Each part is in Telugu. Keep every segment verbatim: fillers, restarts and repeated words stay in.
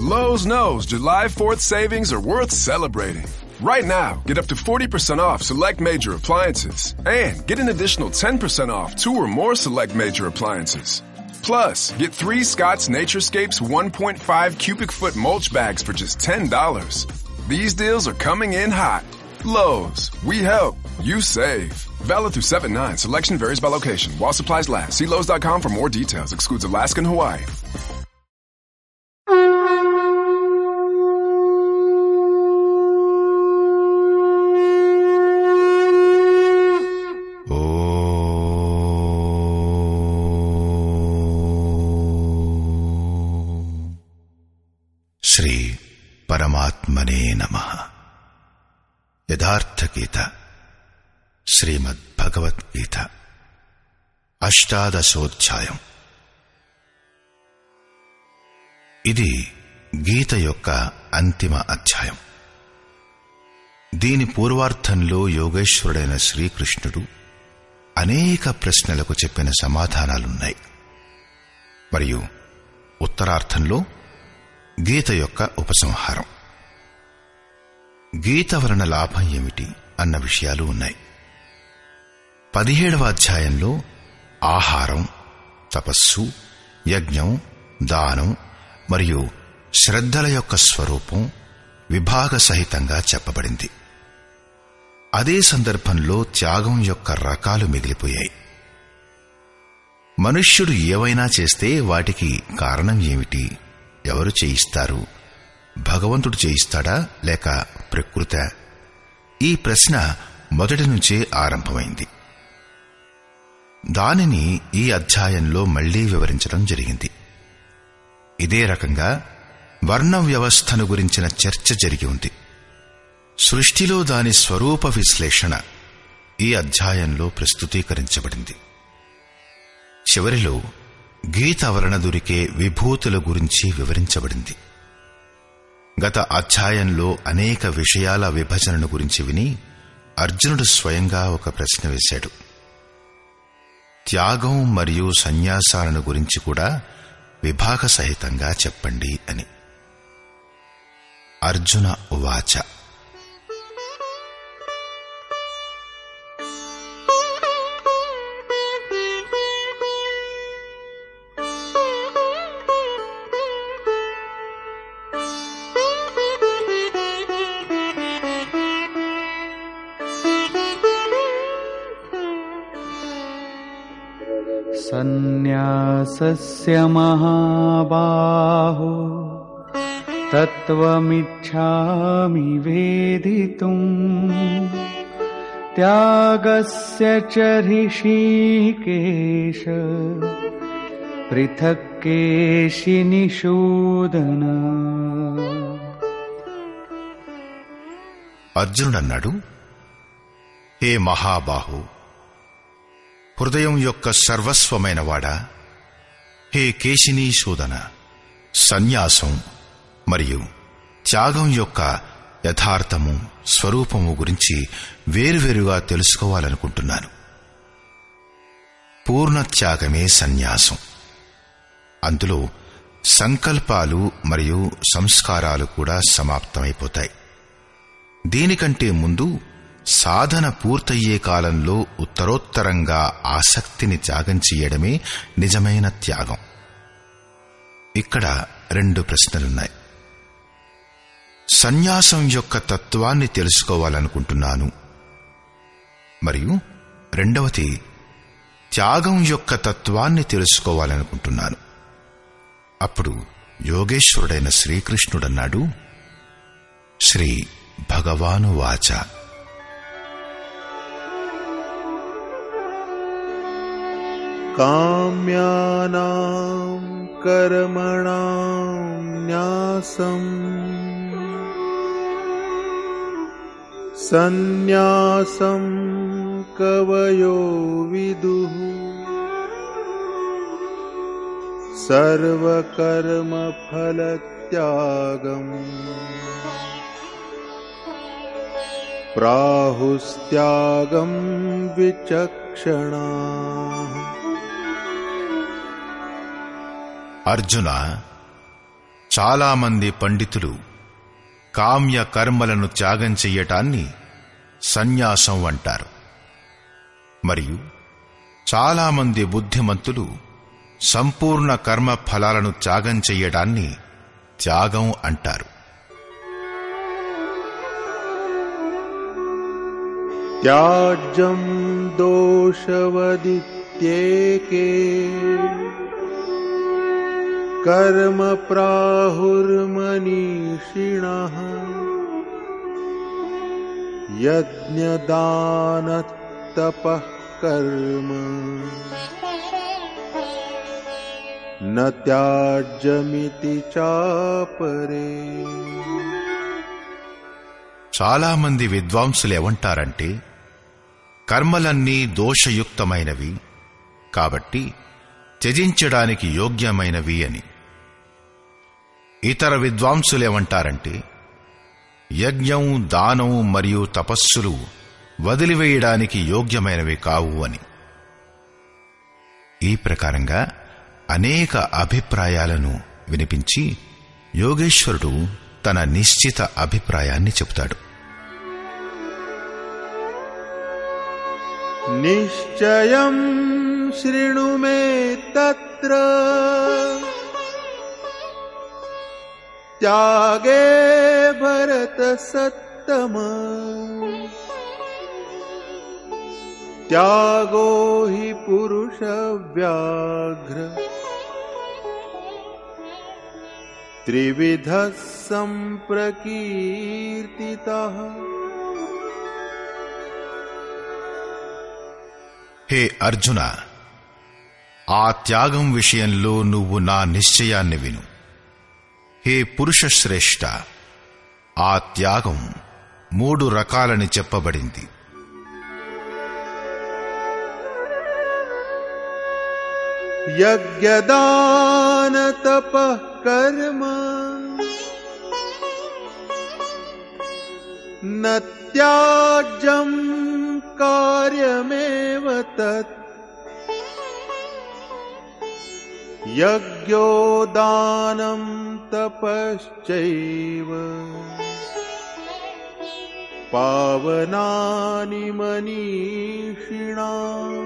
Lowe's knows July fourth savings are worth celebrating. Right now, get up to forty percent off select major appliances and get an additional ten percent off two or more select major appliances. Plus, get three Scott's Naturescapes one point five cubic foot mulch bags for just ten dollars. These deals are coming in hot. Lowe's, we help, you save. Valid through seven nine. Selection varies by location. While supplies last. See Lowe's dot com for more details. Excludes Alaska and Hawaii. Shri పరమాత్మనే నమః. యథార్థ గీత శ్రీమద్ భగవద్గీత అష్టాదశోధ్యాయం. ఇది గీత యొక్క అంతిమ అధ్యాయం. దీని పూర్వార్థంలో యోగేశ్వరుడైన శ్రీకృష్ణుడు అనేక ప్రశ్నలకు చెప్పిన సమాధానాలున్నాయి. మరియు ఉత్తరార్థంలో గీత యొక్క ఉపసంహారం. గీత వలన లాభం ఏమిటి అన్న విషయాలు ఉన్నాయి. పదిహేడవ అధ్యాయంలో ఆహారం, తపస్సు, యజ్ఞం, దానం మరియు శ్రద్ధల యొక్క స్వరూపం విభాగ సహితంగా చెప్పబడింది. అదే సందర్భంలో త్యాగం యొక్క రకాలు మిగిలిపోయాయి. మనుష్యుడు ఏవైనా చేస్తే వాటికి కారణం ఏమిటి, ఎవరు చేయిస్తారు? భగవంతుడు చేయిస్తాడా లేక ప్రకృతే? ఈ ప్రశ్న మొదటి నుంచే ఆరంభమైంది. దానిని ఈ అధ్యాయంలో మళ్లీ వివరించడం జరిగింది. ఇదే రకంగా వర్ణ వ్యవస్థను గురించిన చర్చ జరిగి ఉంది. సృష్టిలో దాని స్వరూప విశ్లేషణ ఈ అధ్యాయంలో ప్రస్తుతీకరించబడింది. చివరిలో గీత వలన దొరికే విభూతుల గురించి వివరించబడింది. గత అధ్యాయంలో అనేక విషయాల విభజనను గురించి విని అర్జునుడు స్వయంగా ఒక ప్రశ్న వేశాడు. త్యాగం మరియు సన్యాసాలను గురించి కూడా విభాగ సహితంగా చెప్పండి అని. అర్జున ఉవాచ. సన్యాసస్య మహాబాహో తత్వమిచ్ఛామి వేదితుం త్యాగస్య చ ఋషికేశ పృథక్ కేశినిషూదన. అర్జునుడన్నాడు, హే మహాబాహు, హృదయం యొక్క సర్వస్వమైనవాడా, హే కేశినీశూదన, సన్యాసం మరియు త్యాగం యొక్క యథార్థము స్వరూపము గురించి వేరువేరుగా తెలుసుకోవాలనుకుంటున్నాను. పూర్ణ త్యాగమే సన్యాసం. అందులో సంకల్పాలు మరియు సంస్కారాలు కూడా సమాప్తమైపోతాయి. దీనికంటే ముందు సాధన పూర్తయ్యే కాలంలో ఉత్తరోత్తరంగా ఆసక్తిని త్యాగం చెయ్యడమే నిజమైన త్యాగం. ఇక్కడ రెండు ప్రశ్నలున్నాయి. సన్యాసం యొక్క తత్వాన్ని తెలుసుకోవాలనుకుంటున్నాను మరియు రెండవది త్యాగం యొక్క తత్వాన్ని తెలుసుకోవాలనుకుంటున్నాను. అప్పుడు యోగేశ్వరుడైన శ్రీకృష్ణుడన్నాడు, శ్రీ భగవానువాచ. కామ్యానాం కర్మణాం న్యాసం సన్యాసం కవయో విదుః సర్వకర్మ ఫలత్యాగం ప్రాహుస్త్యాగం విచక్షణాః. అర్జున, చాలామంది పండితులు కామ్య కర్మలను త్యాగం చెయ్యటాన్ని సన్యాసం అంటారు. మరియు చాలామంది బుద్ధిమంతులు సంపూర్ణ కర్మ ఫలాలను త్యాగం చెయ్యడాన్ని త్యాగం అంటారు. త్యాజ్యం దోషవదిత్యేకే కర్మ ప్రాహుర్మనీషిణః యజ్ఞదానతపః కర్మ న త్యాజ్యమితి చాపరే. చాలామంది విద్వాంసులేమంటారంటే కర్మలన్నీ దోషయుక్తమైనవి కాబట్టి త్యజించడానికి యోగ్యమైనవి అని. ఇతర విద్వాంసులేమంటారంటే యజ్ఞం, దానం మరియు తపస్సులు వదిలివేయడానికి యోగ్యమైనవి కావు అని. ఈ ప్రకారంగా అనేక అభిప్రాయాలను వినిపించి యోగేశ్వరుడు తన నిశ్చిత అభిప్రాయాన్ని చెబుతాడు. నిశ్చయం శృణు మే తత్ర త్యాగే భరత సత్తమ త్యాగో హి పురుష వ్యాఘ్ర త్రివిధ సంప్రకీర్తితః. హే అర్జున, ఆ త్యాగం విషయంలో నువ్వు నా నిశ్చయాన్ని విను. హే పురుషశ్రేష్ఠ, ఆ త్యాగం మూడు రకాలని చెప్పబడింది. యజ్ఞదాన తపః కర్మ న త్యాజ్యం కార్యమేవ తత్ యజ్ఞో దానం తపశ్చైవ పావనాని మనీషిణాం.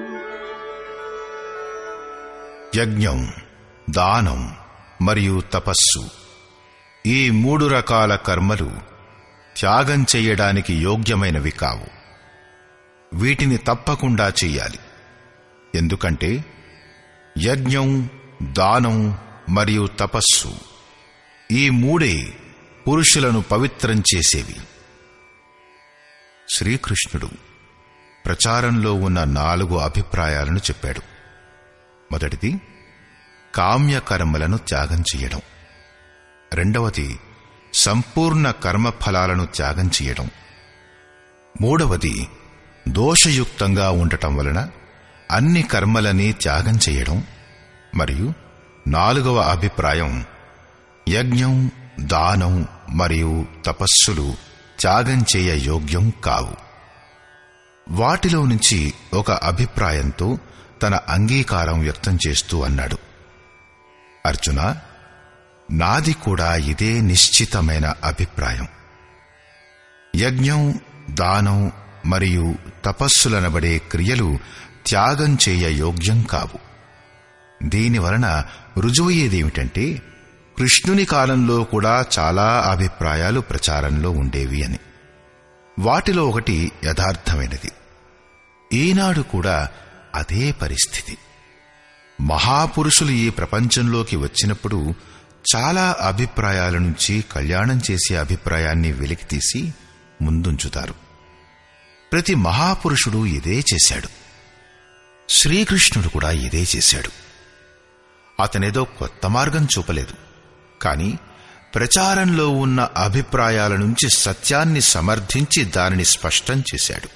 యజ్ఞం, దానం మరియు తపస్సు ఈ మూడు రకాల కర్మలు త్యాగం చెయ్యడానికి యోగ్యమైనవి కావు. వీటిని తప్పకుండా చెయ్యాలి. ఎందుకంటే యజ్ఞం, దానం మరియు తపస్సు ఈ మూడే పురుషులను పవిత్రం చేసేవి. శ్రీకృష్ణుడు ప్రచారంలో ఉన్న నాలుగు అభిప్రాయాలను చెప్పాడు. మొదటిది కామ్యకర్మలను త్యాగం చెయ్యడం. రెండవది సంపూర్ణ కర్మఫలాలను త్యాగం చెయ్యడం. మూడవది దోషయుక్తంగా ఉండటం వలన అన్ని కర్మలని త్యాగం చెయ్యడం. మరియు నాలుగవ అభిప్రాయం యజ్ఞం, దానం మరియు తపస్సులు త్యాగం చేయ యోగ్యం కావు. వాటిలో నుంచి ఒక అభిప్రాయంతో తన అంగీకారం వ్యక్తం చేస్తూ అన్నాడు, అర్జున, నాది కూడా ఇదే నిశ్చితమైన అభిప్రాయం. యజ్ఞం, దానం మరియు తపస్సులనబడే క్రియలు త్యాగం చేయ యోగ్యం కావు. దీనివలన రుజువయ్యేదేమిటంటే కృష్ణుని కాలంలో కూడా చాలా అభిప్రాయాలు ప్రచారంలో ఉండేవి అని. వాటిలో ఒకటి యథార్థమైనది. ఈనాడు కూడా అదే పరిస్థితి. మహాపురుషులు ఈ ప్రపంచంలోకి వచ్చినప్పుడు చాలా అభిప్రాయాల నుంచి కళ్యాణం చేసే అభిప్రాయాన్ని వెలికితీసి ముందుంచుతారు. ప్రతి మహాపురుషుడు ఇదే చేశాడు. శ్రీకృష్ణుడు కూడా ఇదే చేశాడు. అతనేదో కొత్త మార్గం చూపలేదు, కాని ప్రచారంలో ఉన్న అభిప్రాయాల నుంచి సత్యాన్ని సమర్థించి దానిని స్పష్టం చేశాడు.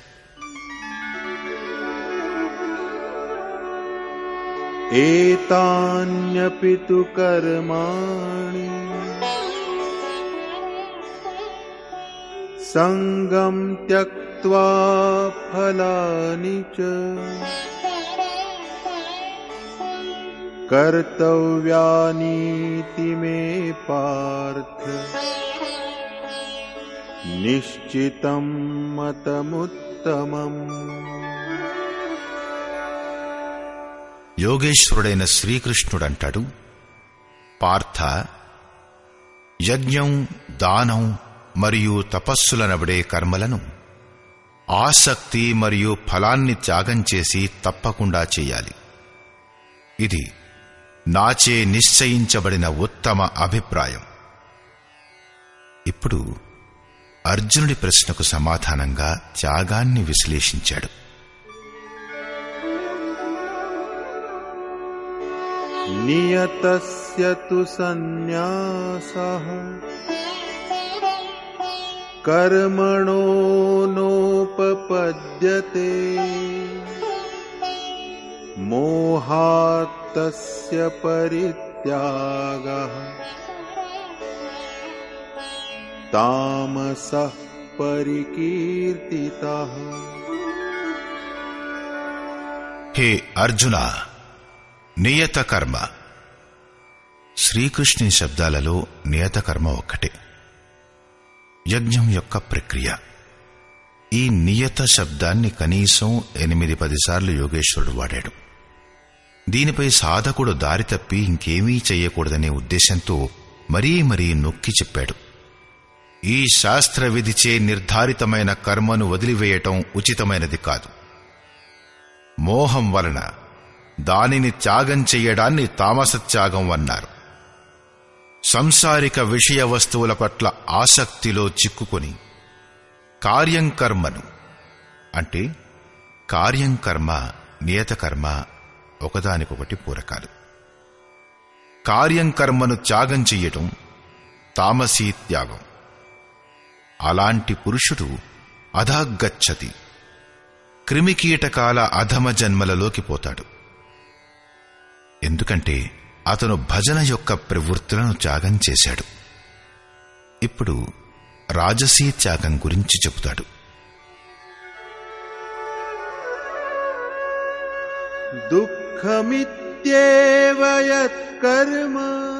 ఏతాన్యపి తు కర్మాణి సంగం త్యక్త్వా ఫలాని చ कर्तव्यानीति मे पार्थ निश्चितं मतमुत्तमम्. యోగేశ్వరుడైన శ్రీకృష్ణుడంటాడు, పార్థ, యజ్ఞం, దానం మరియు తపస్సులనబడే కర్మలను ఆసక్తి మరియు ఫలాన్ని త్యాగం చేసి తప్పకుండా చేయాలి. ఇది నాచే నిశ్చయించబడిన ఉత్తమ అభిప్రాయం. ఇప్పుడు అర్జునుడి ప్రశ్నకు సమాధానంగా త్యాగాన్ని విశ్లేషించాడు. నియతస్య తు సన్యాసః కర్మణో నోపపద్యతే మోహాత్ తస్య పరిత్యాగః తామసః పరికీర్తితః. హే అర్జున, నియత కర్మ. శ్రీకృష్ణుని శబ్దాలలో నియత కర్మ ఒక్కటే, యజ్ఞం యొక్క ప్రక్రియ. ఈ నియత శబ్దాన్ని కనీసం ఎనిమిది పదిసార్లు యోగేశ్వరుడు వాడాడు. దీనిపై సాధకుడు దారి తప్పి ఇంకేమీ చెయ్యకూడదనే ఉద్దేశంతో మరీ మరీ నొక్కి చెప్పాడు. ఈ శాస్త్ర విధిచే నిర్ధారితమైన కర్మను వదిలివేయటం ఉచితమైనది కాదు. మోహం వలన దానిని త్యాగం చెయ్యడాన్ని తామసత్యాగం అన్నారు. సంసారిక విషయ వస్తువుల పట్ల ఆసక్తిలో చిక్కుకొని కార్యం కర్మను, అంటే కార్యం కర్మ, నియత కర్మ ఒకదానికొకటి పూరకాలు. కార్యం కర్మను త్యాగం చెయ్యటం తామసీ త్యాగం. అలాంటి పురుషుడు అధగచ్చతి, క్రిమికీటకాల అధమ జన్మలలోకి పోతాడు. ఎందుకంటే అతను భజన యొక్క ప్రవృత్తులను త్యాగం చేశాడు. ఇప్పుడు రాజసీ త్యాగం గురించి చెబుతాడు. దుఃఖమిత్యేవ యత్కర్మ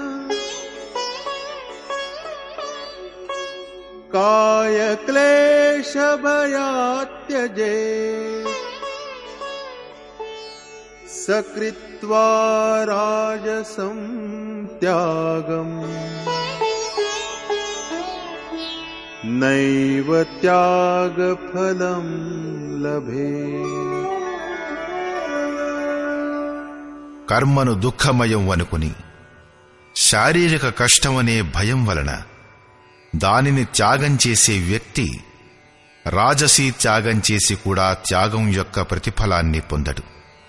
కాయక్లేశభయాత్ త్యజేత్ సకృత్వా రాజసం త్యాగం నైవ త్యాగఫలం లభేత్. కర్మను దుఃఖమయం అనుకుని శారీరక కష్టమనే భయం వలన దానిని త్యాగం చేసే వ్యక్తి రాజసీ త్యాగం చేసి కూడా త్యాగం యొక్క ప్రతిఫలాన్ని పొందడు.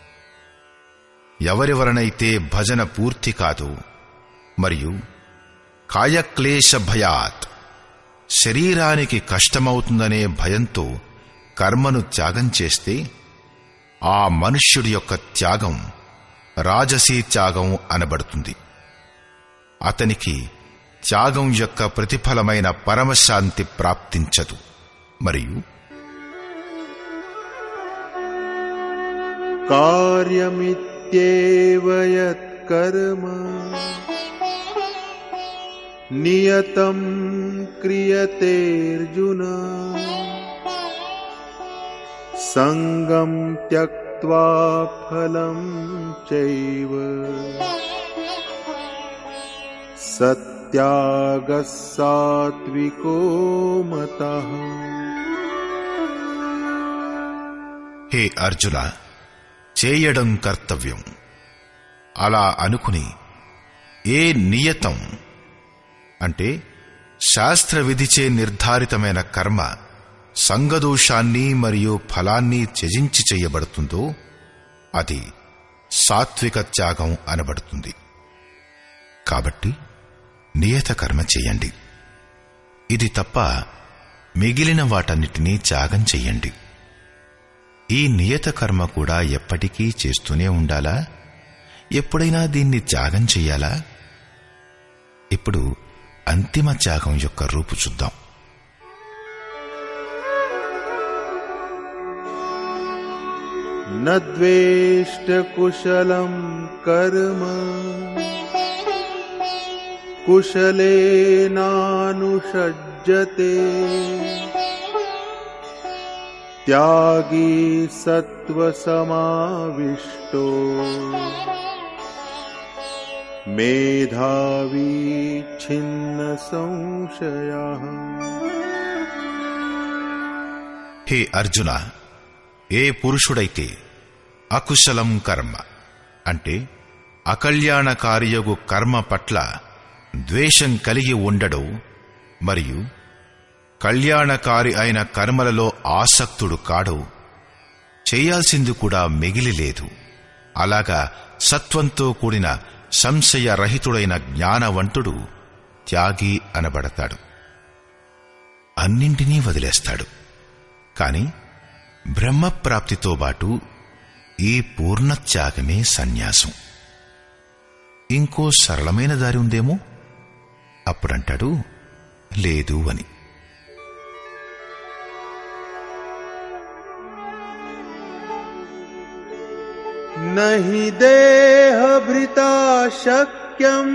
ఎవరి వలనైతే భజన పూర్తి కాదు మరియు కాయక్లేశ భయాత్, శరీరానికి కష్టమవుతుందనే భయంతో కర్మను త్యాగం చేస్తే ఆ మనుష్యుడి యొక్క త్యాగం రాజసీ త్యాగం అనబడుతుంది. అతనికి త్యాగం యొక్క ప్రతిఫలమైన పరమశాంతి ప్రాప్తించదు. మరియు కార్యమిత్యేవ యత్కర్మ నియతం క్రియతేర్జున సంగం త్యక్త్వా ఫలం చైవ సత్యాగః సాత్వికో మతః. హే అర్జున, చేయడం కర్తవ్యం. అలా అనుకుని ఏ నియతం అంటే శాస్త్ర విధిచే నిర్ధారితమైన కర్మ సంగదోషాన్ని మరియు ఫలాన్ని త్యజించి చెయ్యబడుతుందో అది సాత్విక త్యాగం అనబడుతుంది. కాబట్టి నియత కర్మ చెయ్యండి. ఇది తప్ప మిగిలిన వాటన్నిటినీ త్యాగం చెయ్యండి. ఈ నియత కర్మ కూడా ఎప్పటికీ చేస్తూనే ఉండాలా? ఎప్పుడైనా దీన్ని త్యాగం చెయ్యాలా? ఇప్పుడు అంతిమ త్యాగం యొక్క రూపు చూద్దాం. न द्वेष्ट कुशलं कर्म कुशलेनानुषज्यते त्यागी सत्त्वसमाविष्टो मेधावी छिन्न संशयः। హే అర్జున, ఏ పురుషుడైతే అకుశలం కర్మ అంటే అకళ్యాణకారియగు కర్మ పట్ల ద్వేషం కలిగి ఉండడో మరియు కళ్యాణకారి అయిన కర్మలలో ఆసక్తుడు కాడో, చేయాల్సింది కూడా మిగిలిలేదు. అలాగా సత్వంతో కూడిన సంశయరహితుడైన జ్ఞానవంతుడు త్యాగి అనబడతాడు. అన్నింటినీ వదిలేస్తాడు. కాని బ్రహ్మప్రాప్తితో బాటు ఈ పూర్ణత్యాగమే సన్యాసం. ఇంకో సరళమైన దారి ఉందేమో? అప్పుడంటాడు లేదు అని. నహి దేహభృతా శక్యం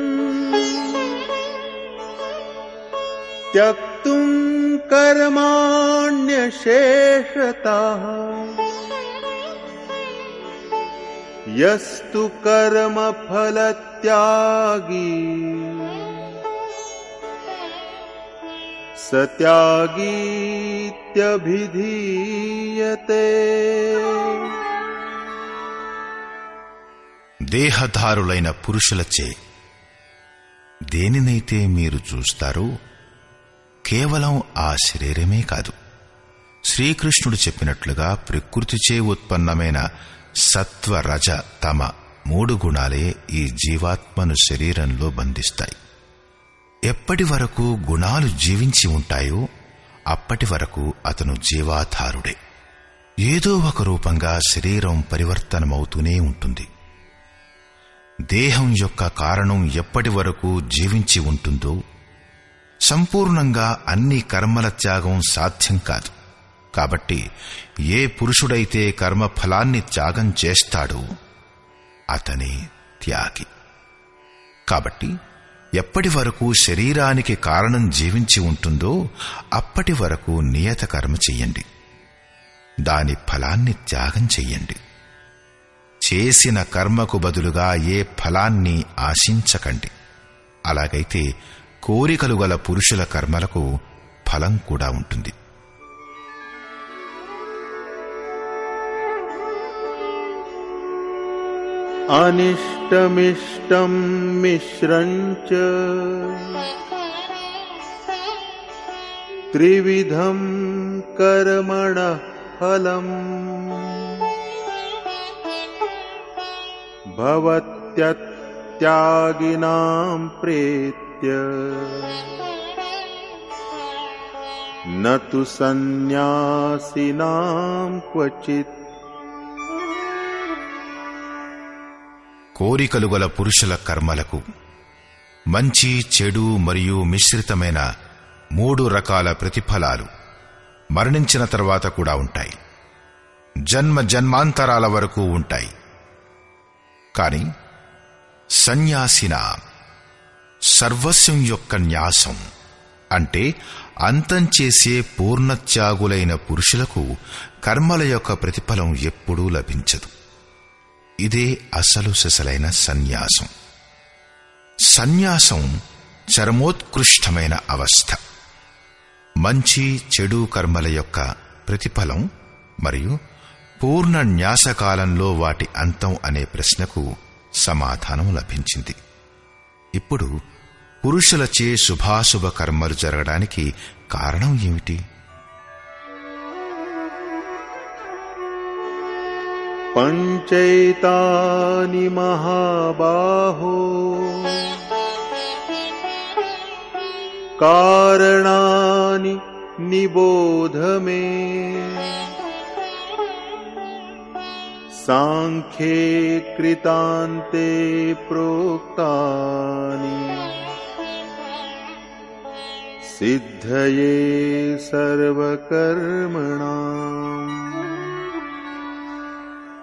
త్యక్తుం కర్మాణ్యశేషతః యస్తు కర్మఫలత్యాగీ సత్యాగీత్యభిధీయతే. దేహధారులైన పురుషులచే దేనినైతే మీరు చూస్తారో కేవలం ఆ శరీరమే కాదు, శ్రీకృష్ణుడు చెప్పినట్లుగా ప్రకృతిచే ఉత్పన్నమైన సత్వ రజ తమ మూడు గుణాలే ఈ జీవాత్మను శరీరంలో బంధిస్తాయి. ఎప్పటి వరకు గుణాలు జీవించి ఉంటాయో అప్పటి వరకు అతను జీవాధారుడే. ఏదో ఒక రూపంగా శరీరం పరివర్తనమవుతూనే ఉంటుంది. దేహం యొక్క కారణం ఎప్పటి వరకు జీవించి ఉంటుందో సంపూర్ణంగా అన్ని కర్మల త్యాగం సాధ్యం కాదు. కాబట్టి ఏ పురుషుడైతే కర్మఫలాన్ని త్యాగం చేస్తాడో అతనే త్యాగి. కాబట్టి ఎప్పటి వరకు శరీరానికి కారణం జీవించి ఉంటుందో అప్పటి వరకు నియత కర్మ చెయ్యండి. దాని ఫలాన్ని త్యాగం చెయ్యండి. చేసిన కర్మకు బదులుగా ఏ ఫలాన్ని ఆశించకండి. అలాగైతే కోరికలు గల పురుషుల కర్మలకు ఫలం కూడా ఉంటుంది. అనిష్టమిష్టం మిశ్రంచ త్రివిధం కర్మణః ఫలం భవత్యత్యాగినాం ప్రేత్య నతు సన్యాసినాం క్వచిత్. కోరికలు గల పురుషుల కర్మలకు మంచి చెడు మరియు మిశ్రితమైన మూడు రకాల ప్రతిఫలాలు మరణించిన తర్వాత కూడా ఉంటాయి. జన్మ జన్మాంతరాల వరకు ఉంటాయి. కాని సన్యాసినా సర్వస్వం యొక్క న్యాసం అంటే అంతం చేసే పూర్ణత్యాగులైన పురుషులకు కర్మల యొక్క ప్రతిఫలం ఎప్పుడూ లభించదు. ఇదే అసలు సిసలైన సన్యాసం. సన్యాసం చరమోత్కృష్టమైన అవస్థ. మంచి చెడు కర్మల యొక్క ప్రతిఫలం మరియు పూర్ణ న్యాసకాలంలో వాటి అంతం అనే ప్రశ్నకు సమాధానం లభించింది. ఇప్పుడు పురుషులచే శుభాశుభ కర్మలు జరగడానికి కారణం ఏమిటి? పంచైతాని మహాబాహో కారణాని నిబోధ మే సాంఖ్యే కృతాంతే ప్రోక్తాని సిద్ధయే సర్వకర్మణాం.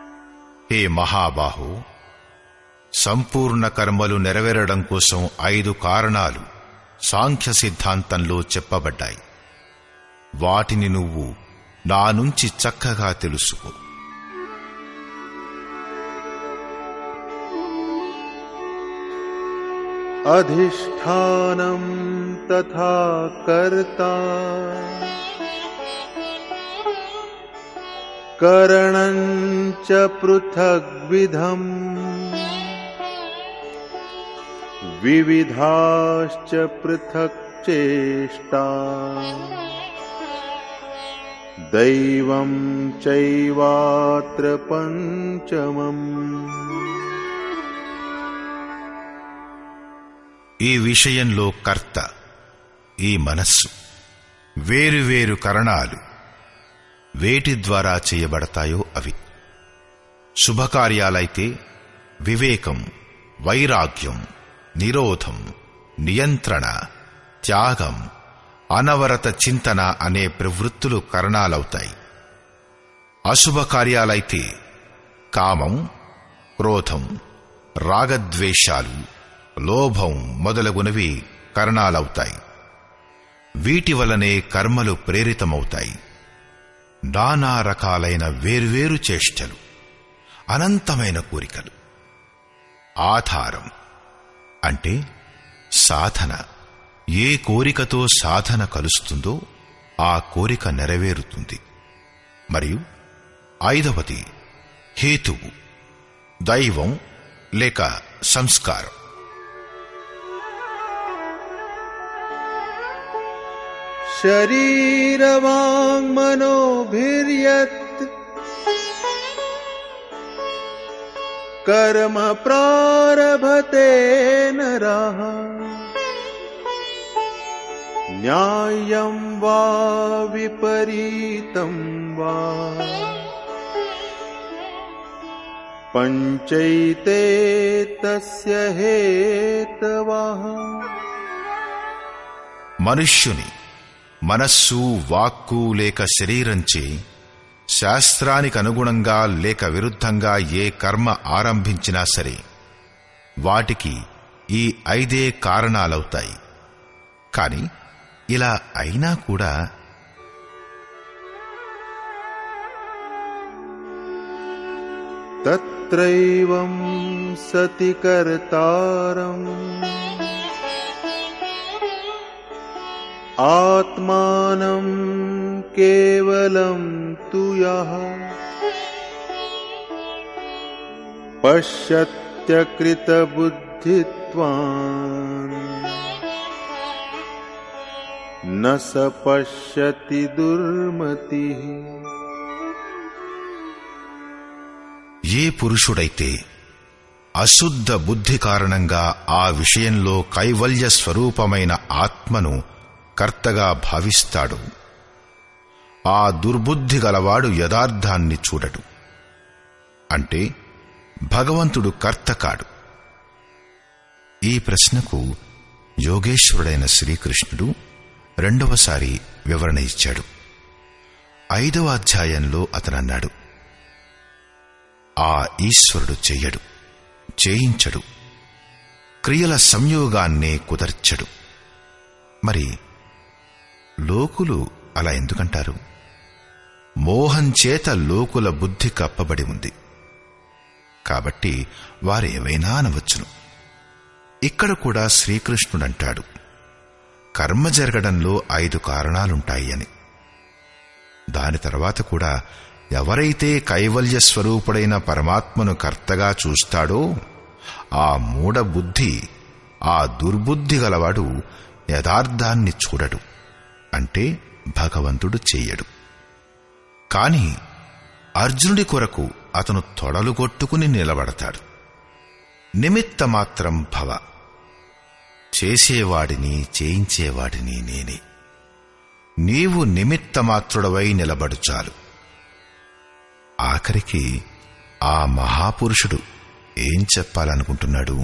హే మహాబాహో, సంపూర్ణ కర్మలు నెరవేరడం కోసం ఐదు కారణాలు సాంఖ్య సిద్ధాంతంలో చెప్పబడ్డాయి. వాటిని నువ్వు నా నుంచి చక్కగా తెలుసుకో. అధిష్ఠానం తథా కర్తా కరణం చ పృథగ్విధం వివిధాశ్చ పృథక్ చేష్టా దైవం చైవాత్ర పంచమం. ఈ విషయంలో కర్త, ఈ మనస్సు, వేరువేరు కరణాలు వేటి ద్వారా చేయబడతాయో అవి. శుభకార్యాలైతే వివేకం, వైరాగ్యం, నిరోధం, నియంత్రణ, త్యాగం, అనవరత చింతన అనే ప్రవృత్తులు కరణాలవుతాయి. అశుభ కార్యాలైతే కామం, క్రోధం, రాగద్వేషాలు, లోభం మొదలగునవి కరణాలవుతాయి. వీటి వలనే కర్మలు ప్రేరితమవుతాయి. నానా రకాలైన వేర్వేరు చేష్టలు, అనంతమైన కోరికలు. ఆధారం అంటే సాధన. ఏ కోరికతో సాధన కలుస్తుందో ఆ కోరిక నెరవేరుతుంది. మరియు ఐదవది హేతువు, దైవం లేక సంస్కారం. శరీరవాంగ్మనోభిర్యత్ కర్మ ప్రారభతే నరః న్యాయం వా విపరీతం వా పంచైతే తస్య హేతవః. మనుష్యుని మనస్సు, వాక్కు లేక శరీరంచే శాస్త్రానికి అనుగుణంగా లేక విరుద్ధంగా ఏ కర్మ ఆరంభించినా సరే వాటికి ఈ ఐదే కారణాలవుతాయి. కాని ఇలా అయినా కూడా తత్రైవం సతి కర్తారం ఆత్మానం కేవలం తు యః పశ్యత్యకృతబుద్ధిత్వాన్ న స పశ్యతి దుర్మతిః. ఏ పురుషుడైతే అశుద్ధ బుద్ధి కారణంగా ఆ విషయంలో కైవల్య స్వరూపమైన ఆత్మను కర్తగా భావిస్తాడు, ఆ దుర్బుద్ధి గలవాడు యథార్థాన్ని చూడడు. అంటే భగవంతుడు కర్త కాడు. ఈ ప్రశ్నకు యోగేశ్వరుడైన శ్రీకృష్ణుడు రెండవసారి వివరణ ఇచ్చాడు. ఐదవ అధ్యాయంలో అతనన్నాడు, ఆ ఈశ్వరుడు చెయ్యడు, చేయించడు, క్రియల సంయోగాన్నే కుదర్చడు. మరి లోకులు అలా ఎందుకంటారు? మోహంచేత లోకుల బుద్ధి కప్పబడి ఉంది కాబట్టి వారేవైనా అనవచ్చును. ఇక్కడ కూడా శ్రీకృష్ణుడంటాడు, కర్మ జరగడంలో ఐదు కారణాలుంటాయి అని. దాని తర్వాత కూడా ఎవరైతే కైవల్య స్వరూపుడైన పరమాత్మను కర్తగా చూస్తాడో ఆ మూఢ బుద్ధి, ఆ దుర్బుద్ధి గలవాడు యథార్థాన్ని చూడడు. అంటే భగవంతుడు చెయ్యడు. కాని అర్జునుడి కొరకు అతను తొడలు కొట్టుకుని నిలబడతాడు. నిమిత్తమాత్రం భవ, చేసేవాడిని చేయించేవాడిని నేనే, నీవు నిమిత్తమాత్రుడవై నిలబడు చాలు. ఆఖరికి ఆ మహాపురుషుడు ఏం చెప్పాలనుకుంటున్నాడు?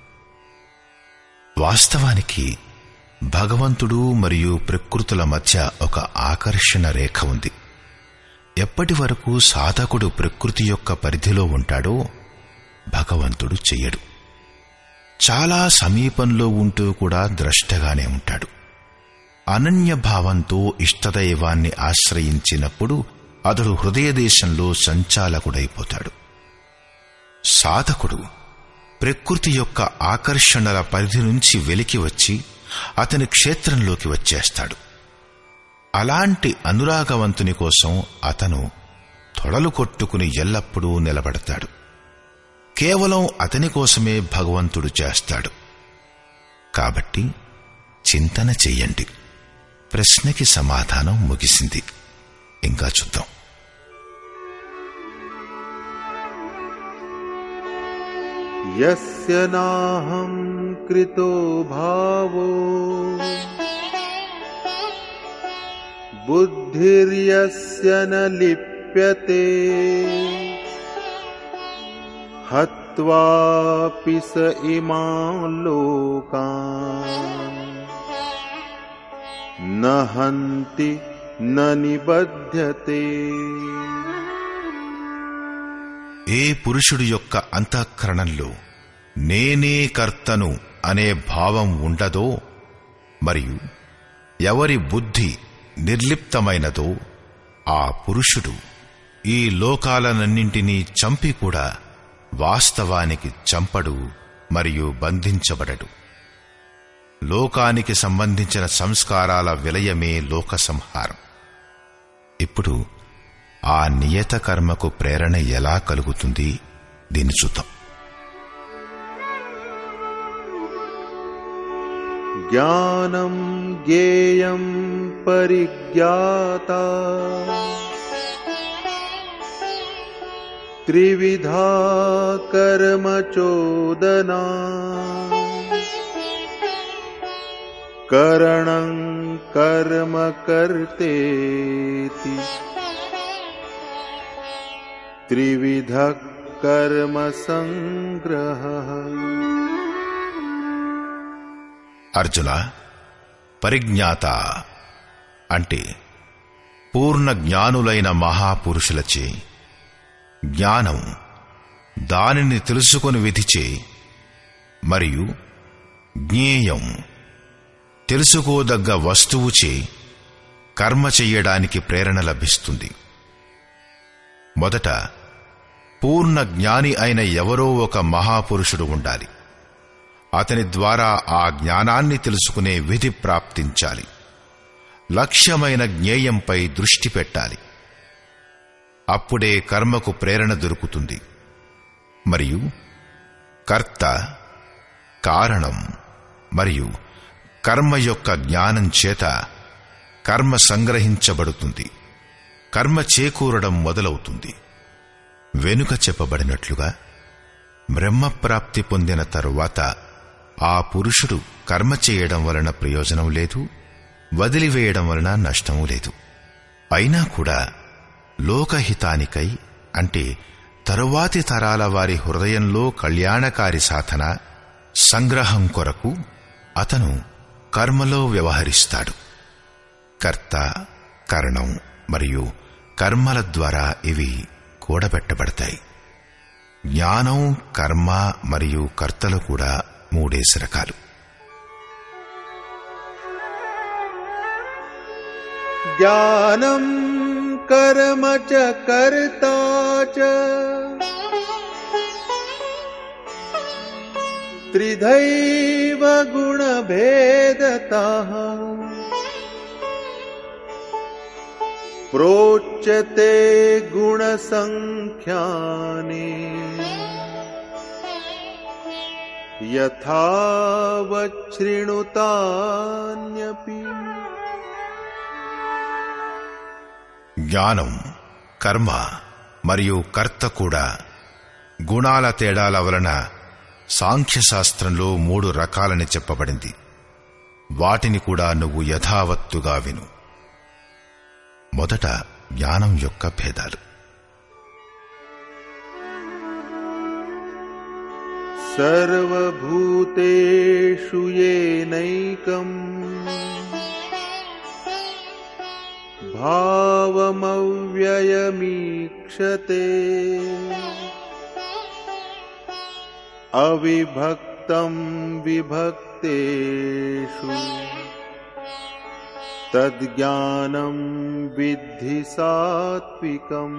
వాస్తవానికి భగవంతుడు మరియు ప్రకృతుల మధ్య ఒక ఆకర్షణ రేఖ ఉంది. ఎప్పటి వరకు సాధకుడు ప్రకృతి యొక్క పరిధిలో ఉంటాడో భగవంతుడు చెయ్యడు. చాలా సమీపంలో ఉంటూ కూడా ద్రష్టగానే ఉంటాడు. అనన్య భావంతో ఇష్టదైవాన్ని ఆశ్రయించినప్పుడు అతడు హృదయదేశంలో సంచాలకుడైపోతాడు. సాధకుడు ప్రకృతి యొక్క ఆకర్షణల పరిధి నుంచి వెలికి వచ్చి అతని క్షేత్రంలోకి వచ్చేస్తాడు. అలాంటి అనురాగవంతుని కోసం అతను తొడలు కొట్టుకుని ఎల్లప్పుడూ నిలబడతాడు. కేవలం అతని కోసమే భగవంతుడు చేస్తాడు. కాబట్టి చింతన చెయ్యండి. ప్రశ్నకి సమాధానం ముగిసింది. ఇంకా చూద్దాం. యస్య నాహం కృతో భావో బుద్ధిర్యస్య న లిప్యతే హత్వాపి స ఇమాన్ లోకాన్ న హంతి న నిబధ్యతే. ఏ పురుషుడి యొక్క అంతఃకరణంలో నేనే కర్తను అనే భావం ఉండదో, మరియు ఎవరి బుద్ధి నిర్లిప్తమైనదో ఆ పురుషుడు ఈ లోకాలనన్నింటినీ చంపి కూడా వాస్తవానికి చంపడు మరియు బంధించబడడు. లోకానికి సంబంధించిన సంస్కారాల విలయమే లోక సంహారం. ఇప్పుడు ఆ నియత కర్మకు ప్రేరణ ఎలా కలుగుతుంది దీన్ని చూద్దాం. జ్ఞానం జ్ఞేయం పరిజ్ఞాత త్రివిధా కర్మ చోదనా కరణం కర్మ కర్తేతి త్రివిధ కర్మ సంగ్రహ. అర్జున, పరిజ్ఞాత అంటే పూర్ణ జ్ఞానులైన మహాపురుషులచే జ్ఞానం, దానిని తెలుసుకొని విధిచే, మరియు జ్ఞేయం తెలుసుకోదగ్గ వస్తువుచే కర్మ చెయ్యడానికి ప్రేరణ లభిస్తుంది. మొదట పూర్ణ జ్ఞాని అయిన ఎవరో ఒక మహాపురుషుడు ఉండాలి. అతని ద్వారా ఆ జ్ఞానాన్ని తెలుసుకునే విధి ప్రాప్తించాలి. లక్ష్యమైన జ్ఞేయంపై దృష్టి పెట్టాలి. అప్పుడే కర్మకు ప్రేరణ దొరుకుతుంది. మరియు కర్త, కారణం మరియు కర్మ యొక్క జ్ఞానం చేత కర్మ సంగ్రహించబడుతుంది. కర్మ చేకూరడం మొదలవుతుంది. వెనుక చెప్పబడినట్లుగా బ్రహ్మప్రాప్తి పొందిన తరువాత ఆ పురుషుడు కర్మ చేయడం వలన ప్రయోజనం లేదు, వదిలివేయడం వలన నష్టమూ లేదు. అయినా కూడా లోకహితానికై, అంటే తరువాతి తరాల వారి హృదయంలో కళ్యాణకారి సాధన, సంగ్రహం కొరకు అతను కర్మలో వ్యవహరిస్తాడు. కర్త, కరణం మరియు కర్మల ద్వారా ఇవి కూడబెట్టబడతాయి. జ్ఞానం, కర్మ మరియు కర్తలు కూడా మూడేసి రకాలు. జ్ఞానం కర్మ చ కర్తా చ త్రిధైవ గుణభేదతః ప్రోచ్యతే గుణసంఖ్యానే యథావచ్ఛృణుతాన్యపి. జ్ఞానం, కర్మ మరియు కర్త కూడా గుణాల తేడాల వలన సాంఖ్యశాస్త్రంలో మూడు రకాలని చెప్పబడింది. వాటిని కూడా నువ్వు యథావత్తుగా విను. మొదట జ్ఞానం యొక్క భేదాలు. సర్వభూతేషు యేనైకం भावमव्ययमीक्षते अविभक्तं विभक्तेषु तद्ज्ञानं विद्धि सात्विकम्।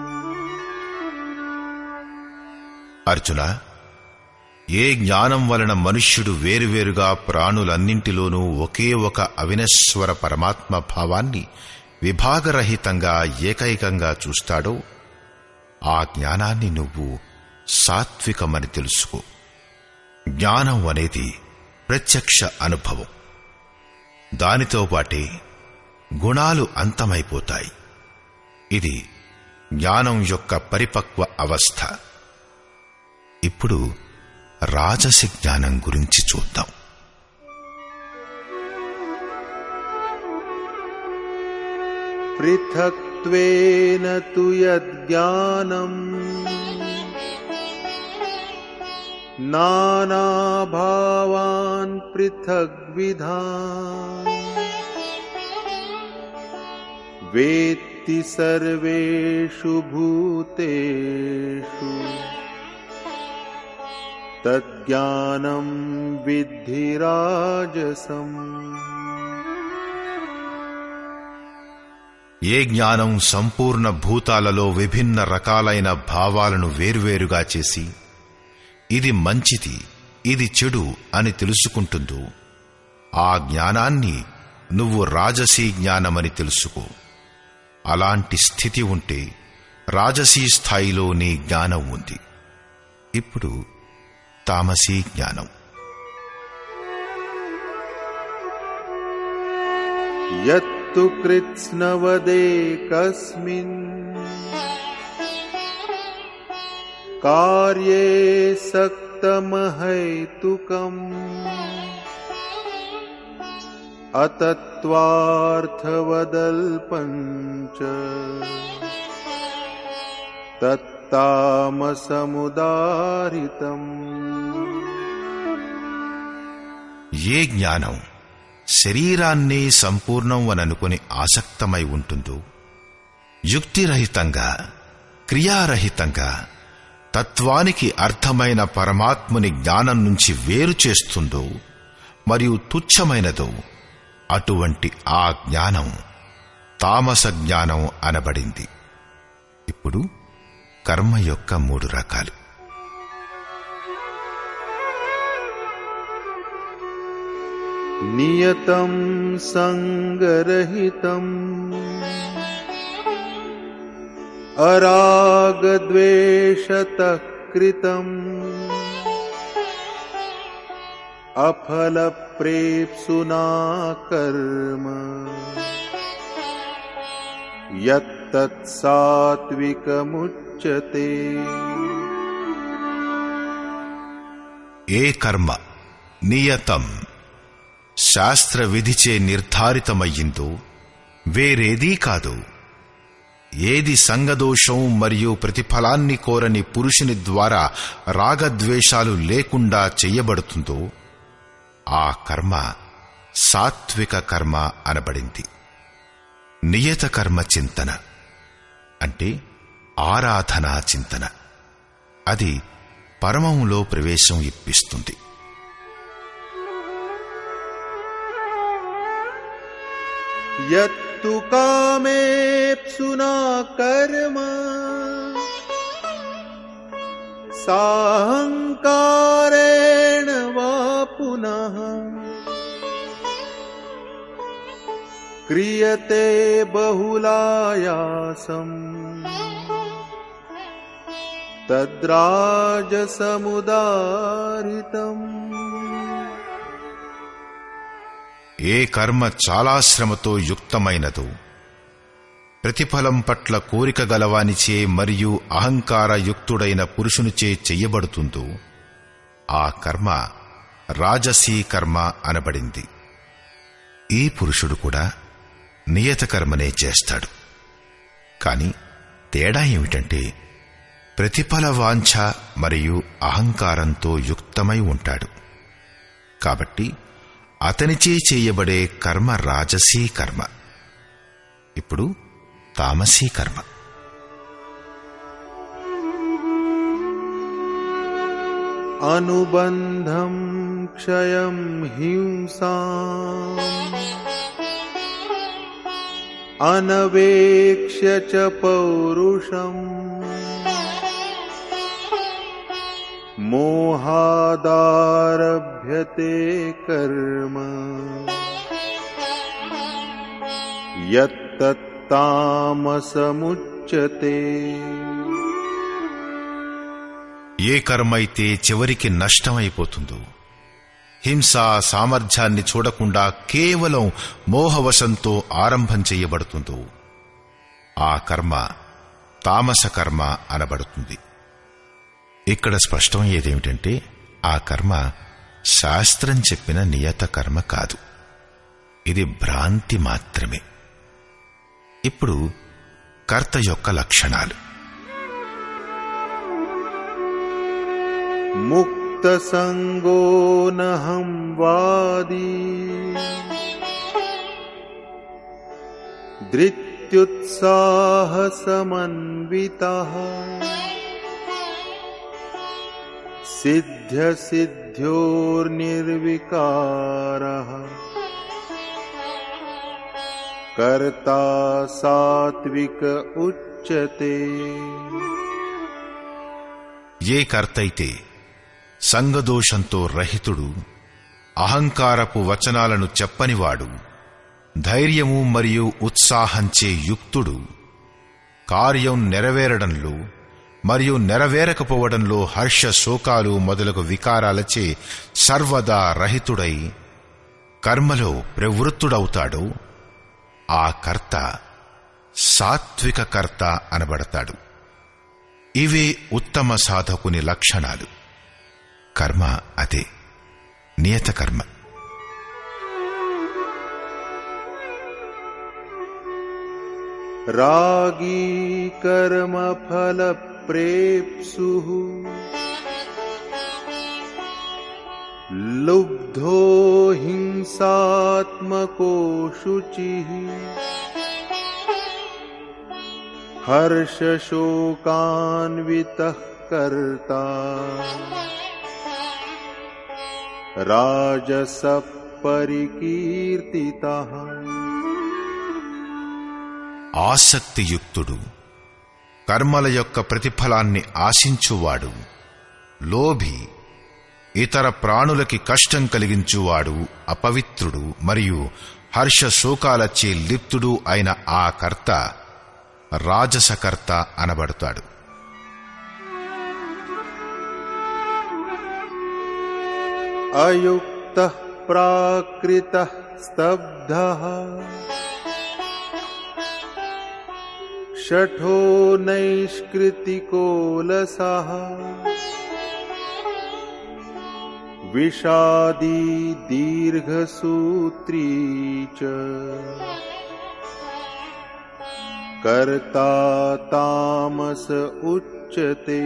అర్జున, ఏ జ్ఞానం వలన మనుష్యుడు వేరువేరుగా ప్రాణులన్నింటిలోనూ ఒకే ఒక అవినశ్వర పరమాత్మ భావాన్ని విభాగరహితంగా ఏకైకంగా చూస్తాడో ఆ జ్ఞానాన్ని నువ్వు సాత్వికమని తెలుసుకో. జ్ఞానం అనేది ప్రత్యక్ష అనుభవం. దానితో పాటే గుణాలు అంతమైపోతాయి. ఇది జ్ఞానం యొక్క పరిపక్వ అవస్థ. ఇప్పుడు రాజసి జ్ఞానం గురించి చూద్దాం. పృథక్త్వేన తు యజ్ఞానం నానాభావాన్ పృథగ్విధాన్ వేత్తి సర్వేషు భూతేషు తజ్ఞానం విద్ధి రాజసం. ఏ జ్ఞానం సంపూర్ణ భూతాలలో విభిన్న రకాలైన భావాలను వేర్వేరుగా చేసి ఇది మంచిది, ఇది చెడు అని తెలుసుకుంటుందో ఆ జ్ఞానాన్ని నువ్వు రాజసీ జ్ఞానమని తెలుసుకో. అలాంటి స్థితి ఉంటే రాజసీ స్థాయిలో నీ జ్ఞానం ఉంది. ఇప్పుడు తామసీ జ్ఞానం. యత్తు కృత్స్నవదేకస్మిన్ కార్యే సక్తమహైతుకం అతత్వార్థవదల్పంచ తత్తామసముదారితం. ఏ జ్ఞానం శరీరాన్నే సంపూర్ణం అననుకుని ఆసక్తమై ఉంటుందో, యుక్తిరహితంగా క్రియారహితంగా తత్వానికి అర్థమైన పరమాత్ముని జ్ఞానం నుంచి వేరు చేస్తుందో మరియు తుచ్చమైనదో అటువంటి ఆ జ్ఞానం తామస జ్ఞానం అనబడింది. ఇప్పుడు కర్మ యొక్క మూడు రకాలు. నియతం సంగరహితం అరాగద్వేషతః కృతం అఫలప్రేప్సునా కర్మ యత్తత్ సాత్వికముచ్యతే. ఏ కర్మ నియతం శాస్త్ర విధిచే నిర్ధారితమయ్యిందో, వేరేదీ కాదు, ఏది సంగదోషం మరియు ప్రతిఫలాన్ని కోరని పురుషుని ద్వారా రాగద్వేషాలు లేకుండా చెయ్యబడుతుందో ఆ కర్మ సాత్విక కర్మ అనబడింది. నియత కర్మ చింతన అంటే ఆరాధనా చింతన. అది పరమంలో ప్రవేశం ఇప్పిస్తుంది. యత్తు కామేప్సునా కర్మ సాహంకారేణ వా పునః క్రియతే బహుళాయాసం తద్రాజసముదారితం. ఏ కర్మ చాలా శ్రమతో యుక్తమైనదో, ప్రతిఫలం పట్ల కోరిక గలవానిచే మరియు అహంకార యుక్తుడైన పురుషునిచే చెయ్యబడుతుందో ఆ కర్మ రాజసీ కర్మ అనబడింది. ఈ పురుషుడు కూడా నియత కర్మనే చేస్తాడు. కాని తేడా ఏమిటంటే ప్రతిఫల వాంఛ మరియు అహంకారంతో యుక్తమై ఉంటాడు. కాబట్టి అతనిచే చేయబడే కర్మ రాజసీ కర్మ. ఇప్పుడు తామసీ కర్మ. అనుబంధం క్షయం హింసాం అనవేక్ష్య చ పౌరుషం మోహాదారభ్యతే కర్మ యత్తత్తామసముచ్యతే. ఏ కర్మైతే చివరికి నష్టమైపోతుందో, హింసా సామర్థ్యాన్ని చూడకుండా కేవలం మోహవశంతో ఆరంభం చెయ్యబడుతుందో, ఆ కర్మ తామస కర్మ అనబడుతుంది. ఇక్కడ స్పష్టమయ్యేదేమిటంటే ఆ కర్మ శాస్త్రం చెప్పిన నియత కర్మ కాదు, ఇది భ్రాంతి మాత్రమే. ఇప్పుడు కర్త యొక్క లక్షణాలు. ముక్త సంగో నహం వాదీ ధృత్యుత్సాహ సమన్వితః సిద్ధ్య సిద్ధ్యోర్నిర్వికారః కర్తా సాత్విక ఉచ్యతే. ఏ కర్తైతే సంగదోషంతో రహితుడు, అహంకారపు వచనాలను చెప్పనివాడు, ధైర్యము మరియు ఉత్సాహంచే యుక్తుడు, కార్యం నెరవేరడంలో మరియు నెరవేరకపోవడంలో హర్ష శోకాలు మొదలగు వికారాలచే సర్వదా రహితుడై కర్మలో ప్రవృత్తుడవుతాడో ఆ కర్త సాత్విక కర్త అనబడతాడు. ఇవే ఉత్తమ సాధకుని లక్షణాలు. కర్మ అదే నియత కర్మ. రాగీ కర్మ ఫల ప్రేప్సుః లుబ్ధో హింసాత్మకో శుచిః హర్షశోకాన్వితః కర్తా రాజసః పరికీర్తితః. ఆసక్తియుక్తుడు, కర్మల యొక్క ప్రతిఫలాన్ని ఆశించువాడు, లోభి, ఇతర ప్రాణులకి కష్టం కలిగించువాడు, అపవిత్రుడు మరియు హర్ష శోకాలచే లిప్తుడు అయిన ఆ కర్త రాజసకర్త అనబడతాడు. అయుక్తః ప్రాకృతః స్తబ్ధః షఠో నైష్కృతికోలసః విషాదీ దీర్ఘసూత్రీ చ కర్తా తామస ఉచ్యతే.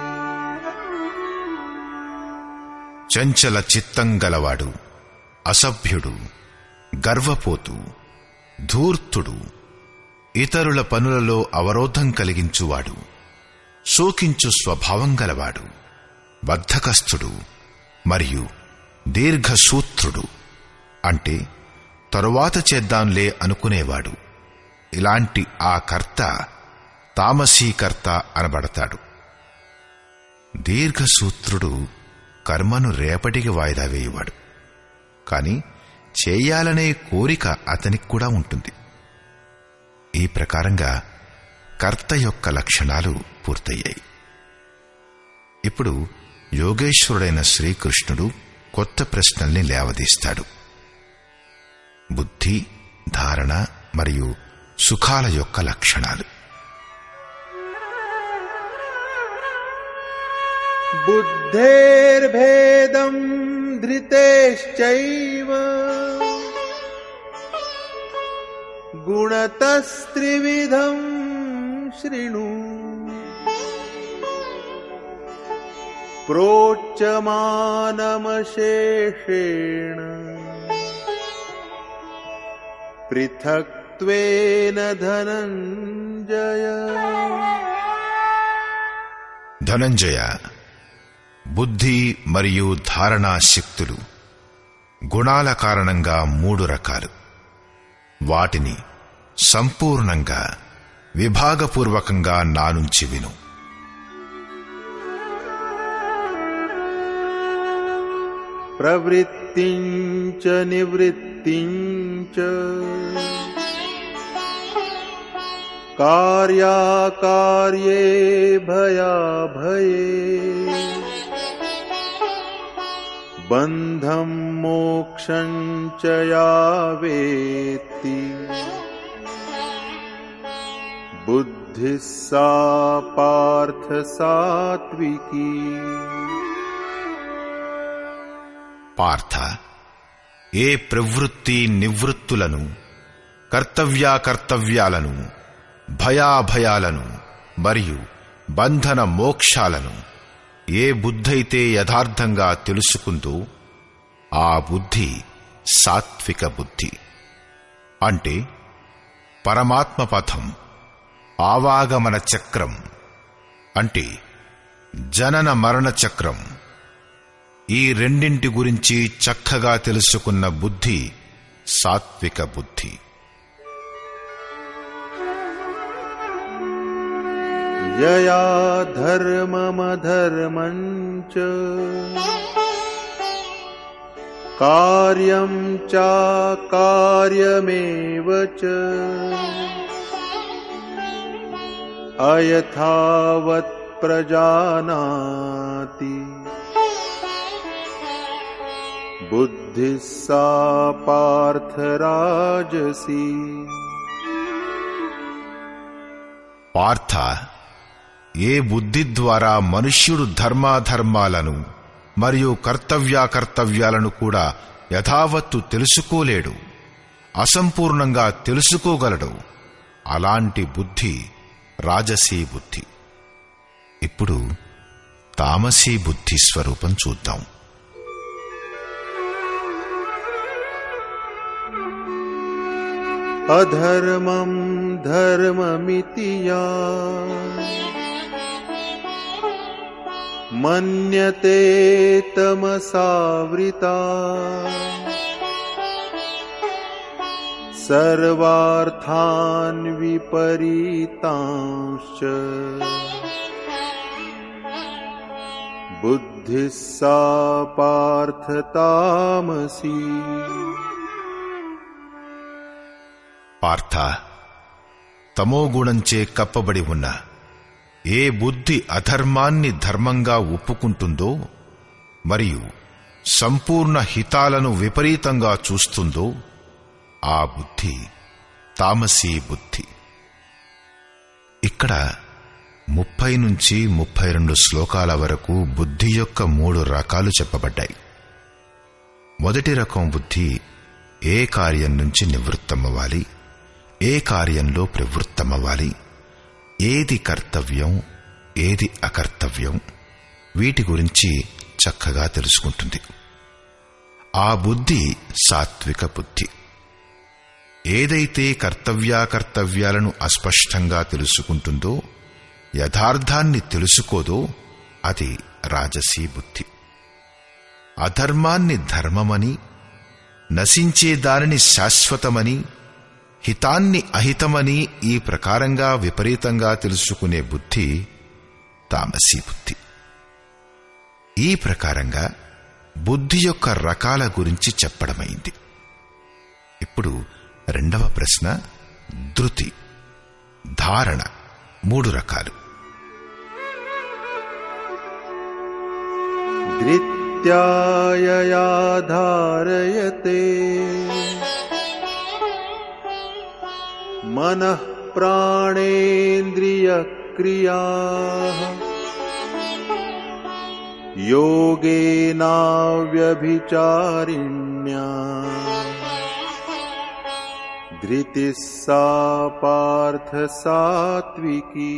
చంచల చిత్తం గలవాడు, అసభ్యుడు, గర్వపోతు, ధూర్తుడు, ఇతరుల పనులలో అవరోధం కలిగించువాడు, శోకించు స్వభావం గలవాడు, బద్ధకస్థుడు మరియు దీర్ఘసూత్రుడు అంటే తరువాత చేద్దాంలే అనుకునేవాడు. ఇలాంటి ఆ కర్త తామసీకర్త అనబడతాడు. దీర్ఘసూత్రుడు కర్మను రేపటికి వాయిదా వేయువాడు, కాని చేయాలనే కోరిక అతనికి కూడా ఉంటుంది. ఈ ప్రకారంగా కర్త యొక్క లక్షణాలు పూర్తయ్యాయి. ఇప్పుడు యోగేశ్వరుడైన శ్రీకృష్ణుడు కొత్త ప్రశ్నల్ని లేవదీస్తాడు. బుద్ధి, ధారణ మరియు సుఖాల యొక్క లక్షణాలు. బుద్ధేర్భేదం ధృతేశ్చైవ గుణతస్త్రివిధం శృణు ప్రోచ్యమానమశేషేణ పృథక్ తత్వేన ధనంజయ. ధనంజయ, బుద్ధి మరియు ధారణా శక్తులు గుణాల కారణంగా మూడు రకాలు. వాటిని సంపూర్ణంగా విభాగపూర్వకంగా నా నుంచి విను. ప్రవృత్తించ నివృత్తించ కార్యాకార్యే భయాభయే బంధం మోక్షం చ యా వేత్తి బుద్ధిః సా పార్థ సాత్వికీ. పార్థ, ఏ ప్రవృత్తి నివృత్తులను, కర్తవ్యాకర్తవ్యాలను, భయాభయాలను మరియు బంధన మోక్షాలను ఏ బుద్ధైతే యథార్థంగా తెలుసుకుందో ఆ బుద్ధి సాత్విక బుద్ధి. అంటే పరమాత్మ పథం, ఆవాగమన చక్రం అంటే జనన మరణ చక్రం, ఈ రెండింటి గురించి చక్కగా తెలుసుకున్న బుద్ధి సాత్విక బుద్ధి. యయా ధర్మమధర్మం చ కార్యం చాకార్యమేవ చ అయథావత్ ప్రజానాతి బుద్ధిః సా పార్థ రాజసీ. పార్థ, ఏ బుద్ధి ద్వారా మనుష్యుడు ధర్మాధర్మాలను మరియు కర్తవ్యాకర్తవ్యాలను కూడా యథావత్తు తెలుసుకోలేడు, అసంపూర్ణంగా తెలుసుకోగలడు, అలాంటి బుద్ధి రాజసీ బుద్ధి. ఇప్పుడు తామసీ బుద్ధి స్వరూపం చూద్దాం. అధర్మం ధర్మమితి యా మన్యతే తమసావృతా సర్వార్థాన్ విపరీతాంశ్చ బుద్ధిః సా పార్థ తామసీ. పార్థ, తమోగుణంచే కప్పబడి ఉన్న ఏ బుద్ధి అధర్మాన్ని ధర్మంగా ఒప్పుకుంటుందో మరియు సంపూర్ణ హితాలను విపరీతంగా చూస్తుందో ఆ బుద్ధి తామసీ బుద్ధి. ఇక్కడ ముప్పై నుంచి ముప్పై రెండు శ్లోకాల వరకు బుద్ధి యొక్క మూడు రకాలు చెప్పబడ్డాయి. మొదటి రకం బుద్ధి ఏ కార్యం నుంచి నివృత్తమవ్వాలి, ఏ కార్యంలో ప్రవృత్తమవ్వాలి, ఏది కర్తవ్యం ఏది అకర్తవ్యం, వీటి గురించి చక్కగా తెలుసుకుంటుంది. ఆ బుద్ధి సాత్విక బుద్ధి. ఏదైతే కర్తవ్యాకర్తవ్యాలను అస్పష్టంగా తెలుసుకుంటుందో, యథార్థాన్ని తెలుసుకోదో అది రాజసీ బుద్ధి. అధర్మాన్ని ధర్మమని, నశించే దానిని శాశ్వతమని, హితాన్ని అహితమని ఈ ప్రకారంగా విపరీతంగా తెలుసుకునే బుద్ధి తామసీ బుద్ధి. ఈ ప్రకారంగా బుద్ధి యొక్క రకాల గురించి చెప్పడమైంది. ఇప్పుడు రెండవ ప్రశ్న ధృతి, ధారణ మూడు రకాలు. ధృత్యాయయా ధారయతే మనః ప్రాణేంద్రియ క్రియాః యోగేనావ్యభిచారిణ్యా ధృతిః సా పార్థ సాత్వికీ.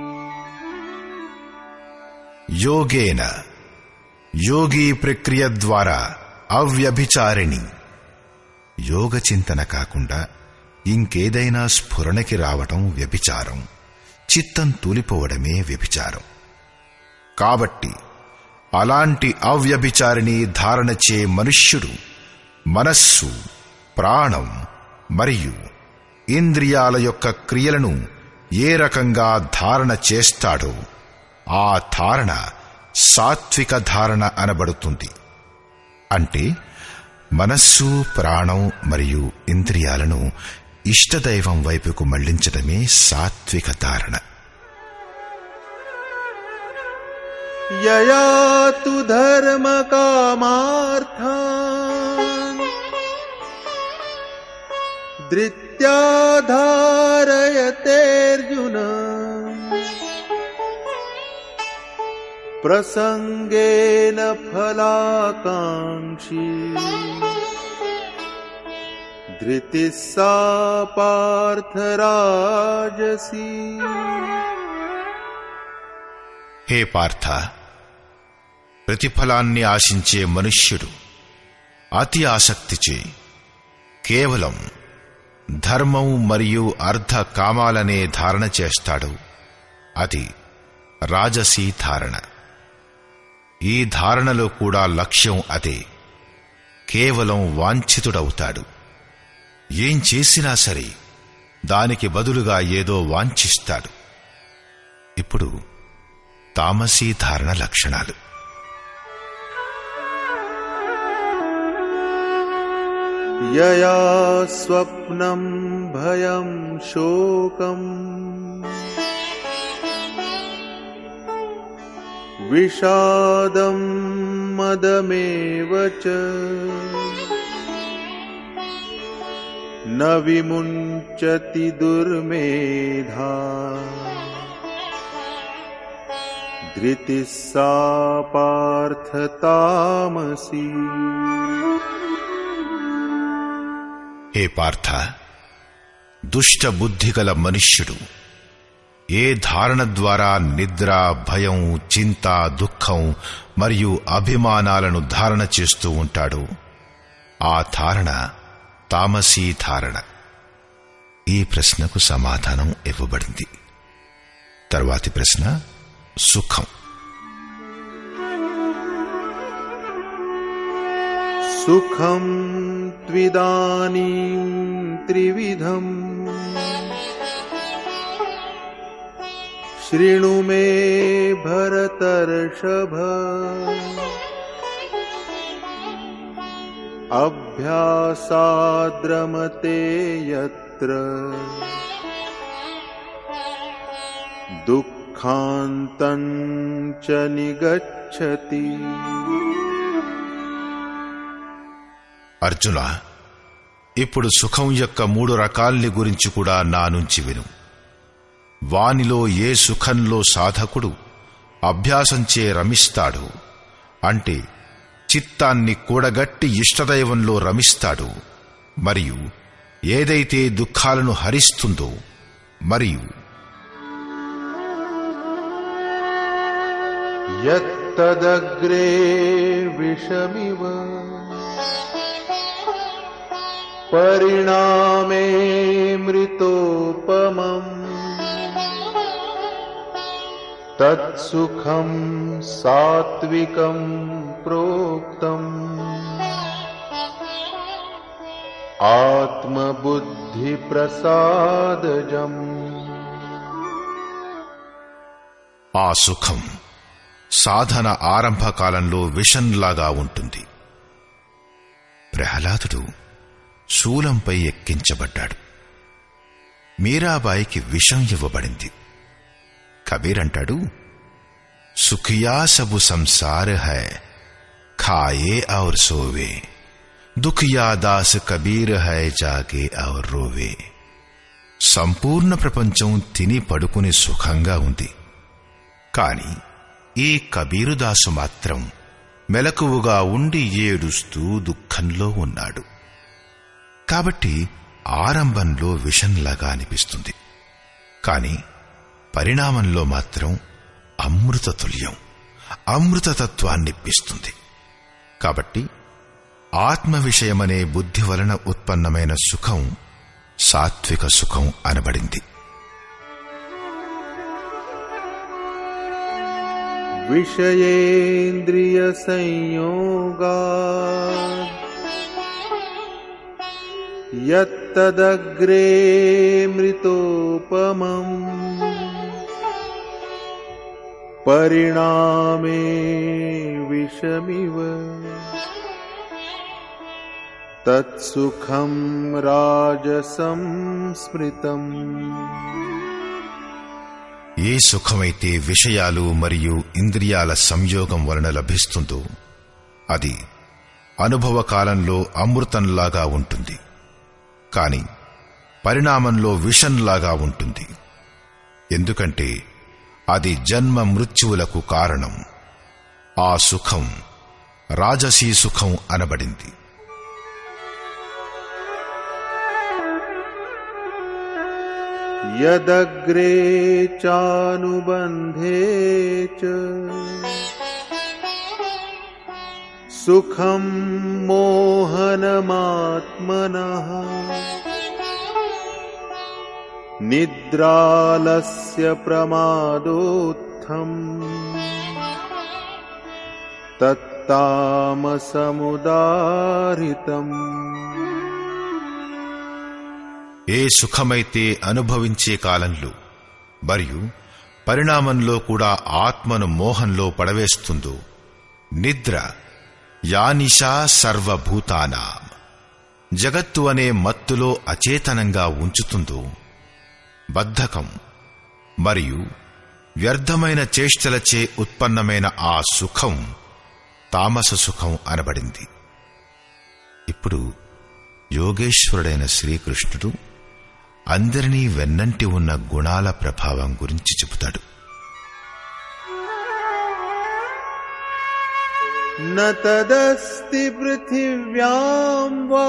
యోగేన, యోగి ప్రక్రియ ద్వారా అవ్యభిచారిణి, యోగ చింతన కాకుండా ఇంకేదైనా స్ఫురణకి రావటం వ్యభిచారం, చిత్తం తూలిపోవడమే వ్యభిచారం. కాబట్టి అలాంటి అవ్యభిచారిని ధారణచే మనుష్యుడు మనస్సు, ప్రాణం మరియు ఇంద్రియాల యొక్క క్రియలను ఏ రకంగా ధారణ చేస్తాడో ఆ ధారణ సాత్విక ధారణ అనబడుతుంది. అంటే మనస్సు, ప్రాణం మరియు ఇంద్రియాలను ఇష్టదైవం వైపుకు మళ్లించడమే సాత్విక ధారణ. యయా తు ధర్మ కామార్థాన్ ధృత్యా ధారయతేర్జున ప్రసంగేన ఫలాకాంక్షీ ధృతి సా పార్థ రాజసీ. హే పార్థ, ప్రతిఫలాన్ని ఆశించే మనుష్యుడు అతి ఆసక్తిచే కేవలం ధర్మం మరియు అర్ధ కామాలనే ధారణ చేస్తాడు. అది రాజసీ ధారణ. ఈ ధారణలో కూడా లక్ష్యం అదే. కేవలం వాంఛితుడవుతాడు. ఏం చేసినా సరే దానికి బదులుగా ఏదో వాంఛిస్తాడు. ఇప్పుడు తామసీ ధారణ లక్షణాలు. యయా స్వప్నం భయం శోకం విషాదం మదమేవ చ న విముంచతి దుర్మేధా ధృతి సా పార్థ తామసీ. హే పార్థ, దుష్ట బుద్ధి గల మనుష్యుడు ఏ ధారణ ద్వారా నిద్ర, భయం, చింత, దుఃఖం మరియు అభిమానాలను ధారణ చేస్తూ ఉంటాడో ఆ ధారణ తామసీ ధారణ. ఈ ప్రశ్నకు సమాధానం ఇవ్వబడింది. తర్వాతి ప్రశ్న సుఖం. సుఖం త్విదానీం త్రివిధం శృణు మే భరతర్షభ అభ్యాసాద్రమతే యత్ర దుఃఖాంతం చ నిగచ్చతి. అర్జున, ఇప్పుడు సుఖం యొక్క మూడు రకాల్ని గురించి కూడా నా నుంచి విను. వానిలో ఏ సుఖంలో సాధకుడు అభ్యాసంచే రమిస్తాడు, అంటే చిత్తాన్ని కూడగట్టి ఇష్టదైవంలో రమిస్తాడు, మరియు ఏదైతే దుఃఖాలను హరిస్తుందో, మరియు యత్తదగ్రే విషమివ పరిణామే మృతోపమం తత్సుఖం సాత్వికం ప్రోక్తం ఆత్మబుద్ధి ప్రసాదజం. ఆ సుఖం సాధన ఆరంభకాలంలో విషంలాగా ఉంటుంది. ప్రహ్లాదుడు శూలంపై ఎక్కించబడ్డాడు. మీరాబాయికి విషం ఇవ్వబడింది. కబీర్ అంటాడు, సుఖియా సబు సంసార్ హై ఖాయే ఔర్ సోవే, దుఖియా దాస్ కబీర్ హై జాగే ఔర్ రోవే. సంపూర్ణ ప్రపంచం తిని పడుకుని సుఖంగా ఉంది, కాని ఈ కబీరుదాసు మాత్రం మెలకువగా ఉండి ఏడుస్తూ దుఃఖంలో ఉన్నాడు. కాబట్టి ఆరంభంలో విషంలాగా అనిపిస్తుంది, కాని పరిణామంలో మాత్రం అమృతతుల్యం, అమృతతత్వాన్నిప్పిస్తుంది. కాబట్టి ఆత్మ విషయమనే బుద్ధి వలన ఉత్పన్నమైన సుఖం సాత్విక సుఖం అనబడింది. విషయేంద్రియ సంయోగాత్ యత్తదగ్రే మృతోపమం పరిణామే విషమివ తత్సుఖం రాజసం స్మృతం. ఏ సుఖమైతే విషయాలు మరియు ఇంద్రియాల సంయోగం వలన లభిస్తుందో అది అనుభవ కాలంలో అమృతంలాగా ఉంటుంది, కాని పరిణామంలో విషంలాగా ఉంటుంది. ఎందుకంటే అది జన్మ మృత్యువులకు కారణం. ఆ సుఖం రాజసీ సుఖం అనబడింది. యదగ్రే చానుబంధే చ సుఖం మోహనమాత్మనః నిద్రాలస్య ప్రమాదోత్థం తత్తామసముదారితం. ఏ సుఖమైతే అనుభవించే కాలంలో మరియు పరిణామంలో కూడా ఆత్మను మోహంలో పడవేస్తుందో, నిద్ర యానిషా సర్వభూతానాం జగత్తు అనే మత్తులో అచేతనంగా ఉంచుతుందో, బద్ధకం మరియు వ్యర్థమైన చేష్టలచే ఉత్పన్నమైన ఆ సుఖం తామస సుఖం అనబడింది. ఇప్పుడు యోగేశ్వరుడైన శ్రీకృష్ణుడు అందరినీ వెన్నంటి ఉన్న గుణాల ప్రభావం గురించి చెబుతాడు. న తదస్తి పృథివ్యాం వా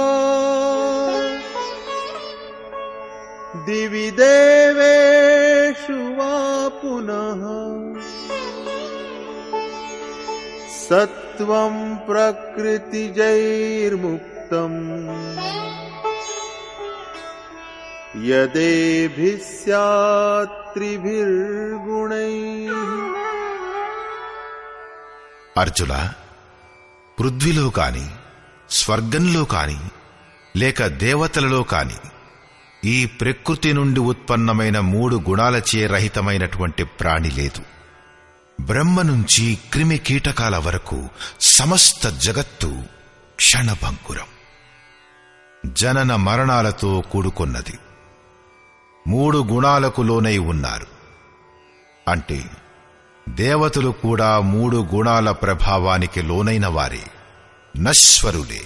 దివి దేవేషు వా పునః సత్వం ప్రకృతిజైర్ముక్తం యదేభిః స్యాత్ త్రిభిర్గుణైః. అర్జున, పృథ్వీలో కాని, స్వర్గంలో కాని, లేక దేవతలలో కాని ఈ ప్రకృతి నుండి ఉత్పన్నమైన మూడు గుణాలచే రహితమైనటువంటి ప్రాణి లేదు. బ్రహ్మ నుంచి క్రిమి కీటకాల వరకు సమస్త జగత్తు క్షణభంగురం, జనన మరణాలతో కూడుకున్నది. మూడు గుణాలకు లోనై ఉన్నారు. అంటే దేవతలు కూడా మూడు గుణాల ప్రభావానికి లోనైన వారే, నశ్వరులే.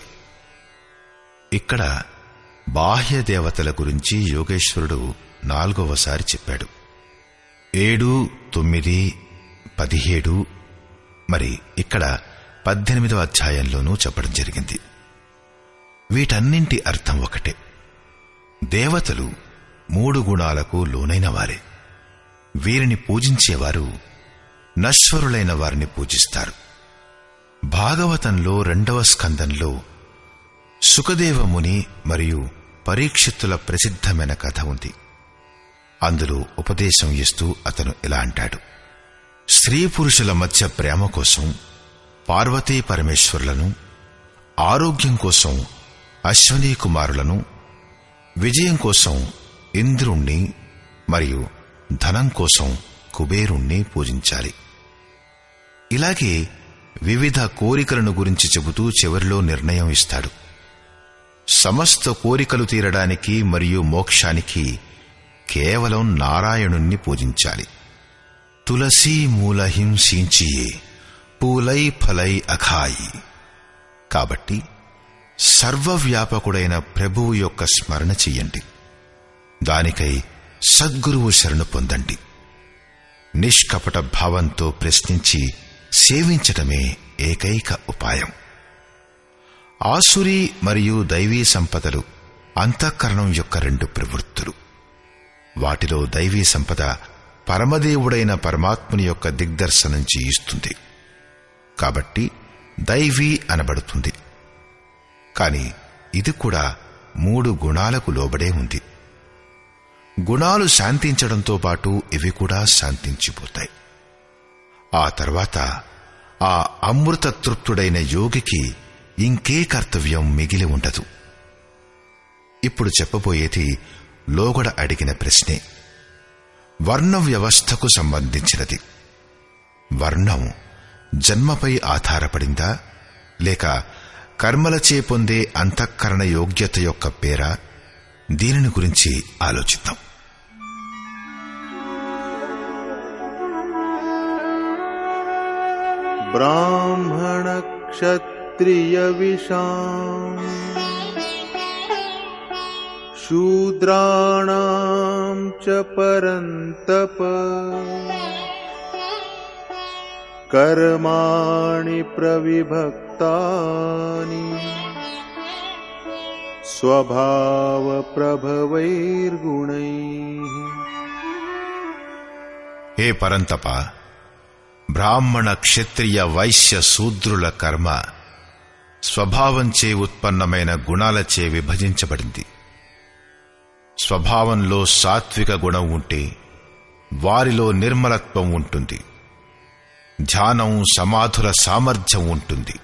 ఇక్కడ బాహ్య దేవతల గురించి యోగేశ్వరుడు నాలుగవసారి చెప్పాడు. ఏడు, తొమ్మిది, పదిహేడు, మరి ఇక్కడ పద్దెనిమిదవ అధ్యాయంలోనూ చెప్పడం జరిగింది. వీటన్నింటి అర్థం ఒకటే. దేవతలు మూడు గుణాలకు లోనైన వారే. వీరిని పూజించేవారు నశ్వరులైన వారిని పూజిస్తారు. భాగవతంలో రెండవ స్కందంలో సుఖదేవముని మరియు పరీక్షిత్తుల ప్రసిద్ధమైన కథ ఉంది. అందులో ఉపదేశం ఇస్తూ అతను ఇలా అంటాడు: స్త్రీ పురుషుల మధ్య ప్రేమ కోసం పార్వతీ పరమేశ్వరులను, ఆరోగ్యం కోసం అశ్వనీ కుమారులను, విజయం కోసం ఇంద్రుణ్ణి మరియు ధనం కోసం కుబేరుణ్ణి పూజించాలి. ఇలాగే వివిధ కోరికలను గురించి చెబుతూ చివరిలో నిర్ణయం ఇస్తాడు. సమస్త కోరికలు తీరడానికి మరియు మోక్షానికి కేవలం నారాయణుణ్ణి పూజించాలి. తులసీ మూలహిం సించియే పూలై ఫలై అఖాయి. కాబట్టి సర్వవ్యాపకుడైన ప్రభువు యొక్క స్మరణ చెయ్యండి. దానికై సద్గురువు శరణు పొందండి. నిష్కపట భావంతో ప్రశ్నించి సేవించటమే ఏకైక ఉపాయం. ఆసురీ మరియు దైవీ సంపదలు అంతఃకరణం యొక్క రెండు ప్రవృత్తులు. వాటిలో దైవీ సంపద పరమదేవుడైన పరమాత్ముని యొక్క దిగ్దర్శనం చేయిస్తుంది, కాబట్టి దైవీ అనబడుతుంది. కాని ఇది కూడా మూడు గుణాలకు లోబడే ఉంది. గుణాలు శాంతించడంతో పాటు ఇవి కూడా శాంతించిపోతాయి. ఆ తర్వాత ఆ అమృత తృప్తుడైన యోగికి ఇంకే కర్తవ్యం మిగిలి ఉండదు. ఇప్పుడు చెప్పబోయేది లోగడ అడిగిన ప్రశ్నే. వర్ణ వ్యవస్థకు సంబంధించినది. వర్ణం జన్మపై ఆధారపడిందా లేక కర్మలచే పొందే అంతఃకరణ యోగ్యత యొక్క పేరా? దీనిని గురించి ఆలోచిద్దాం. బ్రాహ్మణ క్షత్రియ విషాం శూద్రాణాం చ పరంతప కర్మాణి ప్రవిభక్తాని స్వభావ ప్రభవైర్గుణైః. హే పరంతప, బ్రాహ్మణ క్షత్రియ వైశ్య శూద్రుల కర్మ స్వభావంచే ఉత్పన్నమైన గుణాలచే విభజించబడింది. స్వభావంలో సాత్విక గుణం ఉంటే వారిలో నిర్మలత్వం ఉంటుంది, ధ్యానం సమాధుల సామర్థ్యం ఉంటుంది.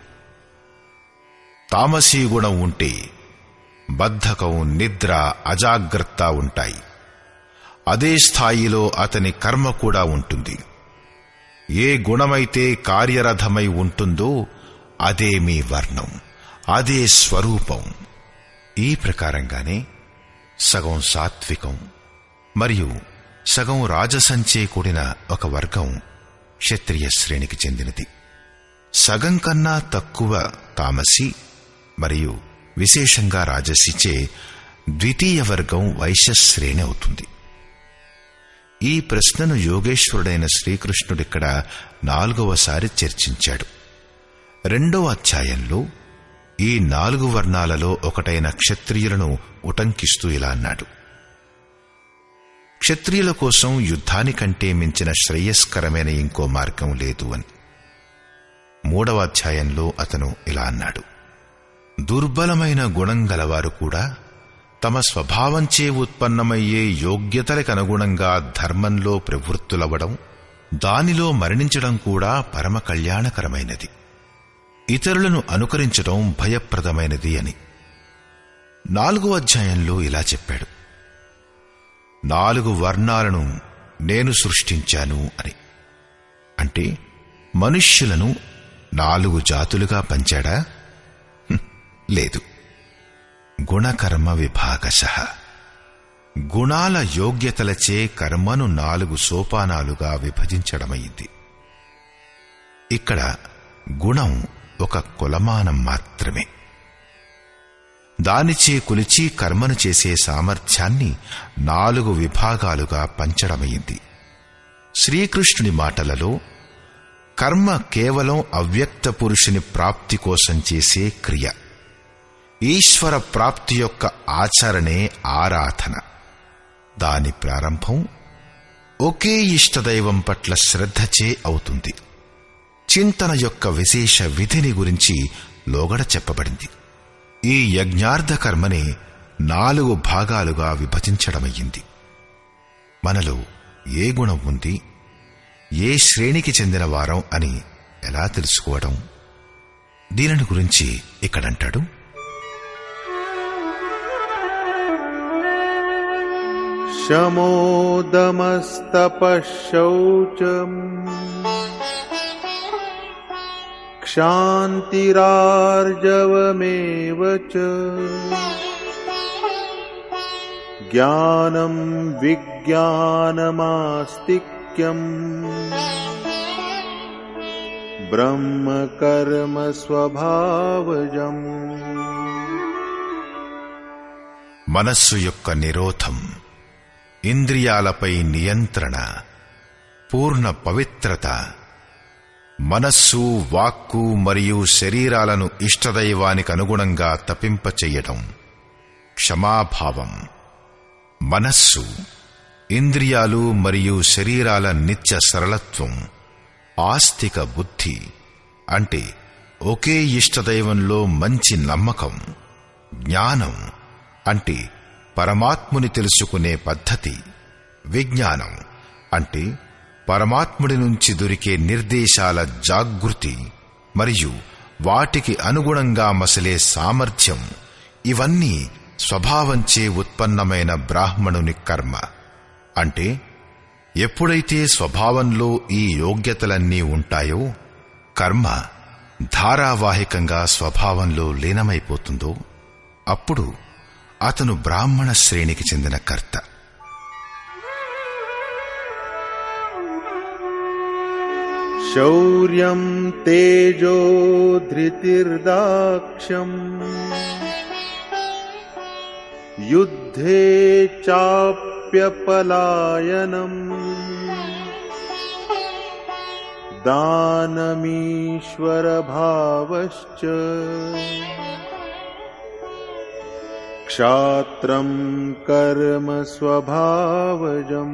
తామసీ గుణం ఉంటే బద్ధకం, నిద్ర, అజాగ్రత్త ఉంటాయి. అదే స్థాయిలో అతని కర్మ కూడా ఉంటుంది. ఏ గుణమైతే కార్యరథమై ఉంటుందో అదే మీ వర్ణం, అదే స్వరూపం. ఈ ప్రకారంగానే సగం సాత్వికం మరియు సగం రాజసంచే కూడిన ఒక వర్గం క్షత్రియ శ్రేణికి చెందినది. సగం కన్నా తక్కువ తామసి మరియు విశేషంగా రాజసిచే ద్వితీయ వర్గం వైశ్య శ్రేణి అవుతుంది. ఈ ప్రశ్నను యోగేశ్వరుడైన శ్రీకృష్ణుడిక్కడ నాలుగవసారి చర్చించాడు. రెండవ అధ్యాయంలో ఈ నాలుగు వర్ణాలలో ఒకటైన క్షత్రియులను ఉటంకిస్తూ ఇలా అన్నాడు. క్షత్రియుల కోసం యుద్ధానికంటే మించిన శ్రేయస్కరమైన ఇంకో మార్గం లేదు అని. మూడవ అధ్యాయంలో అతను ఇలా అన్నాడు. దుర్బలమైన గుణం గలవారు కూడా తమ స్వభావంచే ఉత్పన్నమయ్యే యోగ్యతలకనుగుణంగా ధర్మంలో ప్రవృత్తులవ్వడం, దానిలో మరణించడం కూడా పరమ కళ్యాణకరమైనది. ఇతరులను అనుకరించడం భయప్రదమైనది అని. నాలుగో అధ్యాయంలో ఇలా చెప్పాడు. నాలుగు వర్ణాలను నేను సృష్టించాను అని. అంటే మనుష్యులను నాలుగు జాతులుగా పంచాడా? లేదు. గుణకర్మ విభాగశః. గుణాల యోగ్యతలచే కర్మను నాలుగు సోపానాలుగా విభజించడమైంది. ఇక్కడ గుణం ఒక కొలమానం మాత్రమే. దానిచే కొలిచి కర్మను చేసే సామర్థ్యాన్ని నాలుగు విభాగాలుగా పంచడమైంది. శ్రీకృష్ణుని మాటలలో కర్మ కేవలం అవ్యక్త పురుషుని ప్రాప్తి కోసం చేసే క్రియ. ఈశ్వర ప్రాప్తి యొక్క ఆచరణే ఆరాధన. దాని ప్రారంభం ఒకే ఇష్టదైవం పట్ల శ్రద్ధచే అవుతుంది. చింతన యొక్క విశేష విధిని గురించి లోగడ చెప్పబడింది. ఈ యజ్ఞార్థ కర్మని నాలుగు భాగాలుగా విభజించడమయ్యింది. మనలో ఏ గుణం ఉంది, ఏ శ్రేణికి చెందిన వారం అని ఎలా తెలుసుకోవడం? దీనిని గురించి ఇక్కడంటాడు. శమోదమస్తపశౌచం క్షాంతిరార్జవమేవ చ జ్ఞానం విజ్ఞానమాస్తిక్యం బ్రహ్మకర్మ స్వభావజం. మనస్సు యొక్క నిరోధం, ఇంద్రియాలపై నియంత్రణ, పూర్ణ పవిత్రత, మనస్సు, వాక్కు మరియు శరీరాలను ఇష్టదైవానికి అనుగుణంగా తపింపచెయ్యడం, క్షమాభావం. మనస్సు, ఇంద్రియాలు మరియు శరీరాల నిత్య సరళత్వం, ఆస్తిక బుద్ధి అంటే ఒకే ఇష్టదైవంలో మంచి నమ్మకం, జ్ఞానం అంటే పరమాత్ముని తెలుసుకునే పద్ధతి. విజ్ఞానం అంటే పరమాత్ముడి నుంచి దొరికే నిర్దేశాల జాగృతి మరియు వాటికి అనుగుణంగా మసలే సామర్థ్యం. ఇవన్నీ స్వభావంచే ఉత్పన్నమైన బ్రాహ్మణుని కర్మ. అంటే ఎప్పుడైతే స్వభావంలో ఈ యోగ్యతలన్నీ ఉంటాయో కర్మ ధారావాహికంగా స్వభావంలో లీనమైపోతుందో అప్పుడు అతను బ్రాహ్మణ శ్రేణికి చెందిన కర్త. శౌర్యం తేజో ధృతిర్దాక్ష్యం యుద్ధే చాప్యపలాయనం దానమీశ్వర భావశ్చ క్షాత్రం కర్మ స్వభావజం.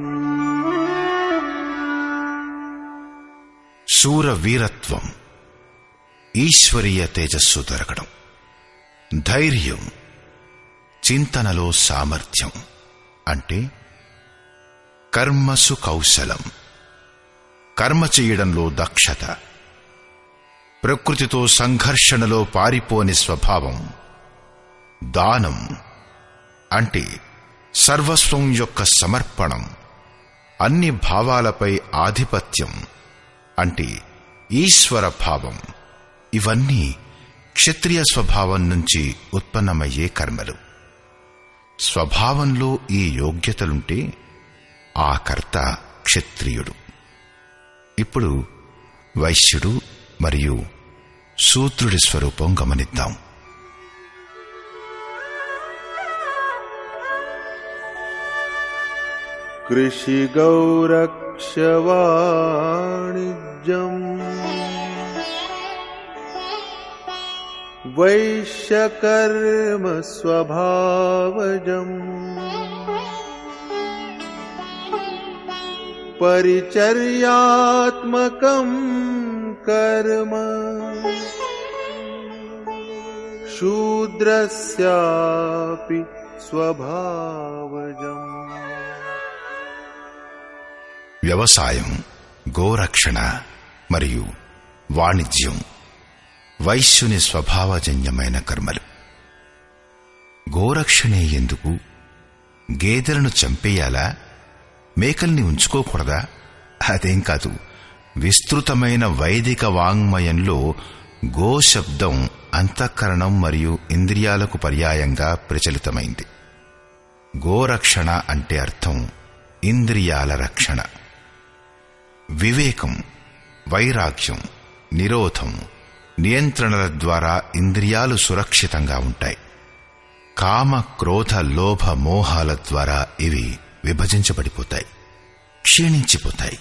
శూర వీరత్వం, ఈశ్వరీయ తేజస్సు దొరకడం, ధైర్యం, చింతనలో సామర్థ్యం అంటే కర్మసు కౌశలం, కర్మ చేయడంలో దక్షత, ప్రకృతితో సంఘర్షణలో పారిపోని స్వభావం, దానం అంటే సర్వస్వం యొక్క సమర్పణం, అన్ని భావాలపై ఆధిపత్యం అంటే ఈశ్వర భావం. ఇవన్నీ క్షత్రియ స్వభావం నుంచి ఉత్పన్నమయ్యే కర్మలు. స్వభావంలో ఈ యోగ్యతలుంటే ఆ కర్త క్షత్రియుడు. ఇప్పుడు వైశ్యుడు మరియు శూద్రుడి స్వరూపం గమనిద్దాం. కృషి గౌరక్షవాణిజ్యం వైశ్యకర్మ స్వభావజం పరిచర్యాత్మకం కర్మ శూద్రస్యాపి స్వభావజం. వ్యవసాయం, గోరక్షణ మరియు వాణిజ్యం వైశ్యుని స్వభావజన్యమైన కర్మలు. గోరక్షణే ఎందుకు? గేదెలను చంపేయాలా? మేకల్ని ఉంచుకోకూడదా? అదేం కాదు. విస్తృతమైన వైదిక వాంగ్మయంలో గో శబ్దం అంతఃకరణం మరియు ఇంద్రియాలకు పర్యాయంగా ప్రచలితమైంది. గోరక్షణ అంటే అర్థం ఇంద్రియాల రక్షణ. వివేకం, వైరాగ్యం, నిరోధం, నియంత్రణల ద్వారా ఇంద్రియాలు సురక్షితంగా ఉంటాయి. కామ, క్రోధ, లోభ, మోహాల ద్వారా ఇవి విభజించబడిపోతాయి, క్షీణించిపోతాయి.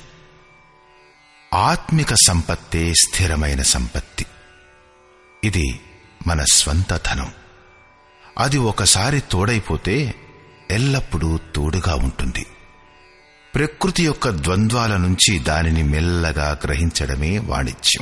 ఆత్మిక సంపత్తే స్థిరమైన సంపత్తి. ఇది మన స్వంత ధనం. అది ఒకసారి తోడైపోతే ఎల్లప్పుడూ తోడుగా ఉంటుంది. ప్రకృతి యొక్క ద్వంద్వాల నుంచి దానిని మెల్లగా గ్రహించడమే వాణిజ్యం.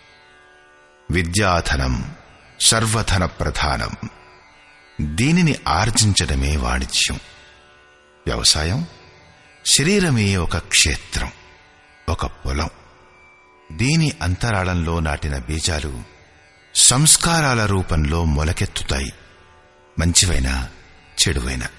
విద్యాధనం సర్వధన ప్రధానం. దీనిని ఆర్జించడమే వాణిజ్యం. వ్యవసాయం శరీరమే ఒక క్షేత్రం, ఒక పొలం. దీని అంతరాళంలో నాటిన బీజాలు సంస్కారాల రూపంలో మొలకెత్తుతాయి, మంచివైనా చెడువైనా.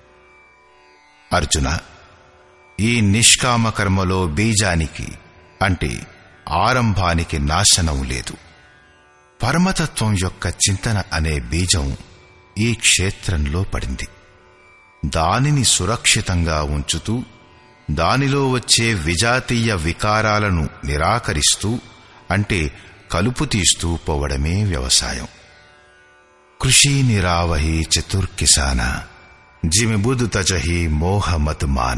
అర్జున, ఈ నిష్కామ కర్మలో బీజానికి అంటే ఆరంభానికి నాశనం లేదు. పరమతత్వం యొక్క చింతన అనే బీజం ఈ క్షేత్రంలో పడింది. దానిని సురక్షితంగా ఉంచుతూ దానిలో వచ్చే విజాతీయ వికారాలను నిరాకరిస్తూ అంటే కలుపు తీస్తూ పోవడమే వ్యవసాయం. కృషి నిరావహి చతుర్కిసాన జిమిబుదు తజహి మోహమత్ మాన.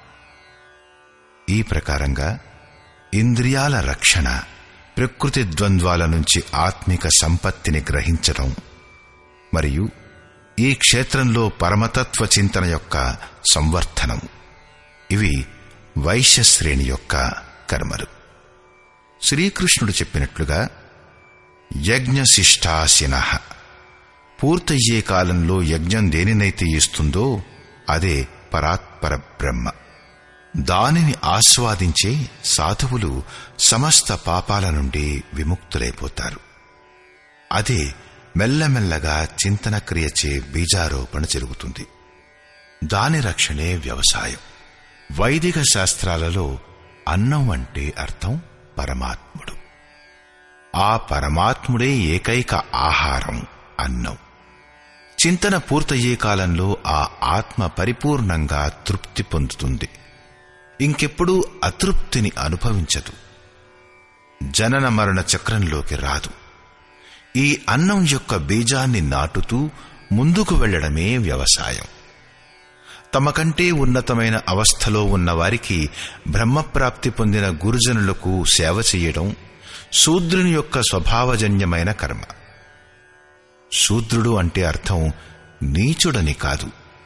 ఈ ప్రకారంగా ఇంద్రియాల రక్షణ, ప్రకృతి ద్వంద్వాల నుంచి ఆత్మిక సంపత్తిని గ్రహించడం మరియు ఈ క్షేత్రంలో పరమతత్వ చింతన యొక్క సంవర్ధనం, ఇవి వైశ్యశ్రేణి యొక్క కర్మలు. శ్రీకృష్ణుడు చెప్పినట్లుగా యజ్ఞశిష్టాశినః పూర్తయ్యే కాలంలో యజ్ఞం దేనినైతే ఇస్తుందో అదే పరాత్పర బ్రహ్మ. దానిని ఆస్వాదించే సాధువులు సమస్త పాపాల నుండి విముక్తులైపోతారు. అదే మెల్లమెల్లగా చింతన క్రియచే బీజారోపణ జరుగుతుంది. దాని రక్షణే వ్యవసాయం. వైదిక శాస్త్రాలలో అన్నం అంటే అర్థం పరమాత్ముడు. ఆ పరమాత్ముడే ఏకైక ఆహారం అన్నం. చింతన పూర్తయ్యే కాలంలో ఆ ఆత్మ పరిపూర్ణంగా తృప్తి పొందుతుంది. ఇంకెప్పుడూ అతృప్తిని అనుభవించదు. జనన మరణ చక్రంలోకి రాదు. ఈ అన్నం యొక్క బీజాన్ని నాటుతూ ముందుకు వెళ్లడమే వ్యవసాయం. తమకంటే ఉన్నతమైన అవస్థలో ఉన్న వారికి బ్రహ్మప్రాప్తి పొందిన గురుజనులకు సేవ చెయ్యడం శూద్రుని యొక్క స్వభావజన్యమైన కర్మ. శూద్రుడు అంటే అర్థం నీచుడని కాదు,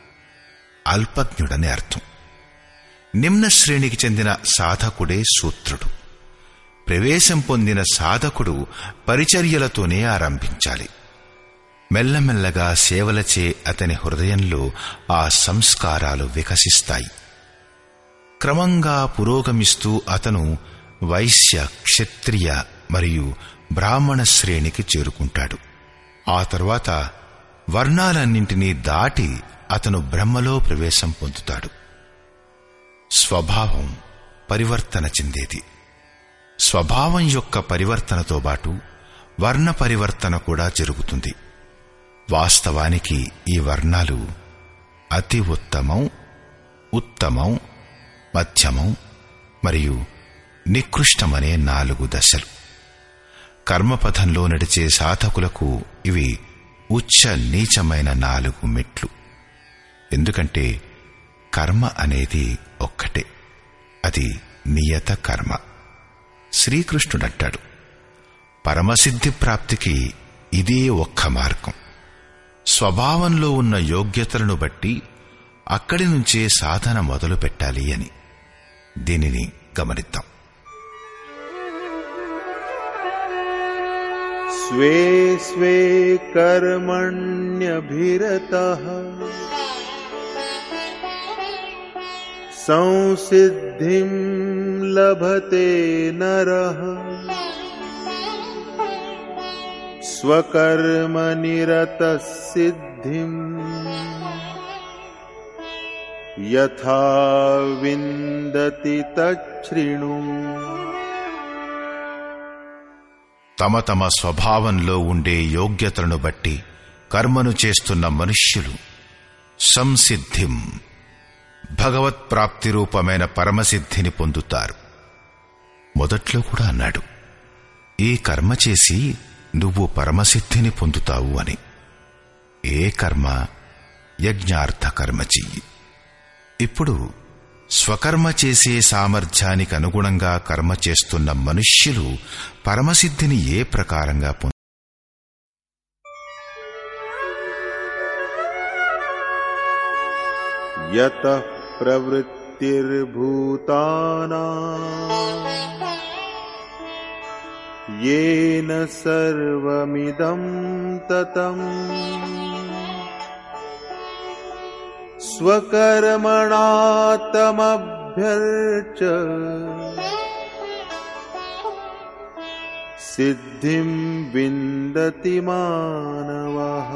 అల్పజ్ఞుడని అర్థం. నిమ్న శ్రేణికి చెందిన సాధకుడే శూద్రుడు. ప్రవేశం పొందిన సాధకుడు పరిచర్యలతోనే ఆరంభించాలి. మెల్లమెల్లగా సేవలచే అతని హృదయంలో ఆ సంస్కారాలు వికసిస్తాయి. క్రమంగా పురోగమిస్తూ అతను వైశ్య, క్షత్రియ మరియు బ్రాహ్మణ శ్రేణికి చేరుకుంటాడు. ఆ తరువాత వర్ణాలన్నింటినీ దాటి అతను బ్రహ్మలో ప్రవేశం పొందుతాడు. స్వభావం పరివర్తన చెందేది. స్వభావం యొక్క పరివర్తనతో పాటు వర్ణ పరివర్తన కూడా జరుగుతుంది. వాస్తవానికి ఈ వర్ణాలు అతి ఉత్తమం, ఉత్తమం, మధ్యమం మరియు నికృష్టమనే నాలుగు దశలు. కర్మపథంలో నడిచే సాధకులకు ఇవి ఉచ్చ నీచమైన నాలుగు మెట్లు. ఎందుకంటే కర్మ అనేది ఒక్కటే, అది నియత కర్మ. శ్రీకృష్ణుడంటాడు, పరమసిద్ధి ప్రాప్తికి ఇదే ఒక్క మార్గం. స్వభావంలో ఉన్న యోగ్యతలను బట్టి అక్కడి నుంచే సాధన మొదలు పెట్టాలి అని. దీనిని గమనిద్దాం. స్వే స్వే కర్మణ్యభిరతః సంసిద్ధిం లభతే నరః స్వకర్మనిరతః సిద్ధిం యథా విందతి తచ్ఛృణు. తమ తమ స్వభావంలో ఉండే యోగ్యతలను బట్టి కర్మను చేస్తున్న మనుష్యులు సంసిద్ధిం, భగవత్ప్రాప్తి రూపమైన పరమసిద్ధిని పొందుతారు. మొదట్లో కూడా అన్నాడు, ఈ కర్మ చేసి నువ్వు పరమసిద్ధిని పొందుతావు అని. ఏ కర్మ? యజ్ఞార్థ కర్మ చెయ్యి. ఇప్పుడు స్వకర్మ చేసే సామర్థ్యానికి అనుగుణంగా కర్మ చేస్తున్న మనుష్యులు పరమసిద్ధిని ఏ ప్రకారంగా పొందు యతః ప్రవృత్తిర్భూతానాం येन सर्वमिदं ततं स्वकर्मणा तमभ्यर्च सिद्धिं विन्दति मानवः.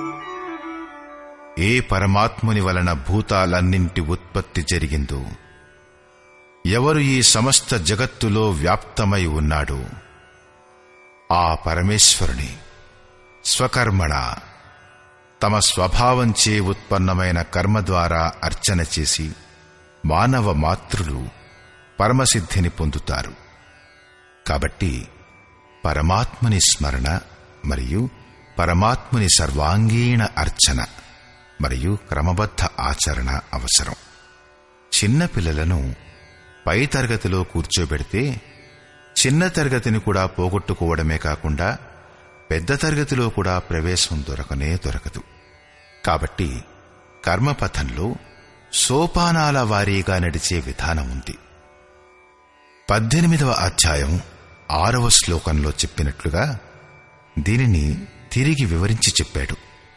ఏ పరమాత్ముని వలన భూతాలన్నింటి ఉత్పత్తి జరిగిందో, ఎవరు ఈ సమస్త జగత్తులో వ్యాప్తమై ఉన్నాడో ఆ పరమేశ్వరుని స్వకర్మణ తమ స్వభావంచే ఉత్పన్నమైన కర్మ ద్వారా అర్చన చేసి మానవ మాతృలు పరమసిద్ధిని పొందుతారు. కాబట్టి పరమాత్ముని స్మరణ మరియు పరమాత్ముని సర్వాంగీణ అర్చన మరియు క్రమబద్ధ ఆచరణ అవసరం. చిన్న పిల్లలను పై తరగతిలో కూర్చోబెడితే చిన్న తరగతిని కూడా పోగొట్టుకోవడమే కాకుండా పెద్ద తరగతిలో కూడా ప్రవేశం దొరకనే దొరకదు. కాబట్టి కర్మపథంలో సోపానాల వారీగా నడిచే విధానం ఉంది. పద్దెనిమిదవ అధ్యాయం ఆరవ శ్లోకంలో చెప్పినట్లుగా దీనిని తిరిగి వివరించి చెప్పాడు.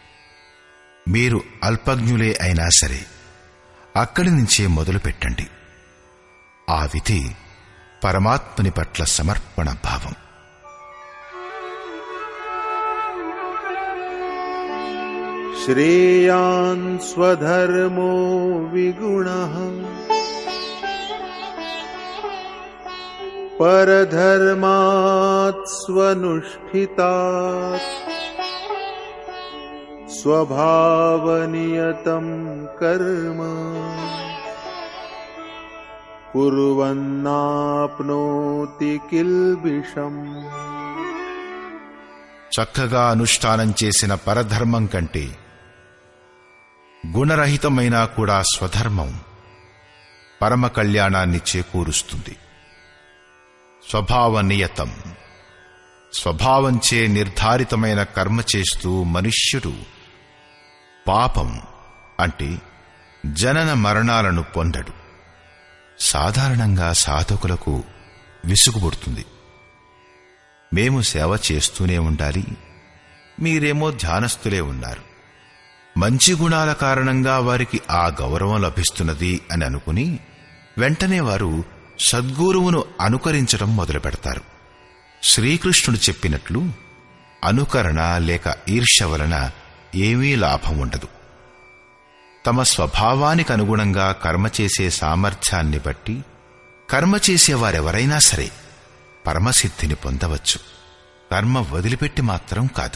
మీరు అల్పజ్ఞులే అయినా సరే అక్కడి నుంచే మొదలు పెట్టండి. ఆ విధి పరమాత్మని పట్ల సమర్పణ భావం. శ్రేయాన్ స్వధర్మో విగుణః పరధర్మాత్ స్వనుష్ఠితాత్ స్వభావనియతం కర్మ కుర్వన్నాప్నోతి కిల్బిషం. చక్కగా అనుష్ఠానం చేసిన పరధర్మం కంటే గుణరహితమైనా కూడా స్వధర్మం పరమ కళ్యాణాన్ని చేకూరుస్తుంది. స్వభావనియతం, స్వభావంచే నిర్ధారితమైన కర్మ చేస్తూ మనుష్యుడు పాపం అంటే జనన మరణాలను పొందడు. సాధారణంగా సాధకులకు విసుగుపుడుతుంది. మేము సేవ చేస్తూనే ఉండాలి, మీరేమో ధ్యానస్థులే ఉన్నారు, మంచి గుణాల కారణంగా వారికి ఆ గౌరవం లభిస్తున్నది అని అనుకుని వెంటనే వారు సద్గురువును అనుకరించడం మొదలు పెడతారు. శ్రీకృష్ణుడు చెప్పినట్లు అనుకరణ లేక ఈర్ష్య వలన ఏమీ లాభం ఉండదు. తమ స్వభావానికి అనుగుణంగా కర్మ చేసే సామర్థ్యాన్ని బట్టి కర్మ చేసేవారెవరైనా సరే పరమసిద్ధిని పొందవచ్చు. కర్మ వదిలిపెట్టి మాత్రం కాదు.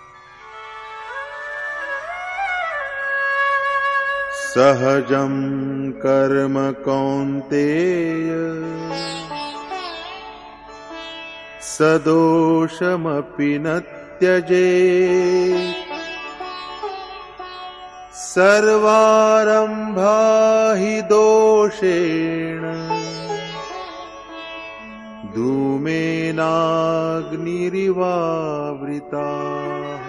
సహజం కర్మ కౌంతేయ సదోషమపి న త్యజేత్ సర్వారంభా హి దోషేణ ధూమేనాగ్నిరివావృతాః.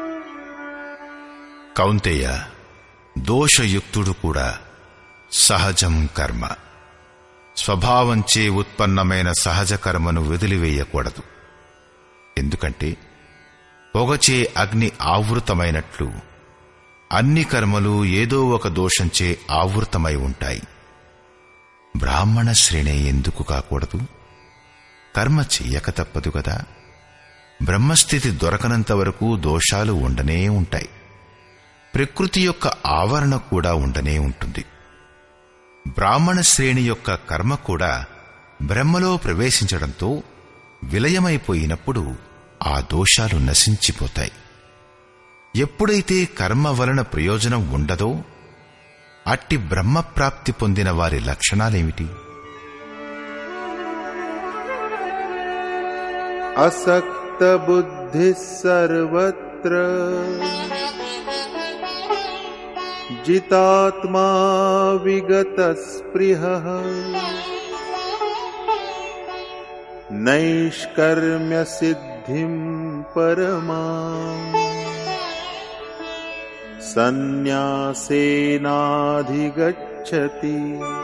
కౌంతేయ, దోషయుక్తుడు కూడా సహజం కర్మ, స్వభావంచే ఉత్పన్నమైన సహజ కర్మను వదిలివేయకూడదు. ఎందుకంటే పొగచే అగ్ని ఆవృతమైనట్లు అన్ని కర్మలు ఏదో ఒక దోషంచే ఆవృతమై ఉంటాయి. బ్రాహ్మణ శ్రేణి ఎందుకు కాకూడదు? కర్మ చెయ్యక తప్పదు కదా. బ్రహ్మస్థితి దొరకనంత వరకు దోషాలు ఉండనే ఉంటాయి. ప్రకృతి యొక్క ఆవరణ కూడా ఉండనే ఉంటుంది. బ్రాహ్మణ శ్రేణి యొక్క కర్మ కూడా బ్రహ్మలో ప్రవేశించడంతో విలయమైపోయినప్పుడు ఆ దోషాలు నశించిపోతాయి. ఎప్పుడైతే కర్మ వలన ప్రయోజనం ఉండదో అట్టి బ్రహ్మప్రాప్తి పొందిన వారి లక్షణాలేమిటి? అసక్త బుద్ధి సర్వత్ర జితాత్మా విగత స్పృహః నైష్కర్మ్య సిద్ధిం పరమాం సన్యాసేనాధిగచ్చతి.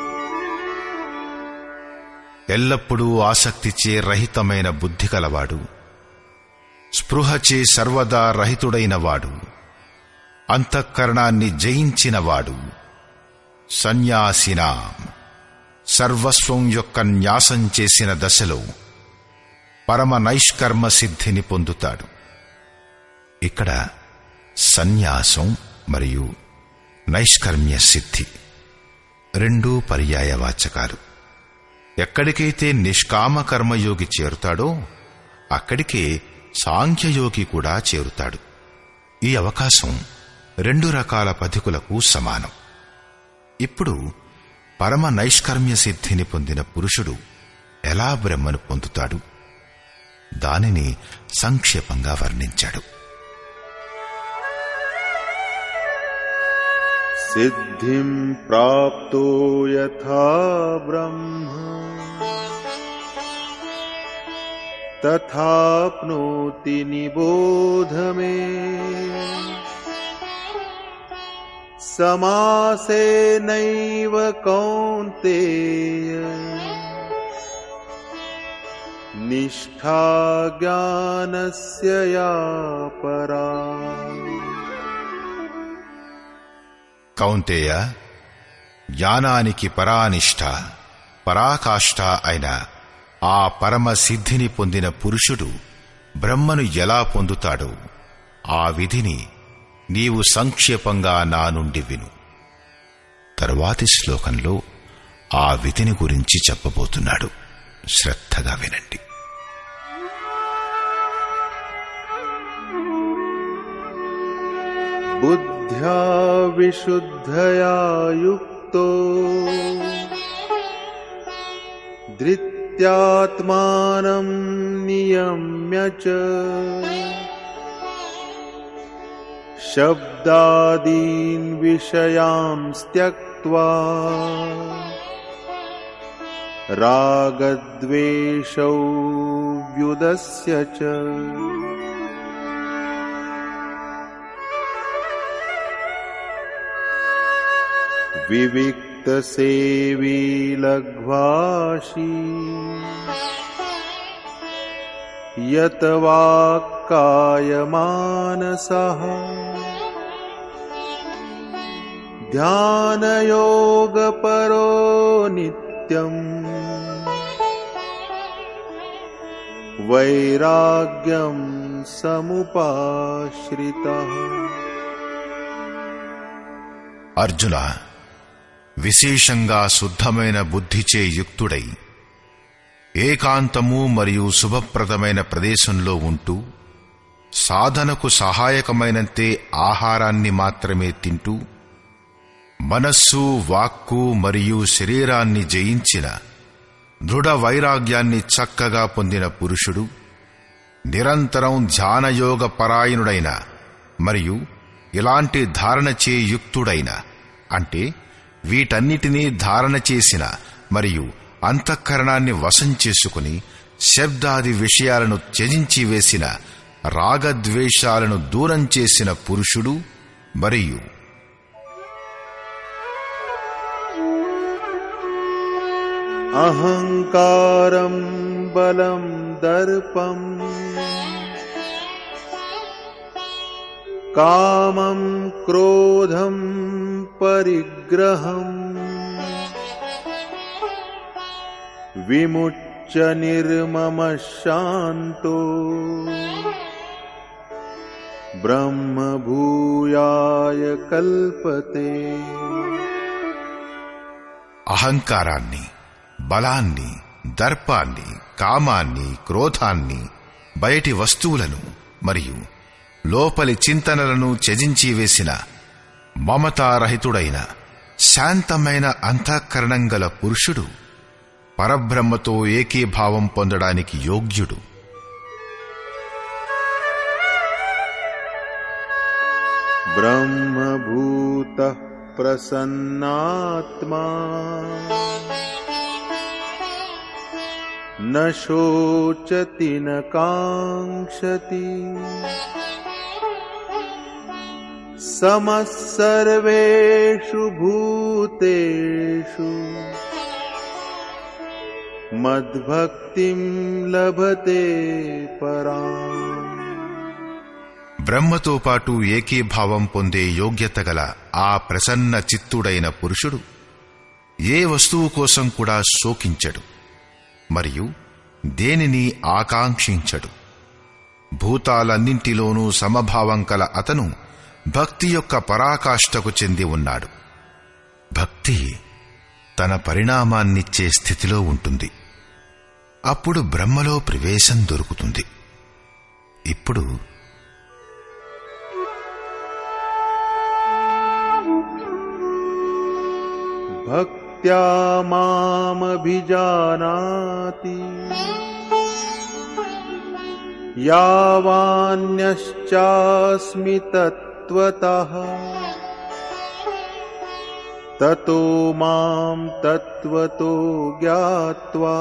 ఎల్లప్పుడూ ఆసక్తిచే రహితమైన బుద్ధి కలవాడు, స్పృహచే సర్వదా రహితుడైనవాడు, అంతఃకరణాన్ని జయించినవాడు సన్యాసినా సర్వస్వం యొక్క న్యాసం చేసిన దశలో పరమ నైష్కర్మ సిద్ధిని పొందుతాడు. ఇక్కడ సన్యాసం మరియు నైష్కర్మ్య సిద్ధి రెండూ పర్యాయవాచకాలు. ఎక్కడికైతే నిష్కామ కర్మయోగి చేరుతాడో అక్కడికే సాంఖ్యయోగి కూడా చేరుతాడు. ఈ అవకాశం రెండు రకాల పథికులకు సమానం. ఇప్పుడు పరమ నైష్కర్మ్య సిద్ధిని పొందిన పురుషుడు ఎలా బ్రహ్మను పొందుతాడు? దానిని సంక్షేపంగా వర్ణించాడు. సిద్ధిం ప్రాప్తో యథా బ్రహ్మ తథాప్నోతి నిబోధ మే. సమాసేనైవ కౌంతేయ నిష్ఠా జ్ఞానస్య యా పరా. కౌంతేయ, జ్ఞానానికి పరానిష్ట పరాకాష్ఠ అయిన ఆ పరమ సిద్ధిని పొందిన పురుషుడు బ్రహ్మను ఎలా పొందుతాడో ఆ విధిని నీవు సంక్షేపంగా నా నుండి విను. తరువాతి శ్లోకంలో ఆ విధిని గురించి చెప్పబోతున్నాడు. శ్రద్ధగా వినండి. బుద్ధ్యా విశుద్ధయా యుక్తో ధృత్యాత్మానం నియమ్య చ శబ్దాదీన్ విషయాన్ త్యక్త్వా రాగద్వేషౌ వ్యుదస్య చ వివిక్త సేవీ లఘ్వాషీ యత్ వాక్కాయమానసః ధ్యానయోగపరో నిత్యం వైరాగ్యం సముపాశ్రితః. అర్జున, విశేషంగా శుద్ధమైన బుద్ధిచే యుక్తుడై ఏకాంతము మరియు శుభప్రదమైన ప్రదేశంలో ఉంటూ సాధనకు సహాయకమైనంతే ఆహారాన్ని మాత్రమే తింటూ మనస్సు, వాక్కు మరియు శరీరాన్ని జయించిన దృఢ వైరాగ్యాన్ని చక్కగా పొందిన పురుషుడు నిరంతరం ధ్యానయోగ పరాయణుడైన మరియు ఇలాంటి ధారణచే యుక్తుడైన, అంటే వీటన్నిటినీ ధారణ చేసిన మరియు అంతఃకరణాన్ని వశం చేసుకుని శబ్దాది విషయాలను త్యజించి వేసిన రాగద్వేషాలను దూరం చేసిన పురుషుడు మరియు అహంకారం బలం దర్పం కామం క్రోధం పరిగ్రహం విముచ్య నిర్మమ శాంతో బ్రహ్మభూయాయ కల్పతే. అహంకారాన్ని, బలాన్ని, దర్పాన్ని, కామాన్ని, క్రోధాన్ని, బయటి వస్తువులను మరియు లోపలి చింతనలను త్యజించి వేసిన మమతారహితుడైన శాంతమైన అంతఃకరణం గల పురుషుడు పరబ్రహ్మతో ఏకీభావం పొందడానికి యోగ్యుడు. బ్రహ్మభూత ప్రసన్నాత్మా న శోచతి న కాంక్షతి సమః సర్వేషు భూతేషు మద్భక్తిం లభతే పరాం. బ్రహ్మతో పాటు ఏకీభావం పొందే యోగ్యత గల ఆ ప్రసన్న చిత్తుడైన పురుషుడు ఏ వస్తువు కోసం కూడా శోకించడు మరియు దేనిని ఆకాంక్షించడు. భూతాలన్నింటిలోనూ సమభావం కల అతను భక్తి యొక్క పరాకాష్ఠకు చెంది ఉన్నాడు. భక్తి తన పరిణామాన్నిచ్చే స్థితిలో ఉంటుంది. అప్పుడు బ్రహ్మలో ప్రవేశం దొరుకుతుంది. ఇప్పుడు భక్త్యా మామభిజానాతి యావాన్యశ్చాస్మి తత్వతః తతో మాం తత్వతో జ్ఞాత్వా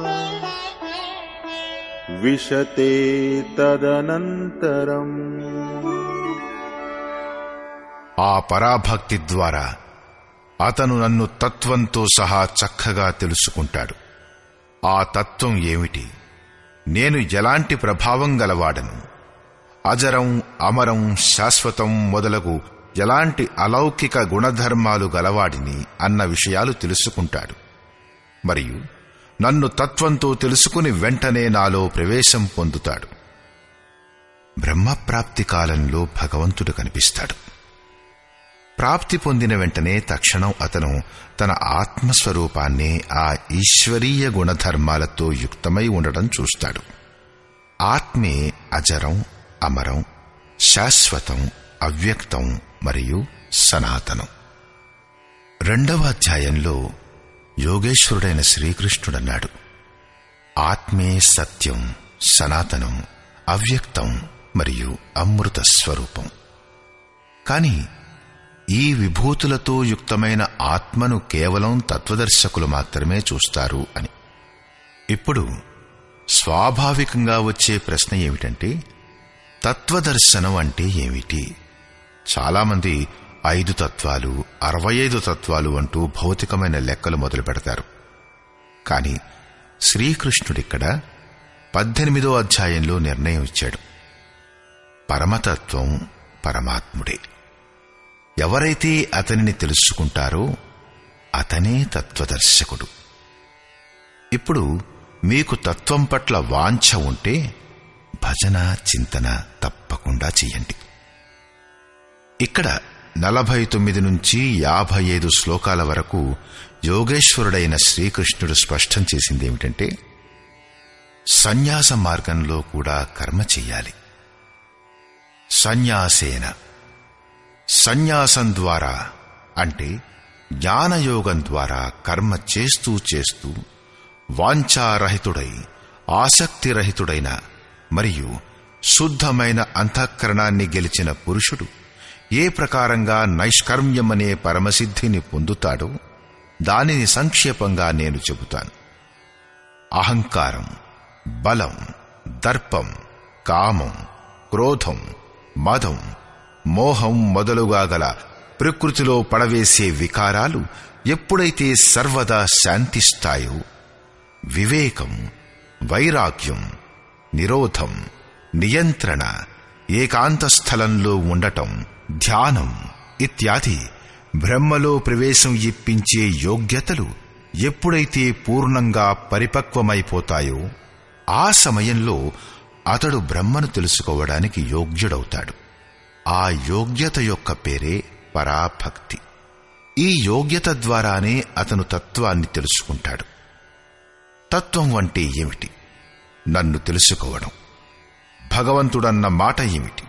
విశతే తదనంతరం. ఆ పరాభక్తి ద్వారా అతను నన్ను తత్వంతో సహా చక్కగా తెలుసుకుంటాడు. ఆ తత్వం ఏమిటి? నేను ఎలాంటి ప్రభావం గలవాడను, అజరం, అమరం, శాశ్వతం మొదలగు ఎలాంటి అలౌకిక గుణధర్మాలు గలవాడిని అన్న విషయాలు తెలుసుకుంటాడు. మరియు నన్ను తత్వంతో తెలుసుకుని వెంటనే నాలో ప్రవేశం పొందుతాడు. బ్రహ్మప్రాప్తి కాలంలో భగవంతుడు కనిపిస్తాడు. ప్రాప్తి పొందిన వెంటనే తక్షణం అతను తన ఆత్మస్వరూపాన్నే ఆ ఈశ్వరీయ గుణధర్మాలతో యుక్తమై ఉండడం చూస్తాడు. ఆత్మే అజరం, అమరం, శాశ్వతం, అవ్యక్తం మరియు సనాతనం. రెండవ అధ్యాయంలో యోగేశ్వరుడైన శ్రీకృష్ణుడన్నాడు, ఆత్మే సత్యం, సనాతనం, అవ్యక్తం మరియు అమృత స్వరూపం. కాని ఈ విభూతులతో యుక్తమైన ఆత్మను కేవలం తత్వదర్శకులు మాత్రమే చూస్తారు అని. ఇప్పుడు స్వాభావికంగా వచ్చే ప్రశ్న ఏమిటంటే, తత్వదర్శనం అంటే ఏమిటి? చాలామంది ఐదు తత్వాలు, అరవై ఐదు తత్వాలు అంటూ భౌతికమైన లెక్కలు మొదలు పెడతారు. కాని శ్రీకృష్ణుడిక్కడ పద్దెనిమిదో అధ్యాయంలో నిర్ణయం ఇచ్చాడు. పరమతత్వం పరమాత్ముడే. ఎవరైతే అతనిని తెలుసుకుంటారో అతనే తత్వదర్శకుడు. ఇప్పుడు మీకు తత్వం పట్ల వాంఛ ఉంటే భజన, చింతన తప్పకుండా చెయ్యండి. ఇక్కడ నలభై తొమ్మిది నుంచి యాభై ఐదు శ్లోకాల వరకు యోగేశ్వరుడైన శ్రీకృష్ణుడు స్పష్టం చేసిందేమిటంటే, సన్యాస మార్గంలో కూడా కర్మ చెయ్యాలి. సన్యాసేన, సన్యాసం ద్వారా అంటే జ్ఞానయోగం ద్వారా కర్మ చేస్తూ చేస్తూ వాంఛారహితుడై ఆసక్తిరహితుడైన మరియు శుద్ధమైన అంతఃకరణాన్ని గెలిచిన పురుషుడు ఏ ప్రకారంగా నైష్కర్మ్యమనే పరమసిద్ధిని పొందుతాడో దానిని సంక్షేపంగా నేను చెబుతాను. అహంకారం, బలం, దర్పం, కామం, క్రోధం, మదం, మోహం మొదలుగా గల ప్రకృతిలో పడవేసే వికారాలు ఎప్పుడైతే సర్వదా శాంతిస్తాయో, వివేకం, వైరాగ్యం, నిరోధం, నియంత్రణ, ఏకాంత స్థలంలో ఉండటం, ధ్యానం ఇత్యాది బ్రహ్మలో ప్రవేశం ఇప్పించే యోగ్యతలు ఎప్పుడైతే పూర్ణంగా పరిపక్వమైపోతాయో ఆ సమయంలో అతడు బ్రహ్మను తెలుసుకోవడానికి యోగ్యుడవుతాడు. ఆ యోగ్యత యొక్క పేరే పరాభక్తి. ఈ యోగ్యత ద్వారానే అతను తత్వాన్ని తెలుసుకుంటాడు. తత్వం అంటే ఏమిటి? నన్ను తెలుసుకోవడం. భగవంతుడన్న మాట ఏమిటి?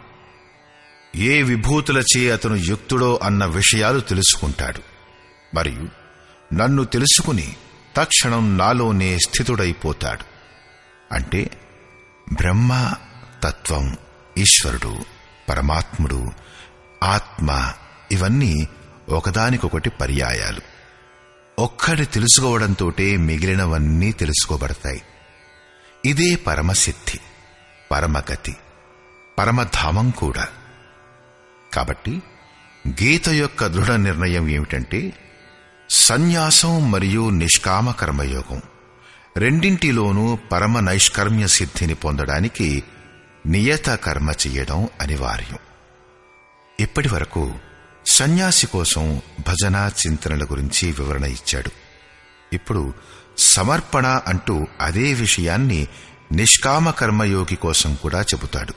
ఏ విభూతులచే అతను యుక్తుడో అన్న విషయాలు తెలుసుకుంటాడు. మరియు నన్ను తెలుసుకుని తక్షణం నాలోనే స్థితుడైపోతాడు. అంటే బ్రహ్మ, తత్వం, ఈశ్వరుడు, పరమాత్ముడు, ఆత్మ ఇవన్నీ ఒకదానికొకటి పర్యాయాలు. ఒక్కడి తెలుసుకోవడంతోటే మిగిలినవన్నీ తెలుసుకోబడతాయి. ఇదే పరమసిద్ధి, పరమగతి, పరమధామం కూడా. కాబట్టి గీత యొక్క దృఢ నిర్ణయం ఏమిటంటే, సన్యాసం మరియు నిష్కామ కర్మయోగం రెండింటిలోనూ పరమ నైష్కర్మ్య సిద్ధిని పొందడానికి నియత కర్మ చెయ్యడం అనివార్యం. ఇప్పటి వరకు సన్యాసి కోసం భజన, చింతనల గురించి వివరణ ఇచ్చాడు. ఇప్పుడు సమర్పణ అంటూ అదే విషయాన్ని నిష్కామ కర్మయోగి కోసం కూడా చెబుతాడు.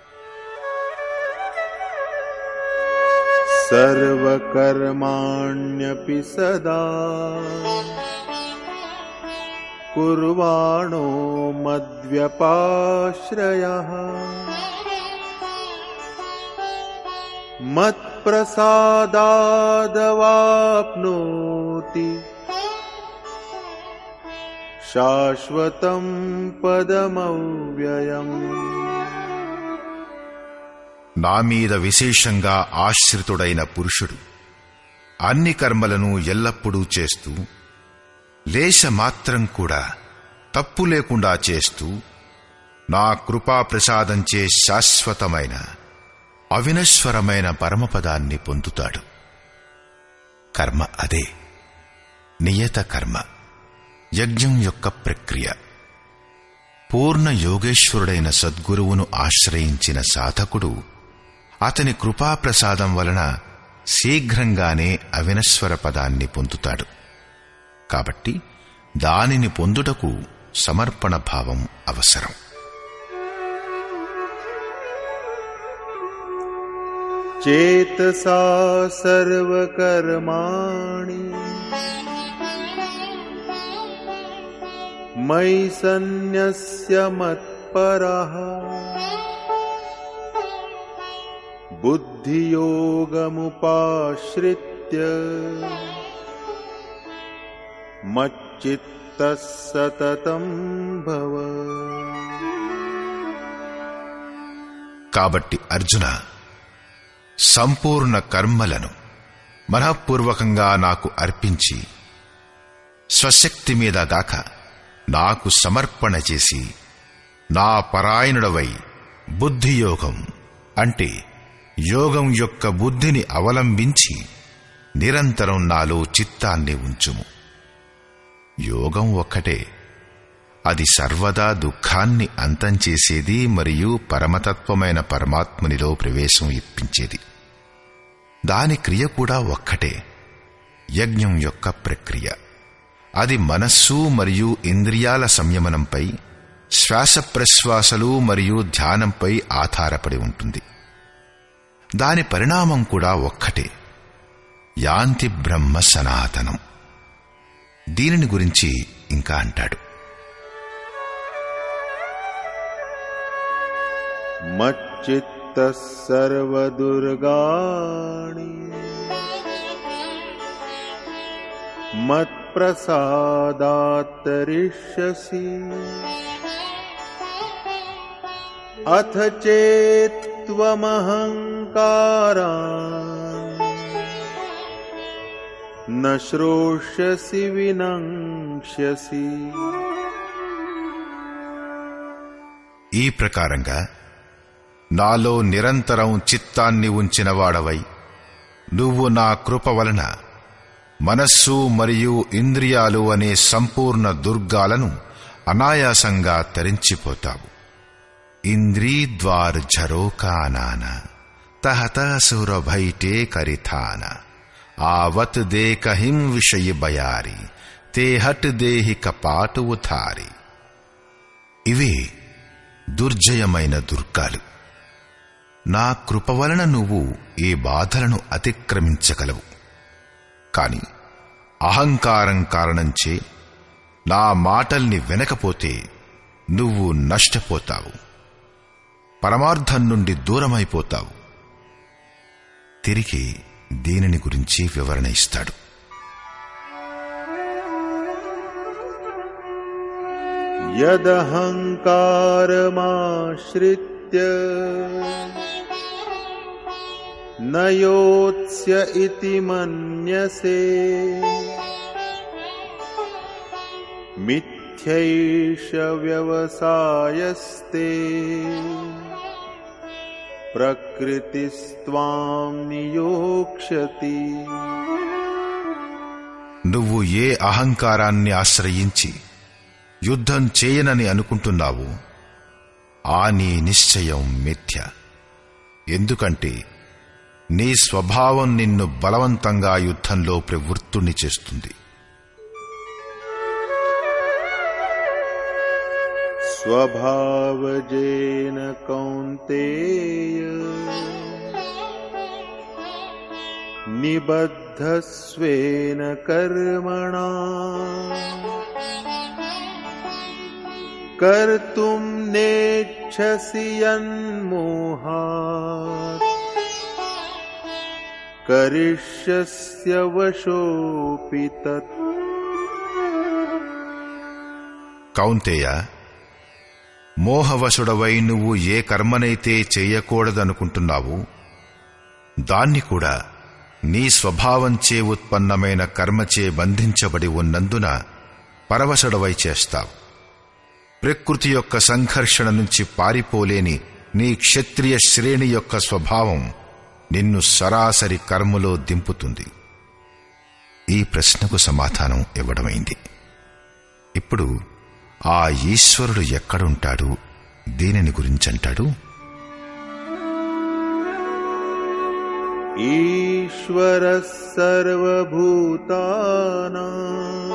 సర్వకర్మాణ్యపి సదా కుర్వాణో మద్వ్యపాశ్రయః మత్ప్రసాదాదవాప్నోతి శాశ్వతం పదమవ్యయం. నా మీద విశేషంగా ఆశ్రితుడైన పురుషుడు అన్ని కర్మలను ఎల్లప్పుడూ చేస్తూ, లేశమాత్రం కూడా తప్పు లేకుండా చేస్తూ, నా కృపాప్రసాదంచే శాశ్వతమైన అవినశ్వరమైన పరమపదాన్ని పొందుతాడు. కర్మ అదే నియత కర్మ, యజ్ఞం యొక్క ప్రక్రియ. పూర్ణ యోగేశ్వరుడైన సద్గురువును ఆశ్రయించిన సాధకుడు అతని కృపాప్రసాదం వలన శీఘ్రంగానే అవినశ్వర పదాన్ని పొందుతాడు. కాబట్టి దానిని పొందుటకు సమర్పణ భావం అవసరం. చేతసా సర్వకర్మాణి మయి సన్యస్య మత్పరః బుద్ధియోగముపాశ్రిత్య మచ్చిత్తః సతతం భవ. కాబట్టి అర్జున, సంపూర్ణ కర్మలను మనఃపూర్వకంగా నాకు అర్పించి స్వశక్తి మీద గాక నాకు సమర్పణ చేసి నా పరాయణుడవై బుద్ధియోగం అంటే యోగం యొక్క బుద్ధిని అవలంబించి నిరంతరం నాలో చిత్తాన్ని ఉంచుము. యోగం ఒక్కటే, అది సర్వదా దుఃఖాన్ని అంతం చేసేది మరియు పరమతత్వమైన పరమాత్మునిలో ప్రవేశం ఇప్పించేది. దాని క్రియ కూడా ఒక్కటే, యజ్ఞం యొక్క ప్రక్రియ. అది మనస్సు మరియు ఇంద్రియాల సంయమనంపై, శ్వాస ప్రశ్వాసలు మరియు ధ్యానంపై ఆధారపడి ఉంటుంది. దాని పరిణామం కూడా ఒక్కటే, యాంతి బ్రహ్మ సనాతనం. దీనిని గురించి ఇంకా అంటాడు, మచ్చిత్తః సర్వదుర్గాణి మత్ప్రసాదాత్ తరిష్యసి అథ చేత్త్వమహంకారాన్ న శ్రోష్యసి వినంక్ష్యసి. ఈ ప్రకారంగా నాలో నిరంతరం చిత్తాన్ని ఉంచినవాడవై నువ్వు నా కృప వలన మనస్సు మరియు ఇంద్రియాలు అనే సంపూర్ణ దుర్గాలను అనాయాసంగా తరించిపోతావు. ఇంద్రీద్వార్ ఝరోకానాన తహత సురభైటే కరిథాన ఆవత్ దేకహిం విషయ బయారి తే హట్ దేహి కపాటు ఉథారి. ఇవే దుర్జయమైన దుర్గాలు. నా కృప వలన నువ్వు ఈ బాధలను అతిక్రమించగలవు. కాని అహంకారం కారణంచే నా మాటల్ని వినకపోతే నువ్వు నష్టపోతావు, పరమార్థం నుండి దూరమైపోతావు. తిరిగి దీనిని గురించి వివరణ ఇస్తాడు. యదహంకారమాశ్రిత్య నయోత్స్య ఇతి మన్యసే మిథ్యైష వ్యవసాయస్తే ప్రకృతిస్త్వాం నియోక్ష్యతి. నువ్వు ఏ అహంకారాన్ని ఆశ్రయించి యుద్ధం చేయనని అనుకుంటున్నావు, ఆ నీ నిశ్చయం మిథ్య. ఎందుకంటే నీ స్వభావం నిన్ను బలవంతంగా యుద్ధంలో ప్రవృత్తుని చేస్తుంది. స్వభావజేన కౌంతేయ నిబద్ధస్వేన కర్మణా కర్తుం నేచ్ఛసి యన్మోహాత్ కరిష్యస్య వశోపి తత్. కౌంతేయ, మోహవశుడవై నువ్వు ఏ కర్మనైతే చేయకూడదనుకుంటున్నావు, దాన్ని కూడా నీ స్వభావంచే ఉత్పన్నమైన కర్మచే బంధించబడి ఉన్నందున పరవశుడవై చేస్తావు. ప్రకృతి యొక్క సంఘర్షణ నుంచి పారిపోలేని నీ క్షత్రియ శ్రేణి యొక్క స్వభావం నిన్ను సరాసరి కర్మలో దింపుతుంది. ఈ ప్రశ్నకు సమాధానం ఇవ్వడమైంది. ఇప్పుడు ఆ ఈశ్వరుడు ఎక్కడుంటాడు, దీనిని గురించంటాడు. ईश्वरः सर्वभूतानां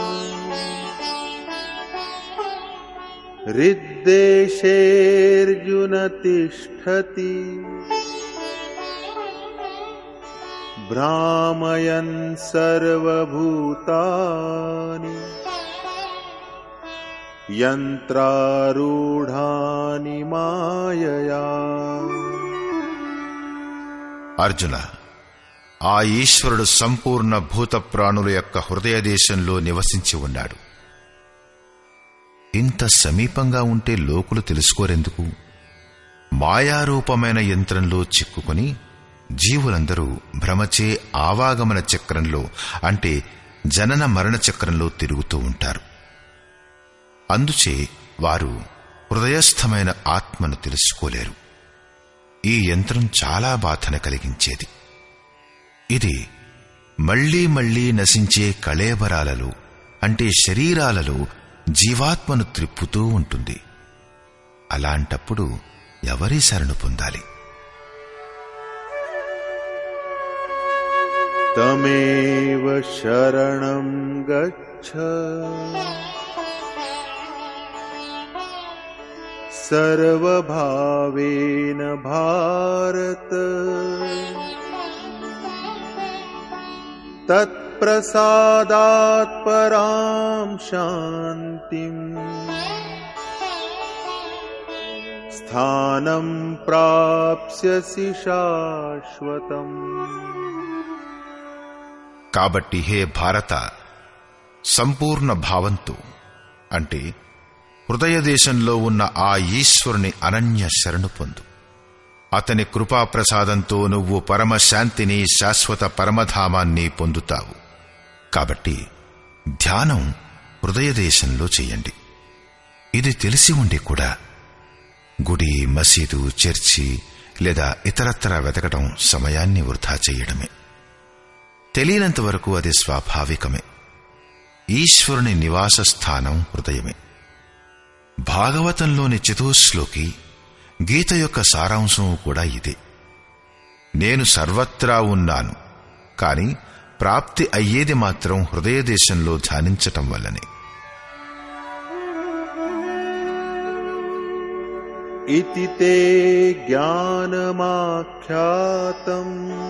हृद्देशेऽर्जुन तिष्ठति भ्रामयन् सर्वभूतानि యంత్రారూఢాని మాయయా. అర్జున, ఆ ఈశ్వరుడు సంపూర్ణ భూత ప్రాణుల యొక్క హృదయ దేశంలో నివసించి ఉన్నాడు. ఇంత సమీపంగా ఉంటే లోకులు తెలుసుకోరెందుకు? మాయారూపమైన యంత్రంలో చిక్కుకుని జీవులందరూ భ్రమచే ఆవాగమన చక్రంలో అంటే జనన మరణ చక్రంలో తిరుగుతూ ఉంటారు. అందుచే వారు హృదయస్థమైన ఆత్మను తెలుసుకోలేరు. ఈ యంత్రం చాలా బాధన కలిగించేది. ఇది మళ్లీ మళ్లీ నశించే కళేబరాలలో అంటే శరీరాలలో జీవాత్మను త్రిప్పుతూ ఉంటుంది. అలాంటప్పుడు ఎవరి శరణు పొందాలి? తమేవ శరణం గచ్చ సర్వభావేన భారత తత్ప్రసాదాత్ పరాం శాంతిం స్థానం ప్రాప్స్యసి శాశ్వతం. కాబట్టి హే భారత, సంపూర్ణ భావంతో అంటే హృదయదేశంలో ఉన్న ఆ ఈశ్వరుని అనన్య శరణు పొందు. అతని కృపాప్రసాదంతో నువ్వు పరమశాంతిని, శాశ్వత పరమధామాన్ని పొందుతావు. కాబట్టి ధ్యానం హృదయదేశంలో చెయ్యండి. ఇది తెలిసి ఉండి కూడా గుడి, మసీదు, చర్చి లేదా ఇతరత్రా వెతకడం సమయాన్ని వృధా చెయ్యడమే. తెలియనంత వరకు అది స్వాభావికమే. ఈశ్వరుని నివాస స్థానం హృదయమే. భాగవతంలోని చతుశ్లోకి గీత యొక్క సారాంశం కూడా ఇదే. నేను సర్వత్రా ఉన్నాను, కాని ప్రాప్తి అయ్యేది మాత్రం హృదయదేశంలో ధ్యానించటం వల్లనే. ఇతి తే జ్ఞానమాఖ్యాతం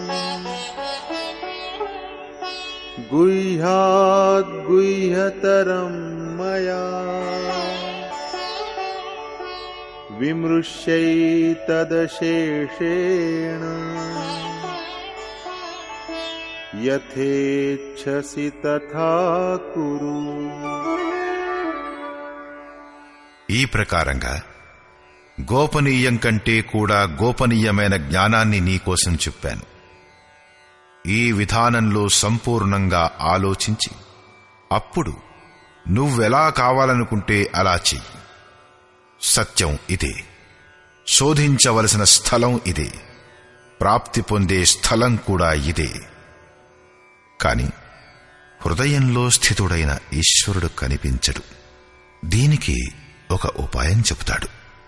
గుహ్యాద్ గుహ్యతరం మయా విమృశ్యైతదశేషేణ యథేచ్ఛసి తథా కురు. ఈ ప్రకారంగా గోపనీయం కంటే కూడా గోపనీయమైన జ్ఞానాన్ని నీకోసం చెప్పాను. ఈ విధానంలో సంపూర్ణంగా ఆలోచించి అప్పుడు నువ్వెలా కావాలనుకుంటే అలా చెయ్యి. సత్యం ఇదే, శోధించవలసిన స్థలం ఇదే, ప్రాప్తి పొందే స్థలం కూడా ఇదే. కాని హృదయంలో స్థితుడైన ఈశ్వరుడు కనిపించడు. దీనికి ఒక ఉపాయం చెబుతాడు.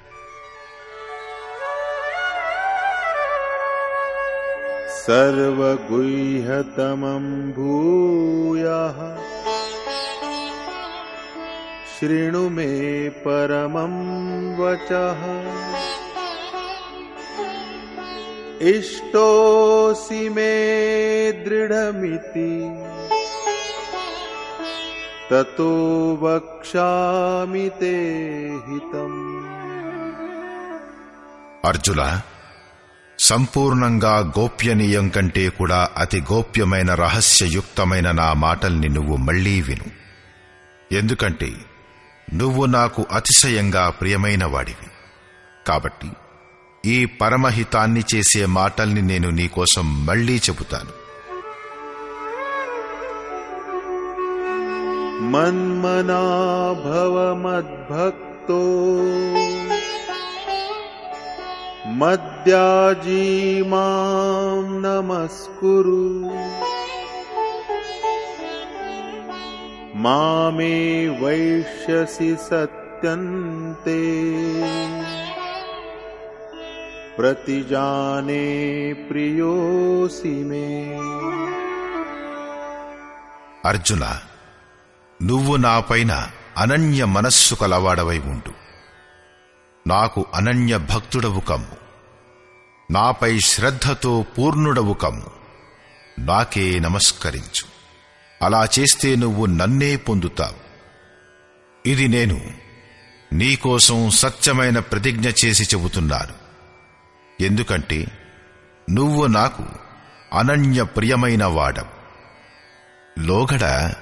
సర్వగుహ్యతమం భూయః శృణు మే పరమం వచః ఇష్టోసి మే దృఢమితి తతో వక్ష్యామి తే హితం. అర్జున, సంపూర్ణంగా గోప్యనీయం కంటే కూడా అతి గోప్యమైన రహస్యయుక్తమైన నా మాటల్ని నువ్వు మళ్లీ విను. ఎందుకంటే నువ్వు నాకు అతిశయంగా ప్రియమైన వాడివి. కాబట్టి ఈ పరమహితాన్ని చేసే మాటల్ని నేను నీకోసం మళ్లీ చెబుతాను. మన్మనా భవ మద్భక్తో మద్యాజీ మాం నమస్కురు మామే వైష్యసి సత్యంతే प्रतिजाने प्रियोऽसि मे। అర్జున, నువ్వు నాపైన అనన్య మనస్సు కలవాడవై ఉండు. నాకు అనన్య భక్తుడవు కమ్ము. నాపై శ్రద్ధతో పూర్ణుడవు కమ్ము. నాకే నమస్కరించు. అలా చేస్తే నువ్వు నన్నే పొందుతావు. ఇది నేను నీకోసం సత్యమైన ప్రతిజ్ఞ చేసి చెబుతున్నాను. ఎందుకంటే నువ్వు నాకు అనన్య ప్రియమైన వాడవు. లోగడ,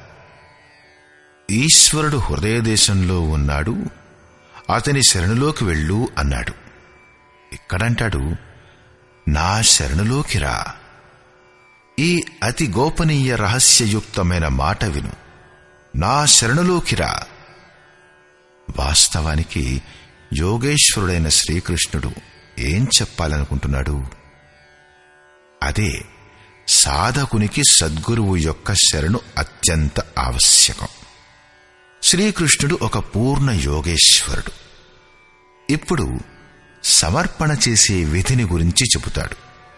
ఈశ్వరుడు హృదయదేశంలో ఉన్నాడు, అతని శరణులోకి వెళ్ళు అన్నాడు. ఇక్కడంటాడు, నా శరణులోకి రా. ఈ అతి గోపనీయ రహస్యయుక్తమైన మాట విను. నా శరణులోకి రా. వాస్తవానికి యోగేశ్వరుడైన శ్రీకృష్ణుడు ఏం చెప్పాలనుకుంటున్నాడు? అదే, సాధకునికి సద్గురువు యొక్క శరణు అత్యంత ఆవశ్యకం. శ్రీకృష్ణుడు ఒక పూర్ణ యోగేశ్వరుడు. ఇప్పుడు సమర్పణ చేసే విధిని గురించి చెబుతాడు.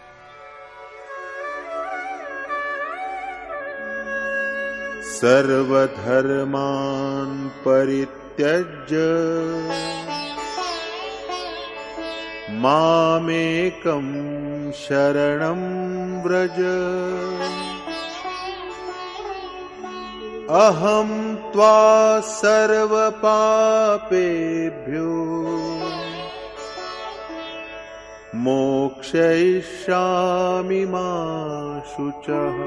సర్వధర్మాన్ పరిత్యజ్య మామేకం శరణం వ్రజ. అహం త్వా సర్వపాపేభ్యో మోక్షయిష్యామి మా శుచః.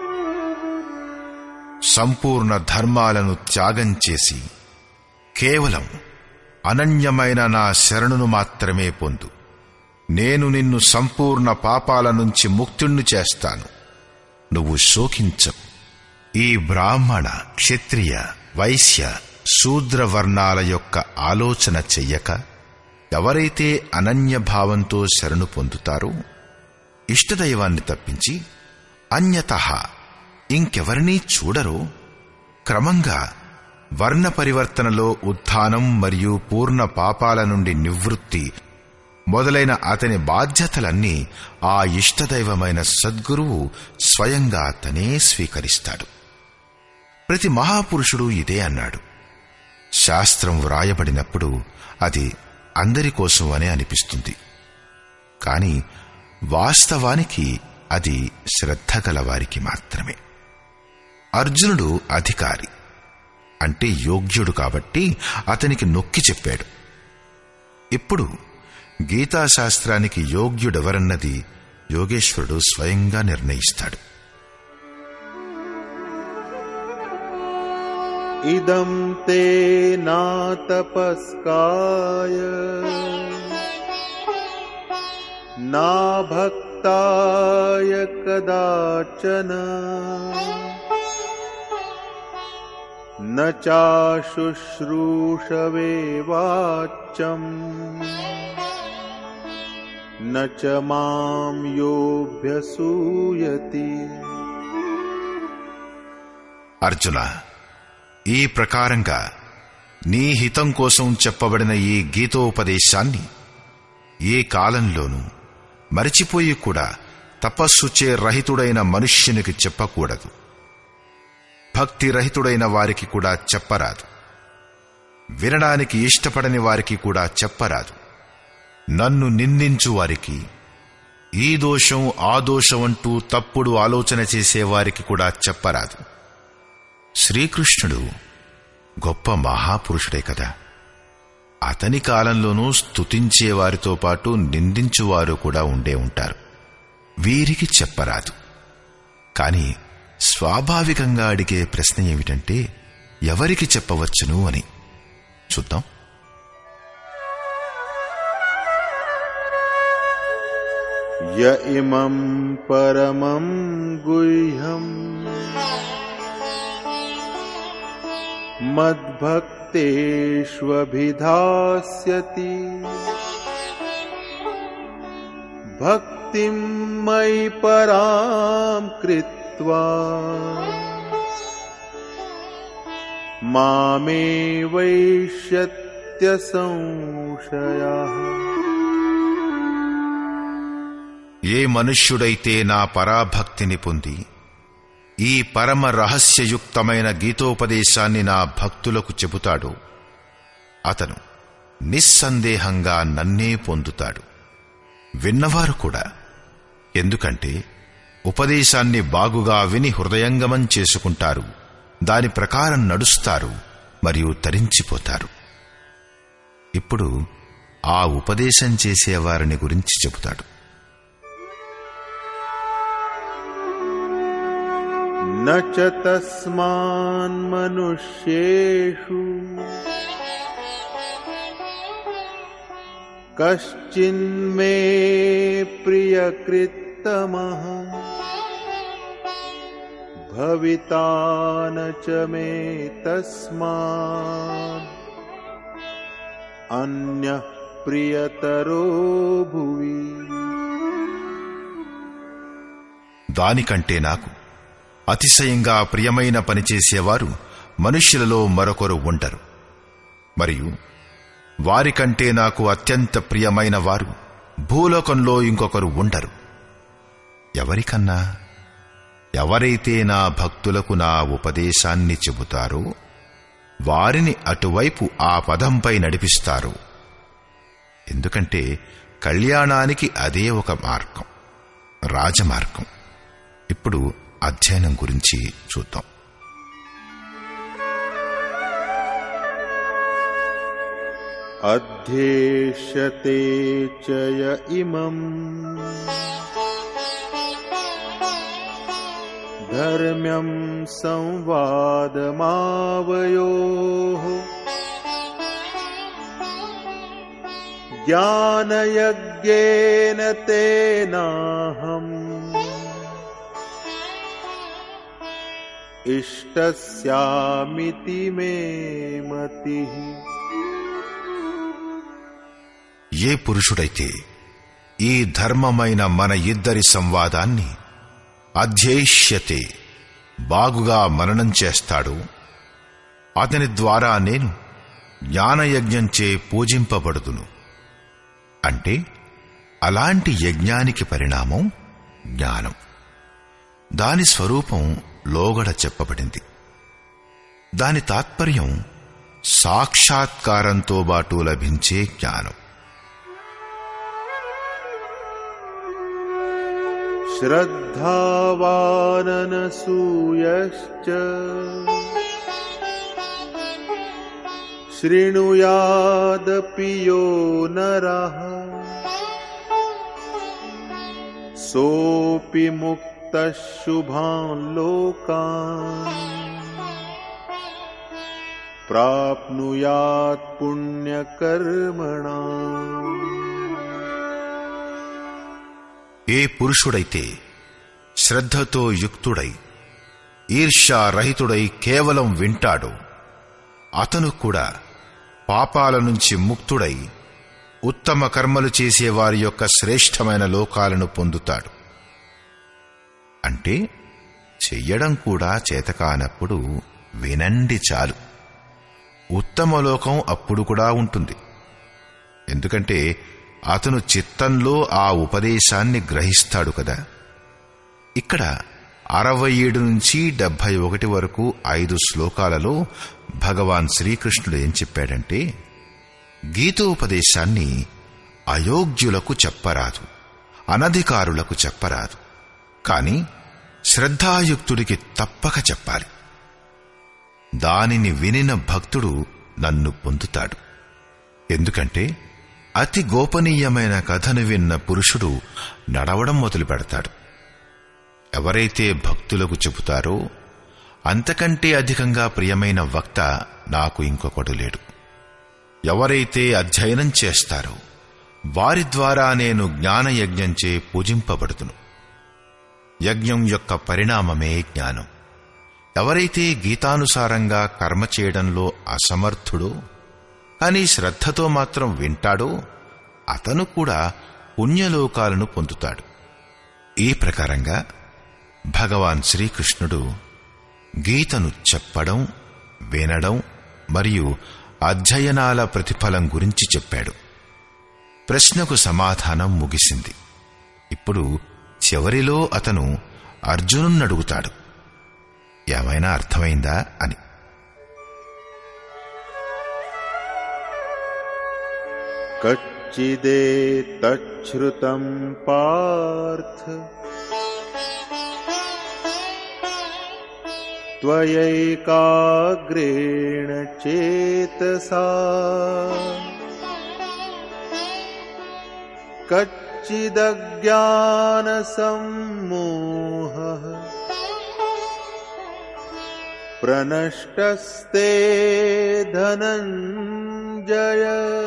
సంపూర్ణ ధర్మాలను త్యాగం చేసి కేవలం అనన్యమైన నా శరణును మాత్రమే పొందు. నేను నిన్ను సంపూర్ణ పాపాల నుంచి ముక్తుణ్ణి చేస్తాను. నువ్వు శోకించవు. ఈ బ్రాహ్మణ, క్షత్రియ, వైశ్య, శూద్ర వర్ణాల యొక్క ఆలోచన చెయ్యక ఎవరైతే అనన్య భావంతో శరణు పొందుతారో, ఇష్టదైవాన్ని తప్పించి అన్యతః ఇంకెవరినీ చూడరో, క్రమంగా వర్ణ పరివర్తనలో ఉత్థానం మరియు పూర్ణ పాపాల నుండి నివృత్తి మొదలైన అతని బాధ్యతలన్నీ ఆ ఇష్టదైవమైన సద్గురువు స్వయంగా తనే స్వీకరిస్తాడు. ప్రతి మహాపురుషుడు ఇదే అన్నాడు. శాస్త్రం వ్రాయబడినప్పుడు అది అందరి కోసం అనే అనిపిస్తుంది. కాని వాస్తవానికి అది శ్రద్ధ గలవారికి మాత్రమే. అర్జునుడు అధికారి అంటే యోగ్యుడు కాబట్టి అతనికి నొక్కి చెప్పాడు. ఇప్పుడు గీతాశాస్త్రానికి యోగ్యుడెవరన్నది యోగేశ్వరుడు స్వయంగా నిర్ణయిస్తాడు. ఇదం తే నా తపస్కాయ నా భక్తాయ కదాచన న చాశుశ్రూషవే వాచ్యం న చ మాం యోభ్యసూయతి. అర్జున, ఈ ప్రకారంగా నీ హితం కోసం చెప్పబడిన ఈ గీతోపదేశాన్ని ఏ కాలంలోనూ మరిచిపోయి కూడా తపస్సుచే రహితుడైన మనుష్యునికి చెప్పకూడదు. భక్తి రహితుడైన వారికి కూడా చెప్పరాదు. వినడానికి ఇష్టపడని వారికి కూడా చెప్పరాదు. నన్ను నిందించు వారికి, ఈ దోషం ఆ దోషం అంటూ తప్పుడు ఆలోచన చేసేవారికి కూడా చెప్పరాదు. శ్రీకృష్ణుడు గొప్ప మహాపురుషుడే కదా. అతని కాలంలోనూ స్తుతించేవారితో పాటు నిందించువారు కూడా ఉండే ఉంటారు. వీరికి చెప్పరాదు. కాని స్వాభావికంగా అడిగే ప్రశ్న ఏమిటంటే, ఎవరికి చెప్పవచ్చును అని. చూద్దాం. య ఇమం పరమం గుహ్యం మద్భక్తేష్వభిధాస్యతి భక్తిం మయి పరాం కృత్వా మామే వైష్యత్య సంశయః. ఏ మనుష్యుడైతే నా పరాభక్తిని పొంది ఈ పరమ రహస్యయుక్తమైన గీతోపదేశాన్ని నా భక్తులకు చెబుతాడో అతను నిస్సందేహంగా నన్నే పొందుతాడు. విన్నవారు కూడా, ఎందుకంటే ఉపదేశాన్ని బాగుగా విని హృదయంగమం చేసుకుంటారు, దాని ప్రకారం నడుస్తారు మరియు తరించిపోతారు. ఇప్పుడు ఆ ఉపదేశం చేసేవారిని గురించి చెబుతాడు. నచ తస్మాన్ మనుష్యేషు కశ్చిన్మే ప్రియకృత్తమః భవితా నచ మే తస్మాన్ అన్యః ప్రియతరో భువి. దానికంటే నాకు అతిశయంగా ప్రియమైన పనిచేసేవారు మనుష్యులలో మరొకరు ఉండరు, మరియు వారికంటే నాకు అత్యంత ప్రియమైన వారు భూలోకంలో ఇంకొకరు ఉండరు. ఎవరికన్నా? ఎవరైతే నా భక్తులకు నా ఉపదేశాన్ని చెబుతారో వారిని అటువైపు ఆ పదంపై నడిపిస్తారు. ఎందుకంటే కళ్యాణానికి అదే ఒక మార్గం, రాజమార్గం. ఇప్పుడు అధ్యయనం గురించి చూద్దాం. అధ్యేష్యతే చ య ఇమం ధర్మ్యం సంవాదమావయోః జ్ఞానయజ్ఞేన తేనాహం ఇష్టస్యామితి మే మతిః. ఏ పురుషుడైతే ఈ ధర్మమైన మన ఇద్దరి సంవాదాన్ని అధ్యేష్యతే బాగుగా మననం చేస్తాడు, అతని ద్వారా నేను జ్ఞానయజ్ఞంచే పూజింపబడుదును. అంటే అలాంటి యజ్ఞానికి పరిణామం జ్ఞానం. దాని స్వరూపం లోగడ చెప్పబడింది. దాని తాత్పర్యం సాక్షాత్కారంతో బాటు లభించే జ్ఞానం. శ్రద్ధావాననసూయశ్చ శృణుయాదపి యో నరః సోపి ముక్తః శుభాన్ లోకాన్ ప్రాప్నుయాత్ పుణ్యకర్మణాం. ఏ పురుషుడైతే శ్రద్ధతో యుక్తుడై ఈర్ష్యారహితుడై కేవలం వింటాడో అతను కూడా పాపాల నుంచి ముక్తుడై ఉత్తమ కర్మలు చేసేవారి యొక్క శ్రేష్టమైన లోకాలను పొందుతాడు. అంటే చెయ్యడం కూడా చేతకానప్పుడు వినండి చాలు, ఉత్తమ లోకం అప్పుడు కూడా ఉంటుంది. ఎందుకంటే అతను చిత్తంలో ఆ ఉపదేశాన్ని గ్రహిస్తాడు కదా. ఇక్కడ అరవై ఏడు నుంచి డెబ్బై ఒకటి వరకు ఐదు శ్లోకాలలో భగవాన్ శ్రీకృష్ణుడు ఏం చెప్పాడంటే, గీతోపదేశాన్ని అయోగ్యులకు చెప్పరాదు, అనధికారులకు చెప్పరాదు, కాని శ్రద్ధాయుక్తుడికి తప్పక చెప్పాలి. దానిని వినిన భక్తుడు నన్ను పొందుతాడు. ఎందుకంటే అతి గోపనీయమైన కథను విన్న పురుషుడు నడవడం మొదలు పెడతాడు. ఎవరైతే భక్తులకు చెబుతారో అంతకంటే అధికంగా ప్రియమైన వక్త నాకు ఇంకొకడు లేడు. ఎవరైతే అధ్యయనం చేస్తారో వారి ద్వారా నేను జ్ఞానయజ్ఞంచే పూజింపబడుతును. యజ్ఞం యొక్క పరిణామమే జ్ఞానం. ఎవరైతే గీతానుసారంగా కర్మ చేయడంలో అసమర్థుడో కానీ శ్రద్ధతో మాత్రం వింటాడో అతను కూడా పుణ్యలోకాలను పొందుతాడు. ఈ ప్రకారంగా భగవాన్ శ్రీకృష్ణుడు గీతను చెప్పడం, వినడం మరియు అధ్యయనాల ప్రతిఫలం గురించి చెప్పాడు. ప్రశ్నకు సమాధానం ముగిసింది. ఇప్పుడు చివరిలో అతను అర్జునుణ్ణి అడుగుతాడు, ఏమైనా అర్థమైందా అని. కచ్చిదేతచ్ఛ్రుతం పార్థ త్వయైకాగ్రేణ చేతసా కచ్చిదజ్ఞాన సమ్మోహః ప్రణష్టస్తే ధనంజయ.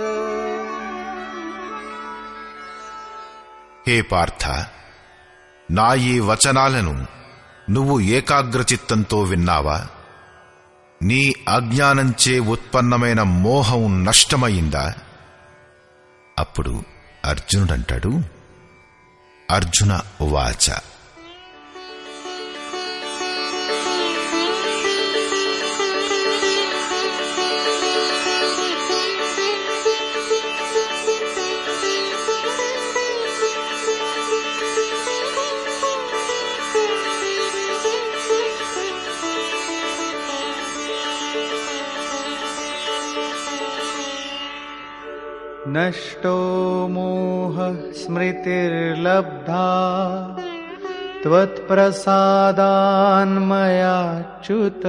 హే పార్థ, నా ఈ వచనాలను నువ్వు ఏకాగ్రచిత్తంతో విన్నావా? నీ అజ్ఞానంచే ఉత్పన్నమైన మోహం నష్టమయ్యిందా? అప్పుడు అర్జునుడంటాడు, అర్జున ఉవాచ నష్టో మోహః స్మృతిర్లబ్ధా త్వత్ప్రసాదాన్మయాచ్యుత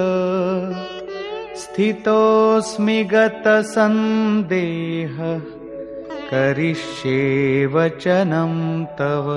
స్థితోస్మి గతసందేహః కరిష్యే వచనం తవ.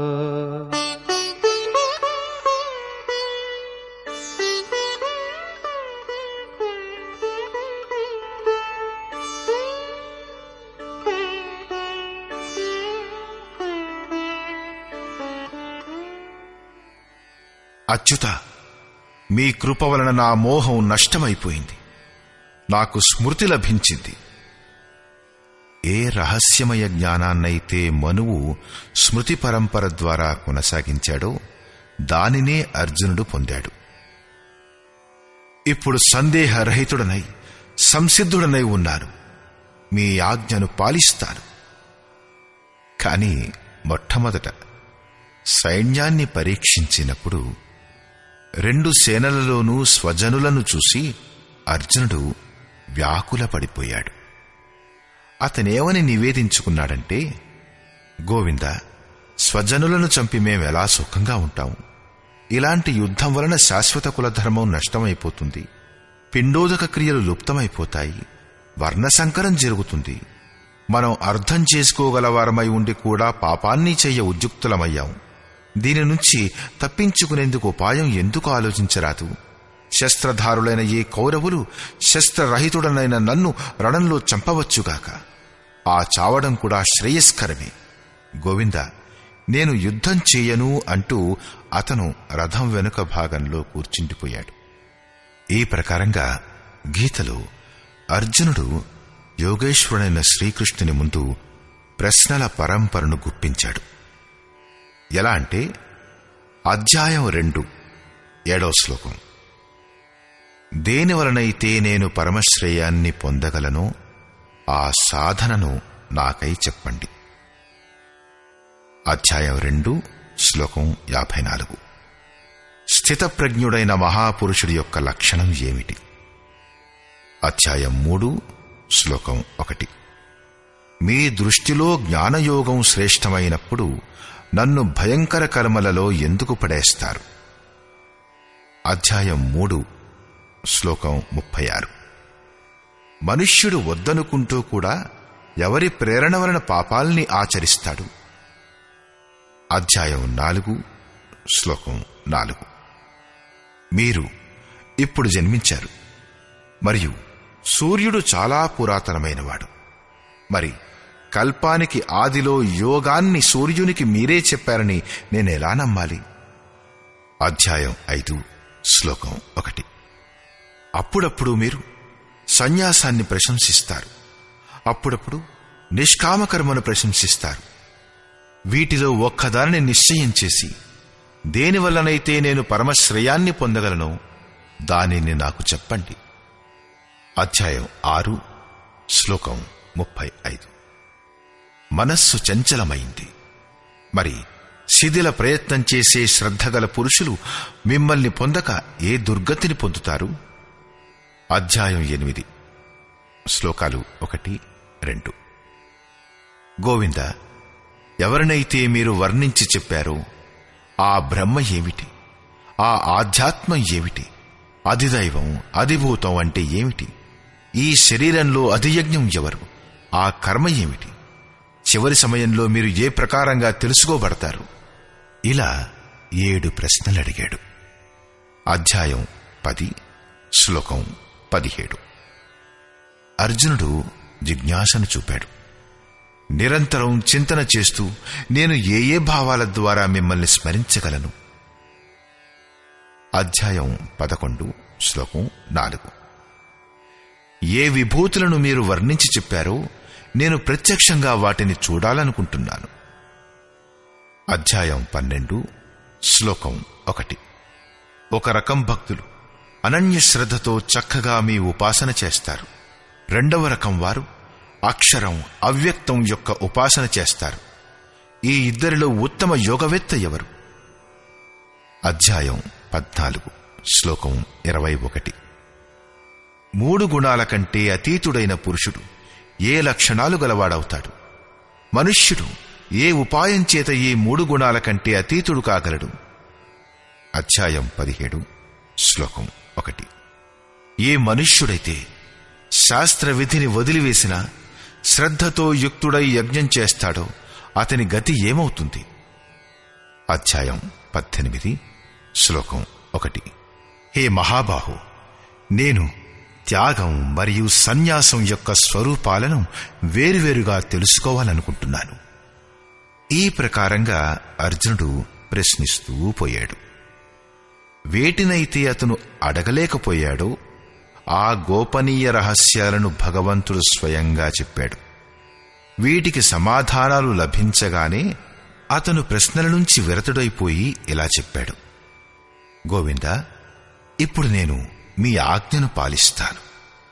అచ్యుత, మీ కృప వలన నా మోహం నష్టమైపోయింది, నాకు స్మృతి లభించింది. ఏ రహస్యమయ జ్ఞానాన్నైతే మనువు స్మృతి పరంపర ద్వారా కొనసాగించాడో దానినే అర్జునుడు పొందాడు. ఇప్పుడు సందేహరహితుడనై సంసిద్ధుడనై ఉన్నాను. మీ ఆజ్ఞను పాలిస్తాను. కాని మొట్టమొదట సైన్యాన్ని పరీక్షించినప్పుడు రెండు సేనలలోనూ స్వజనులను చూసి అర్జునుడు వ్యాకుల పడిపోయాడు. అతనేమని నివేదించుకున్నాడంటే, గోవింద, స్వజనులను చంపి మేమెలా సుఖంగా ఉంటాం? ఇలాంటి యుద్ధం వలన శాశ్వత కులధర్మం నష్టమైపోతుంది, పిండోదక క్రియలు లుప్తమైపోతాయి, వర్ణసంకరం జరుగుతుంది. మనం అర్థం చేసుకోగలవారమై ఉండి కూడా పాపాన్ని చెయ్య ఉద్యుక్తులమయ్యాం. దీని నుంచి తప్పించుకునేందుకు ఉపాయం ఎందుకు ఆలోచించరాదు? శస్త్రధారులైన ఈ కౌరవులు శస్త్రరహితుడనైన నన్ను రణంలో చంపవచ్చుగాక. ఆ చావడం కూడా శ్రేయస్కరమే. గోవింద, నేను యుద్ధం చేయను అంటూ అతను రథం వెనుక భాగంలో కూర్చుండిపోయాడు. ఈ ప్రకారంగా గీతలో అర్జునుడు యోగేశ్వరుడైన శ్రీకృష్ణుని ముందు ప్రశ్నల పరంపరను గుప్పించాడు. ఎలా అంటే, అధ్యాయం రెండు ఏడో శ్లోకం, దేనివలనైతే నేను పరమశ్రేయాన్ని పొందగలనో ఆ సాధనను నాకై చెప్పండి. అధ్యాయం రెండు శ్లోకం యాభై నాలుగు, స్థితప్రజ్ఞుడైన మహాపురుషుడి యొక్క లక్షణం ఏమిటి? అధ్యాయం మూడు శ్లోకం ఒకటి, మీ దృష్టిలో జ్ఞానయోగం శ్రేష్టమైనప్పుడు నన్ను భయంకర కర్మలలో ఎందుకు పడేస్తారు? అధ్యాయం మూడు శ్లోకం ముప్పై ఆరు, మనుష్యుడు వద్దనుకుంటూ కూడా ఎవరి ప్రేరణ వలన పాపాల్ని ఆచరిస్తాడు? అధ్యాయం నాలుగు శ్లోకం నాలుగు, మీరు ఇప్పుడు జన్మించారు మరియు సూర్యుడు చాలా పురాతనమైనవాడు. మరి కల్పానికి ఆదిలో యోగాన్ని సూర్యునికి మీరే చెప్పారని నేనెలా నమ్మాలి? అధ్యాయం ఐదు శ్లోకం ఒకటి, అప్పుడప్పుడు మీరు సన్యాసాన్ని ప్రశంసిస్తారు, అప్పుడప్పుడు నిష్కామకర్మను ప్రశంసిస్తారు. వీటిలో ఒక్కదానిని నిశ్చయం చేసి దేనివల్లనైతే నేను పరమశ్రేయాన్ని పొందగలనో దానిని నాకు చెప్పండి. అధ్యాయం ఆరు శ్లోకం ముప్పై ఐదు, మనస్సు చంచలమైంది, మరి శిథిల ప్రయత్నం చేసే శ్రద్ధగల పురుషులు మిమ్మల్ని పొందక ఏ దుర్గతిని పొందుతారు? అధ్యాయం ఎనిమిది, శ్లోకాలు ఒకటి రెండు. గోవింద, ఎవరినైతే మీరు వర్ణించి చెప్పారో ఆ బ్రహ్మ ఏమిటి? ఆ ఆధ్యాత్మం ఏమిటి? అధిదైవం, అధిభూతం అంటే ఏమిటి? ఈ శరీరంలో అధియజ్ఞం ఎవరు? ఆ కర్మ ఏమిటి? చివరి సమయంలో మీరు ఏ ప్రకారంగా తెలుసుకోబడతారు? ఇలా ఏడు ప్రశ్నలు అడిగాడు. అధ్యాయం పది, శ్లోకం పదిహేడు. అర్జునుడు జిజ్ఞాసను చూపాడు. నిరంతరం చింతన చేస్తూ నేను ఏ ఏ భావాల ద్వారా మిమ్మల్ని స్మరించగలను? అధ్యాయం పదకొండు, శ్లోకం నాలుగు. ఏ విభూతులను మీరు వర్ణించి చెప్పారో నేను ప్రత్యక్షంగా వాటిని చూడాలనుకుంటున్నాను. అధ్యాయం పన్నెండు, శ్లోకం ఒకటి. ఒక రకం భక్తులు అనన్య శ్రద్ధతో చక్కగా మీ ఉపాసన చేస్తారు. రెండవ రకం వారు అక్షరం, అవ్యక్తం యొక్క ఉపాసన చేస్తారు. ఈ ఇద్దరిలో ఉత్తమ యోగవేత్త ఎవరు? అధ్యాయం పద్నాలుగు, శ్లోకం ఇరవై ఒకటి. మూడు గుణాల కంటే అతీతుడైన పురుషుడు ఏ లక్షణాలు గలవాడవుతాడు? మనుష్యుడు ఏ ఉపాయం చేత ఈ మూడు గుణాల కంటే అతీతుడు కాగలడు? అధ్యాయం పదిహేడు, శ్లోకం ఒకటి. ఏ మనుష్యుడైతే శాస్త్ర విధిని వదిలివేసిన శ్రద్ధతో యుక్తుడై యజ్ఞం చేస్తాడో అతని గతి ఏమవుతుంది? అధ్యాయం పద్దెనిమిది, శ్లోకం ఒకటి. హే మహాబాహు, నేను త్యాగం మరియు సన్యాసం యొక్క స్వరూపాలను వేరువేరుగా తెలుసుకోవాలనుకుంటున్నాను. ఈ ప్రకారంగా అర్జునుడు ప్రశ్నిస్తూ పోయాడు. వేటినైతే అతను అడగలేకపోయాడో ఆ గోపనీయ రహస్యాలను భగవంతుడు స్వయంగా చెప్పాడు. వీటికి సమాధానాలు లభించగానే అతను ప్రశ్నల నుంచి విరతుడైపోయి ఇలా చెప్పాడు. గోవింద, ఇప్పుడు నేను మీ ఆజ్ఞను పాలిస్తాను.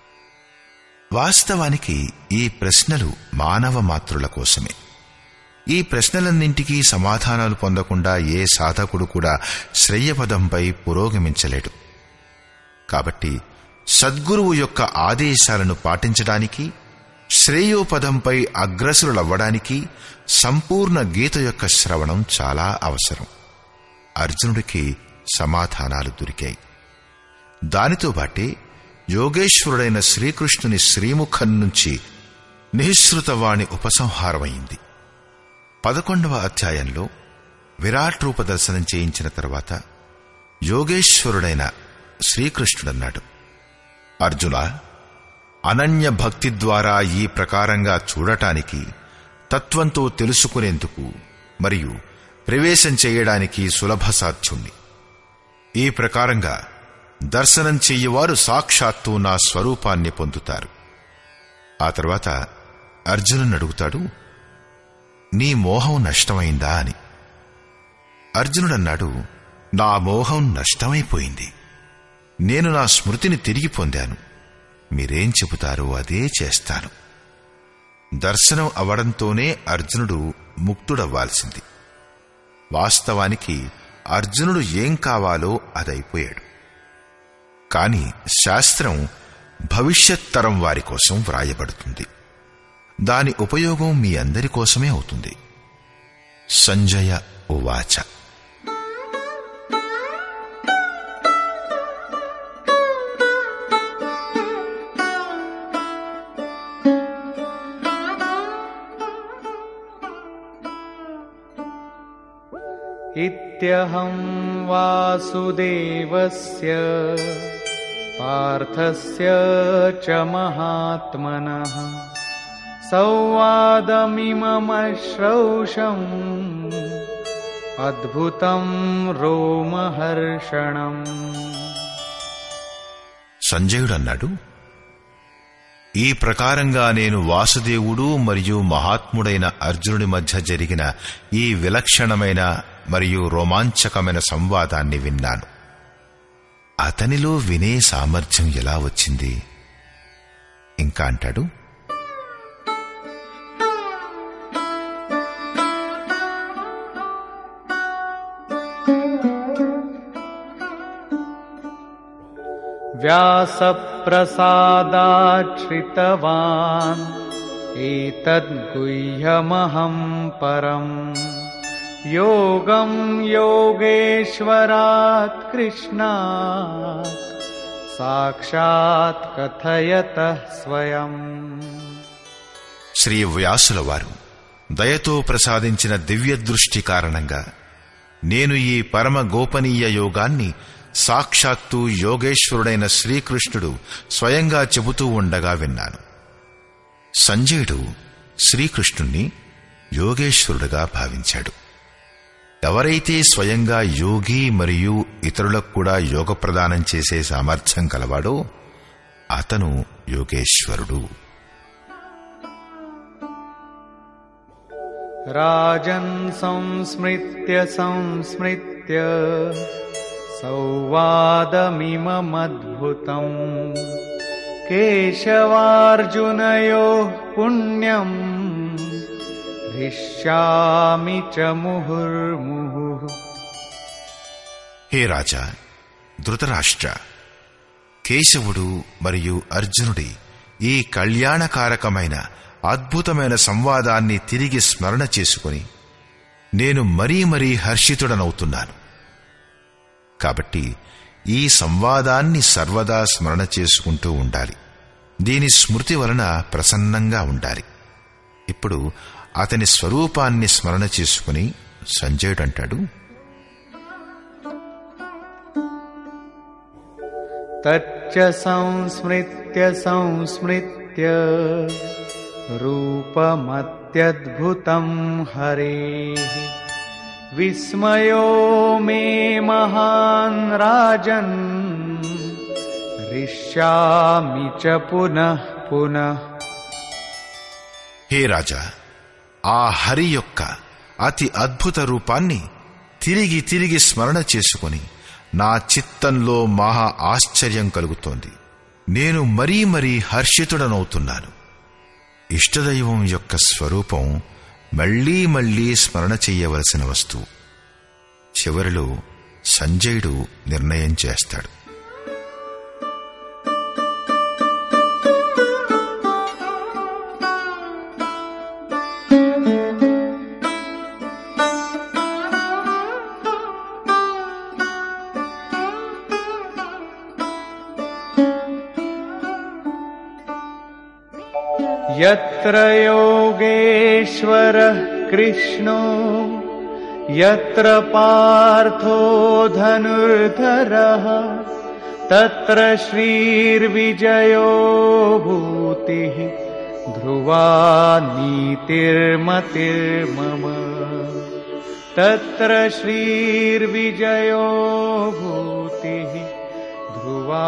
వాస్తవానికి ఈ ప్రశ్నలు మానవ మాత్రుల కోసమే. ఈ ప్రశ్నలన్నింటికీ సమాధానాలు పొందకుండా ఏ సాధకుడు కూడా శ్రేయపదంపై పురోగమించలేడు. కాబట్టి సద్గురువు యొక్క ఆదేశాలను పాటించడానికి, శ్రేయోపదంపై అగ్రసులవ్వడానికి సంపూర్ణ గీత యొక్క శ్రవణం చాలా అవసరం. అర్జునుడికి సమాధానాలు దొరికాయి. దానితో బాటే యోగేశ్వరుడైన శ్రీకృష్ణుని శ్రీముఖం నుంచి నిఃసృతవాణి ఉపసంహారమైంది. పదకొండవ అధ్యాయంలో విరాట్ రూప దర్శనం చేయించిన తర్వాత యోగేశ్వరుడైన శ్రీకృష్ణుడన్నాడు, అర్జున, అనన్య భక్తి ద్వారా ఈ ప్రకారంగా చూడటానికి, తత్వంతో తెలుసుకునేందుకు మరియు ప్రవేశం చేయడానికి సులభ సాధ్యుణ్ణి. ఈ ప్రకారంగా దర్శనం చెయ్యవారు సాక్షాత్తు నా స్వరూపాన్ని పొందుతారు. ఆ తర్వాత అర్జునుని అడుగుతాడు, నీ మోహం నష్టమైందా అని. అర్జునుడన్నాడు, నా మోహం నష్టమైపోయింది. నేను నా స్మృతిని తిరిగి పొందాను. మీరేం చెబుతారో అదే చేస్తాను. దర్శనం అవడంతోనే అర్జునుడు ముక్తుడవ్వాల్సింది. వాస్తవానికి అర్జునుడు ఏం కావాలో అదైపోయాడు. కాని శాస్త్రం భవిష్యత్తరం వారి కోసం వ్రాయబడుతుంది. దాని ఉపయోగం మీ అందరి కోసమే అవుతుంది. సంజయ ఉవాచ. ఇత్యహం వాసుదేవస్య పార్థస్య చ మహాత్మనః సంవాదమిమమశ్రౌషం అద్భుతం రోమహర్షణం. సంజయుడన్నాడు, ఈ ప్రకారంగా నేను వాసుదేవుడు మరియు మహాత్ముడైన అర్జునుడి మధ్య జరిగిన ఈ విలక్షణమైన మరియు రోమాంచకమైన సంవాదాన్ని విన్నాను. అతనిలో వినే సామర్థ్యం ఎలా వచ్చింది? ఇంకా అంటాడు, వ్యాసప్రసాదాశ్రితవాన్ ఏతద్గుహ్యమహం పరం యోగం యోగేశ్వరాత్ కృష్ణాత్ సాక్షాత్ కథయతః స్వయం. శ్రీ వ్యాసుల వారు దయతో ప్రసాదించిన దివ్య దృష్టి కారణంగా నేను ఈ పరమ గోపనీయ యోగాన్ని సాక్షాత్తు యోగేశ్వరుడైన శ్రీకృష్ణుడు స్వయంగా చెబుతూ ఉండగా విన్నాను. సంజయుడు శ్రీకృష్ణుణ్ణి యోగేశ్వరుడుగా భావించాడు. ఎవరైతే స్వయంగా యోగి మరియు ఇతరులకు కూడా యోగ ప్రదానం చేసే సామర్థ్యం కలవాడో అతను యోగేశ్వరుడు. రాజన్ సంస్మృత్య సంస్మృత్య సంవాదమిమమద్భుతం కేశవార్జునయోః పుణ్యం హృష్యామి చ ముహుర్ముహుః. హే రాజా ధృతరాష్ట్ర, కేశవుడు మరియు అర్జునుడి ఈ కళ్యాణకారకమైన అద్భుతమైన సంవాదాన్ని తిరిగి స్మరణ చేసుకుని నేను మరీ మరీ హర్షితుడనవుతున్నాను. కాబట్టి ఈ సంవాదాన్ని సర్వదా స్మరణ చేసుకుంటూ ఉండాలి. దీని స్మృతి వలన ప్రసన్నంగా ఉండాలి. ఇప్పుడు అతని స్వరూపాన్ని స్మరణ చేసుకుని సంజయుడంటాడు, తచ్చ సంస్మృత్య సంస్మృత్య రూపమత్యద్భుతం హరేః విస్మయో మే మహాన్ రాజన్ హృష్యామి చ పునః పునః. హే రాజా, ఆ హరి యొక్క అతి అద్భుత రూపాన్ని తిరిగి తిరిగి స్మరణ చేసుకుని నా చిత్తంలో మహా ఆశ్చర్యం కలుగుతోంది. నేను మరీ మరీ హర్షితుడనవుతున్నాను. ఇష్టదైవం యొక్క స్వరూపం మళ్లీ మళ్లీ స్మరణ చెయ్యవలసిన వస్తువు. చివరిలో సంజయుడు నిర్ణయం చేస్తాడు. యత్ర యోగేశ్వరః కృష్ణో యత్ర పార్థో ధనుర్ధరః తత్ర శ్రీర్విజయో భూతిః ధ్రువా నీతిర్మతిర్మమ. తత్ర శ్రీర్విజయో భూతిః ధ్రువా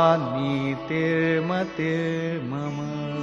నీతిర్మతిర్మమ.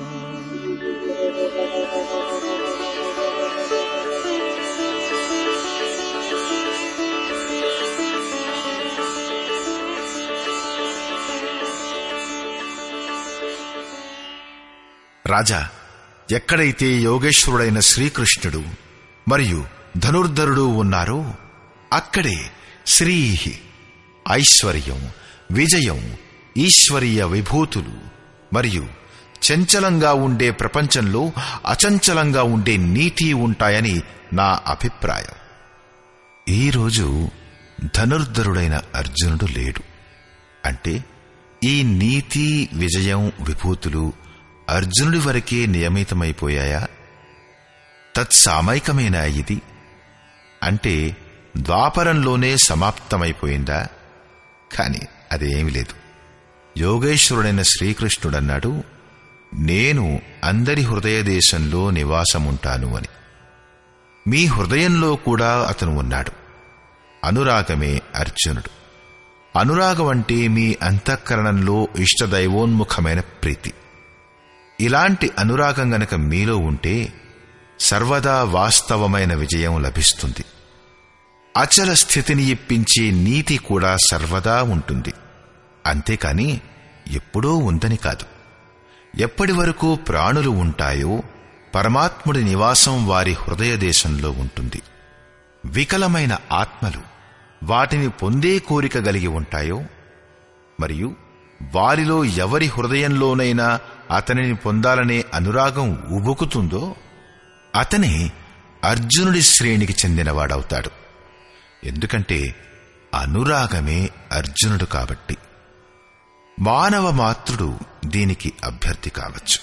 రాజా, ఎక్కడైతే యోగేశ్వరుడైన శ్రీకృష్ణుడు మరియు ధనుర్ధరుడు ఉన్నారో అక్కడే శ్రీ ఐశ్వర్యం, విజయం, ఈశ్వరీయ విభూతులు మరియు చంచలంగా ఉండే ప్రపంచంలో అచంచలంగా ఉండే నీతి ఉంటాయని నా అభిప్రాయం. ఈరోజు ధనుర్ధరుడైన అర్జునుడు లేడు. అంటే ఈ నీతి, విజయం, విభూతులు అర్జునుడి వరకే నియమితమైపోయాయా? తత్సామైకమేనా ఇది? అంటే ద్వాపరంలోనే సమాప్తమైపోయిందా? కాని అదేమీ లేదు. యోగేశ్వరుడైన శ్రీకృష్ణుడన్నాడు, నేను అందరి హృదయ దేశంలో నివాసముంటాను అని. మీ హృదయంలో కూడా అతను ఉన్నాడు. అనురాగమే అర్జునుడు. అనురాగమంటే మీ అంతఃకరణంలో ఇష్టదైవోన్ముఖమైన ప్రీతి. ఇలాంటి అనురాగం గనక మీలో ఉంటే సర్వదా వాస్తవమైన విజయం లభిస్తుంది. అచల స్థితిని ఇప్పించే నీతి కూడా సర్వదా ఉంటుంది. అంతేకాని ఎప్పుడూ ఉందని కాదు. ఎప్పటి వరకు ప్రాణులు ఉంటాయో పరమాత్ముడి నివాసం వారి హృదయ దేశంలో ఉంటుంది. వికలమైన ఆత్మలు వాటిని పొందే కోరిక కలిగి ఉంటాయో మరియు వారిలో ఎవరి హృదయంలోనైనా అతనిని పొందాలనే అనురాగం ఉబుకుతుందో అతనే అర్జునుడి శ్రేణికి చెందినవాడవుతాడు. ఎందుకంటే అనురాగమే అర్జునుడు కాబట్టి. మానవ మాత్రుడు దీనికి అభ్యర్థి కావచ్చు.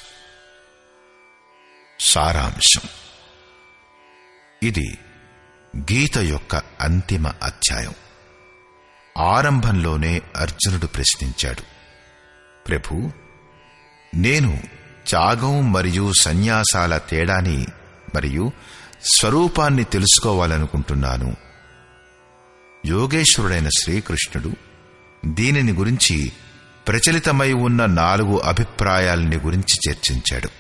సారాంశం: ఇది గీత యొక్క అంతిమ అధ్యాయం. ఆరంభంలోనే అర్జునుడు ప్రశ్నించాడు, ప్రభూ, నేను త్యాగం మరియు సన్యాసాల తేడాని మరియు స్వరూపాన్ని తెలుసుకోవాలనుకుంటున్నాను. యోగేశ్వరుడైన శ్రీకృష్ణుడు దీనిని గురించి ప్రచలితమై ఉన్న నాలుగు అభిప్రాయాలని గురించి చర్చించాడు.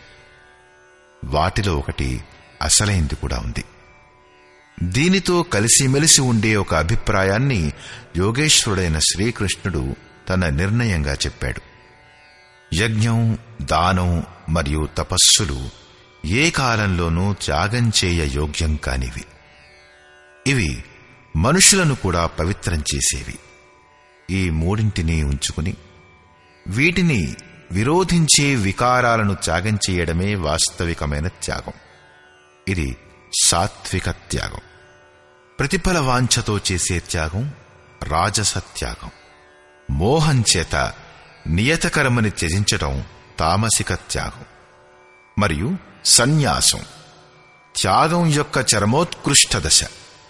వాటిలో ఒకటి అసలైంది కూడా ఉంది. దీనితో కలిసిమెలిసి ఉండే ఒక అభిప్రాయాన్ని యోగేశ్వరుడైన శ్రీకృష్ణుడు తన నిర్ణయంగా చెప్పాడు. యజ్ఞం, దానం మరియు తపస్సులు ఏ కాలంలోనూ త్యాగం చేయ యోగ్యం కానివి. ఇవి మనుషులను కూడా పవిత్రం చేసేవి. ఈ మూడింటిని ఉంచుకుని వీటిని విరోధించే వికారాలను త్యాగం చేయడమే వాస్తవికమైన త్యాగం. ఇది సాత్విక త్యాగం. ప్రతిఫల వాంఛతో చేసే త్యాగం రాజస త్యాగం. మోహం చేత నియతకర్మని త్యజించడం తామసిక త్యాగం. మరియు సన్యాసం త్యాగం యొక్క చరమోత్కృష్ట దశ.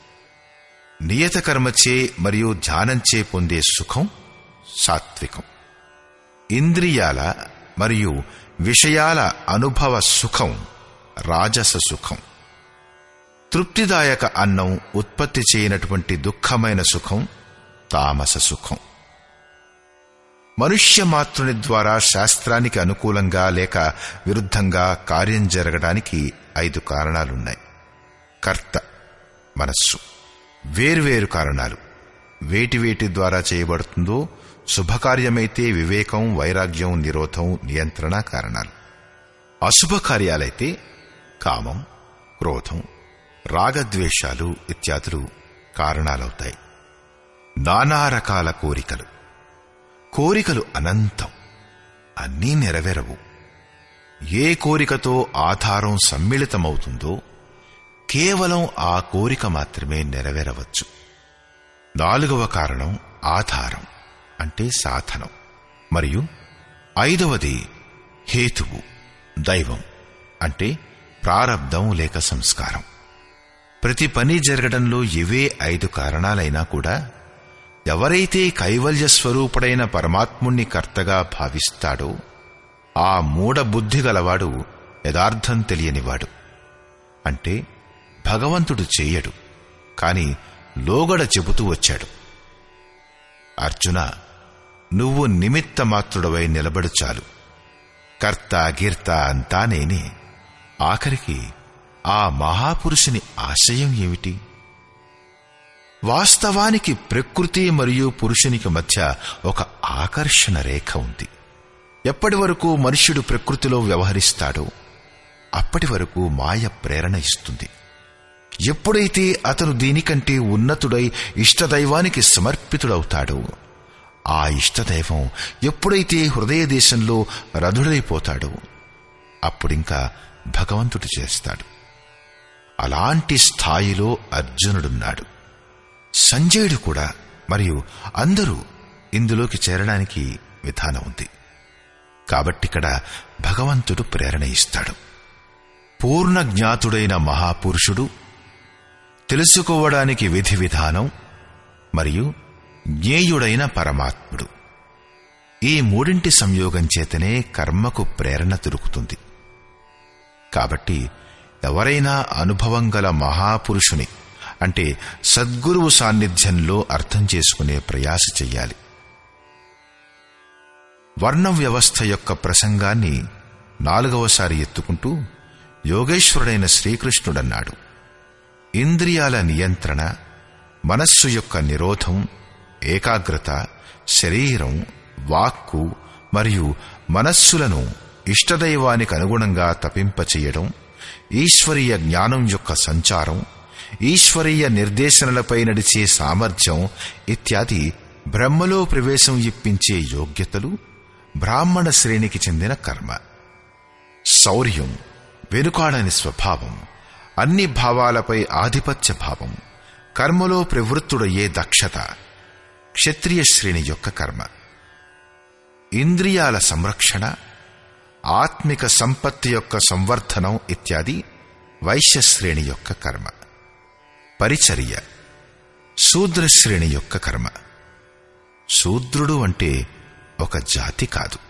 నియతకర్మచే మరియు ధ్యానంచే పొందే సుఖం సాత్వికం. ఇంద్రియాల మరియు విషయాల అనుభవ సుఖం రాజస సుఖం. తృప్తిదాయక అన్నం ఉత్పత్తి చేయనటువంటి దుఃఖమైన సుఖం తామస సుఖం. మనుష్య మాతృని ద్వారా శాస్త్రానికి అనుకూలంగా లేక విరుద్ధంగా కార్యం జరగడానికి ఐదు కారణాలున్నాయి. కర్త, మనస్సు. వేర్వేరు కారణాలు. వేటి వేటి ద్వారా చేయబడుతుందో శుభకార్యమైతే వివేకం, వైరాగ్యం, నిరోధం, నియంత్రణ కారణాలు. అశుభ కార్యాలైతే కామం, క్రోధం, రాగద్వేషాలు ఇత్యాదులు కారణాలవుతాయి. నానా రకాల కోరికలు. కోరికలు అనంతం, అన్నీ నెరవేరవు. ఏ కోరికతో ఆధారం సమ్మిళితమవుతుందో కేవలం ఆ కోరిక మాత్రమే నెరవేరవచ్చు. నాలుగవ కారణం ఆధారం అంటే సాధనం. మరియు ఐదవది హేతువు, దైవం అంటే ప్రారబ్ధం లేక సంస్కారం. ప్రతి పని జరగడంలో ఇవే ఐదు కారణాలైనా కూడా ఎవరైతే కైవల్య స్వరూపుడైన పరమాత్ముణ్ణి కర్తగా భావిస్తాడో ఆ మూఢ బుద్ధి గలవాడు యథార్థం తెలియనివాడు. అంటే భగవంతుడు చేయడు, కాని లోగడ చెబుతూ వచ్చాడు. అర్జున, నువ్వు నిమిత్త మాత్రుడవై నిలబడు చాలు. కర్త గీర్త అంతా నేనే. ఆఖరికి ఆ మహాపురుషుని ఆశయం ఏమిటి? వాస్తవానికి ప్రకృతి మరియు పురుషునికి మధ్య ఒక ఆకర్షణ రేఖ ఉంది. ఎప్పటి వరకు మనుష్యుడు ప్రకృతిలో వ్యవహరిస్తాడో అప్పటి వరకు మాయ ప్రేరణ ఇస్తుంది. ఎప్పుడైతే అతను దీనికంటే ఉన్నతుడై ఇష్టదైవానికి సమర్పితుడవుతాడో ఆ ఇష్టదైవం ఎప్పుడైతే హృదయ దేశంలో రథుడైపోతాడో అప్పుడింకా భగవంతుడు చేస్తాడు. అలాంటి స్థాయిలో అర్జునుడున్నాడు. సంజయుడు కూడా మరియు అందరూ ఇందులోకి చేరడానికి విధానం ఉంది. కాబట్టిక్కడ భగవంతుడు ప్రేరణ ఇస్తాడు. పూర్ణ జ్ఞాతుడైన మహాపురుషుడు, తెలుసుకోవడానికి విధి విధానం మరియు జ్ఞేయుడైన పరమాత్ముడు. ఈ మూడింటి సంయోగం చేతనే కర్మకు ప్రేరణ దొరుకుతుంది. కాబట్టి ఎవరైనా అనుభవం గల మహాపురుషుని అంటే సద్గురువు సాన్నిధ్యంలో అర్థం చేసుకునే ప్రయాస చెయ్యాలి. వర్ణ వ్యవస్థ యొక్క ప్రసంగాన్ని నాలుగవసారి ఎత్తుకుంటూ యోగేశ్వరుడైన శ్రీకృష్ణుడన్నాడు, ఇంద్రియాల నియంత్రణ, మనస్సు యొక్క నిరోధం, ఏకాగ్రత, శరీరం, వాక్కు మరియు మనస్సులను ఇష్టదైవానికి అనుగుణంగా తపింపచేయడం, ఈశ్వరీయ జ్ఞానం యొక్క సంచారం, ఈశ్వరీయ నిర్దేశనలపై నడిచే సామర్థ్యం ఇత్యాది బ్రహ్మలో ప్రవేశం ఇప్పించే యోగ్యతలు బ్రాహ్మణ శ్రేణికి చెందిన కర్మ. శౌర్యం, వెనుకాడని స్వభావం, అన్ని భావాలపై ఆధిపత్య భావం, కర్మలో ప్రవృత్తుడయ్యే దక్షత క్షత్రియ శ్రేణి యొక్క కర్మ. ఇంద్రియాల సంరక్షణ, ఆత్మిక సంపత్తి యొక్క సంవర్ధనం ఇత్యాది వైశ్యశ్రేణి యొక్క కర్మ. పరిచర్య శూద్రశ్రేణి యొక్క కర్మ. శూద్రుడు అంటే ఒక జాతి కాదు.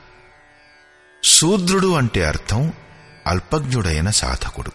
శూద్రుడు అంటే అర్థం అల్పజ్ఞుడైన సాధకుడు.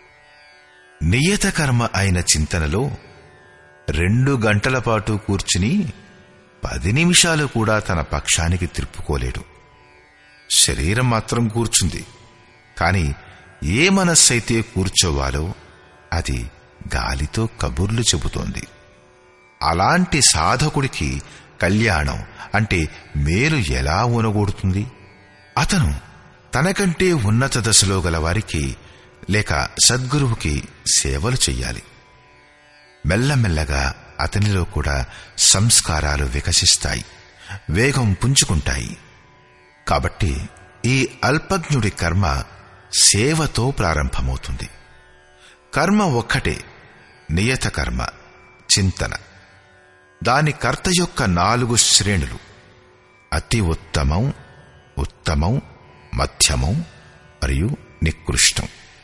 నియత కర్మ అయిన చింతనలో రెండు గంటల పాటు కూర్చుని పది నిమిషాలు కూడా తన పక్షానికి తిప్పుకోలేడు. శరీరం మాత్రం కూర్చుంది, కాని ఏ మనస్సైతే కూర్చోవాలో అది గాలితో కబుర్లు చెబుతోంది. అలాంటి సాధకుడికి కళ్యాణం అంటే మేలు ఎలా ఊనగూడుతుంది? అతను తనకంటే ఉన్నత దశలో గల వారికి లేక సద్గురువుకి సేవలు చెయ్యాలి. మెల్లమెల్లగా అతనిలో కూడా సంస్కారాలు వికసిస్తాయి, వేగం పుంజుకుంటాయి. కాబట్టి ఈ అల్పజ్ఞుడి కర్మ సేవతో ప్రారంభమవుతుంది. కర్మ ఒక్కటే, నియత కర్మ, చింతన. దాని కర్త యొక్క నాలుగు శ్రేణులు: అతి ఉత్తమం, ఉత్తమం, మధ్యమం మరియు నికృష్టం.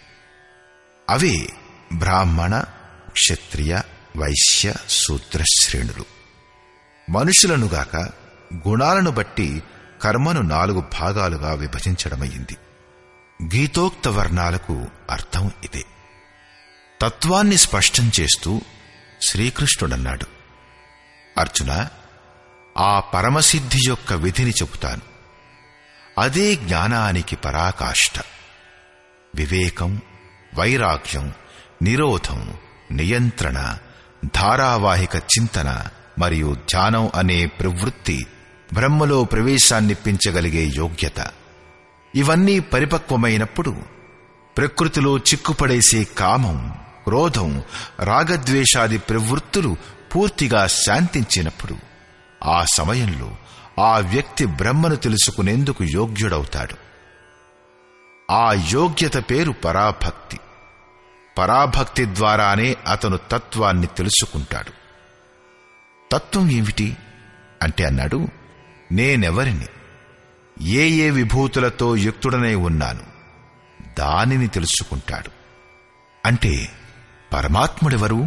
అవే బ్రాహ్మణ, క్షత్రియ, వైశ్య, శూద్ర శ్రేణులు. మనుషులనుగాక గుణాలను బట్టి కర్మను నాలుగు భాగాలుగా విభజించడమయ్యింది. గీతోక్త వర్ణాలకు అర్థం ఇదే. తత్వాన్ని స్పష్టం చేస్తూ శ్రీకృష్ణుడన్నాడు, అర్జున, ఆ పరమసిద్ధి యొక్క విధిని చెబుతాను. అదే జ్ఞానానికి పరాకాష్ఠ. వివేకం, వైరాగ్యం, నిరోధం, నియంత్రణ, ధారావాహిక చింతన మరియు ధ్యానం అనే ప్రవృత్తి బ్రహ్మలో ప్రవేశాన్నిప్పించగలిగే యోగ్యత. ఇవన్నీ పరిపక్వమైనప్పుడు ప్రకృతిలో చిక్కుపడేసే కామం, క్రోధం, రాగద్వేషాది ప్రవృత్తులు పూర్తిగా శాంతించినప్పుడు ఆ సమయంలో ఆ వ్యక్తి బ్రహ్మను తెలుసుకునేందుకు యోగ్యుడవుతాడు. ఆ యోగ్యత పేరు పరాభక్తి. పరాభక్తి ద్వారానే అతను తత్వాన్ని తెలుసుకుంటాడు. తత్వం ఏమిటి అంటే అన్నాడు, నేనెవరిని, ఏ ఏ విభూతులతో యుక్తుడనై ఉన్నాను, దానిని తెలుసుకుంటాడు. అంటే పరమాత్ముడెవరు?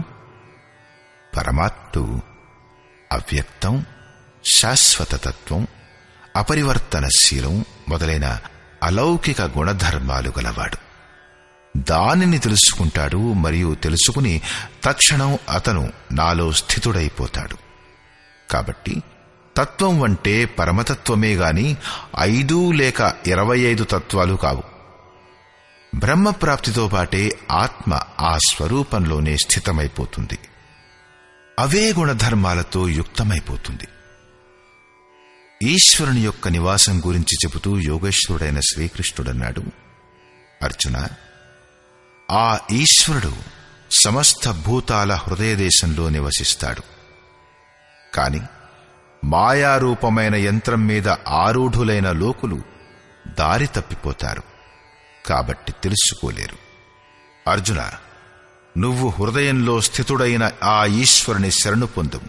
పరమాత్ముడు అవ్యక్తం, శాశ్వతతత్వం, అపరివర్తనశీలం మొదలైన అలౌకిక గుణధర్మాలు గలవాడు. దానిని తెలుసుకుంటాడు మరియు తెలుసుకుని తక్షణం అతను నాలో స్థితుడైపోతాడు. కాబట్టి తత్వం అంటే పరమతత్వమే గాని ఐదు లేక ఇరవై ఐదు తత్వాలు కావు. బ్రహ్మప్రాప్తితో పాటే ఆత్మ ఆ స్వరూపంలోనే స్థితమైపోతుంది. అవే గుణధర్మాలతో యుక్తమైపోతుంది. ఈశ్వరుని యొక్క నివాసం గురించి చెబుతూ యోగేశ్వరుడైన శ్రీకృష్ణుడన్నాడు, అర్జున, ఆ ఈశ్వరుడు సమస్త భూతాల హృదయదేశంలో నివసిస్తాడు. కాని మాయారూపమైన యంత్రం మీద ఆరూఢులైన లోకులు దారి తప్పిపోతారు, కాబట్టి తెలుసుకోలేరు. అర్జున, నువ్వు హృదయంలో స్థితుడైన ఆ ఈశ్వరుని శరణు పొందు.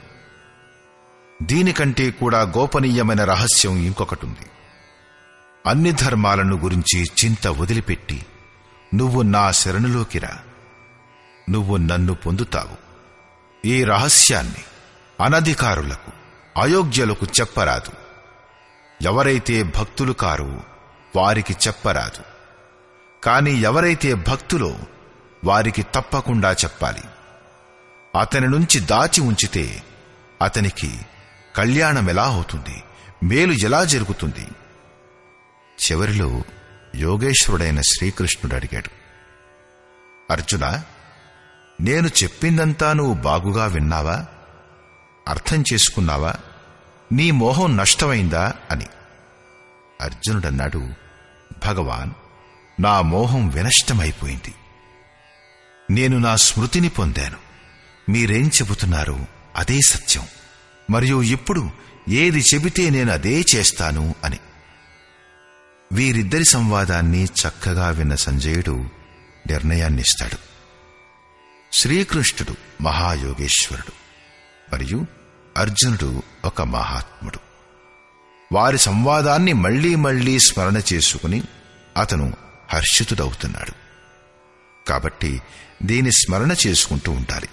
దీనికంటే కూడా గోపనీయమైన రహస్యం ఇంకొకటుంది. అన్ని ధర్మాలను గురించి చింత వదిలిపెట్టి నువ్వు నా శరణులోకి రా. నువ్వు నన్ను పొందుతావు. ఈ రహస్యాన్ని అనధికారులకు, అయోగ్యులకు చెప్పరాదు. ఎవరైతే భక్తులు కారో వారికి చెప్పరాదు. కాని ఎవరైతే భక్తులో వారికి తప్పకుండా చెప్పాలి. అతని నుంచి దాచి ఉంచితే అతనికి కళ్యాణమెలా అవుతుంది, మేలు ఎలా జరుగుతుంది? చివరిలో యోగేశ్వరుడైన శ్రీకృష్ణుడు అడిగాడు, అర్జున, నేను చెప్పిందంతా నువ్వు బాగుగా విన్నావా, అర్థం చేసుకున్నావా, నీ మోహం నష్టమైందా అని. అర్జునుడన్నాడు, భగవాన్, నా మోహం వినష్టమైపోయింది. నేను నా స్మృతిని పొందాను. మీరేం చెబుతున్నారో అదే సత్యం, మరియు ఇప్పుడు ఏది చెబితే నేను అదే చేస్తాను అని. వీరిద్దరి సంవాదాన్ని చక్కగా విన్న సంజయుడు నిర్ణయాన్నిస్తాడు. శ్రీకృష్ణుడు మహాయోగేశ్వరుడు మరియు అర్జునుడు ఒక మహాత్ముడు. వారి సంవాదాన్ని మళ్లీ మళ్లీ స్మరణ చేసుకుని అతను హర్షితుడవుతున్నాడు. కాబట్టి దీని స్మరణ చేసుకుంటూ ఉండాలి.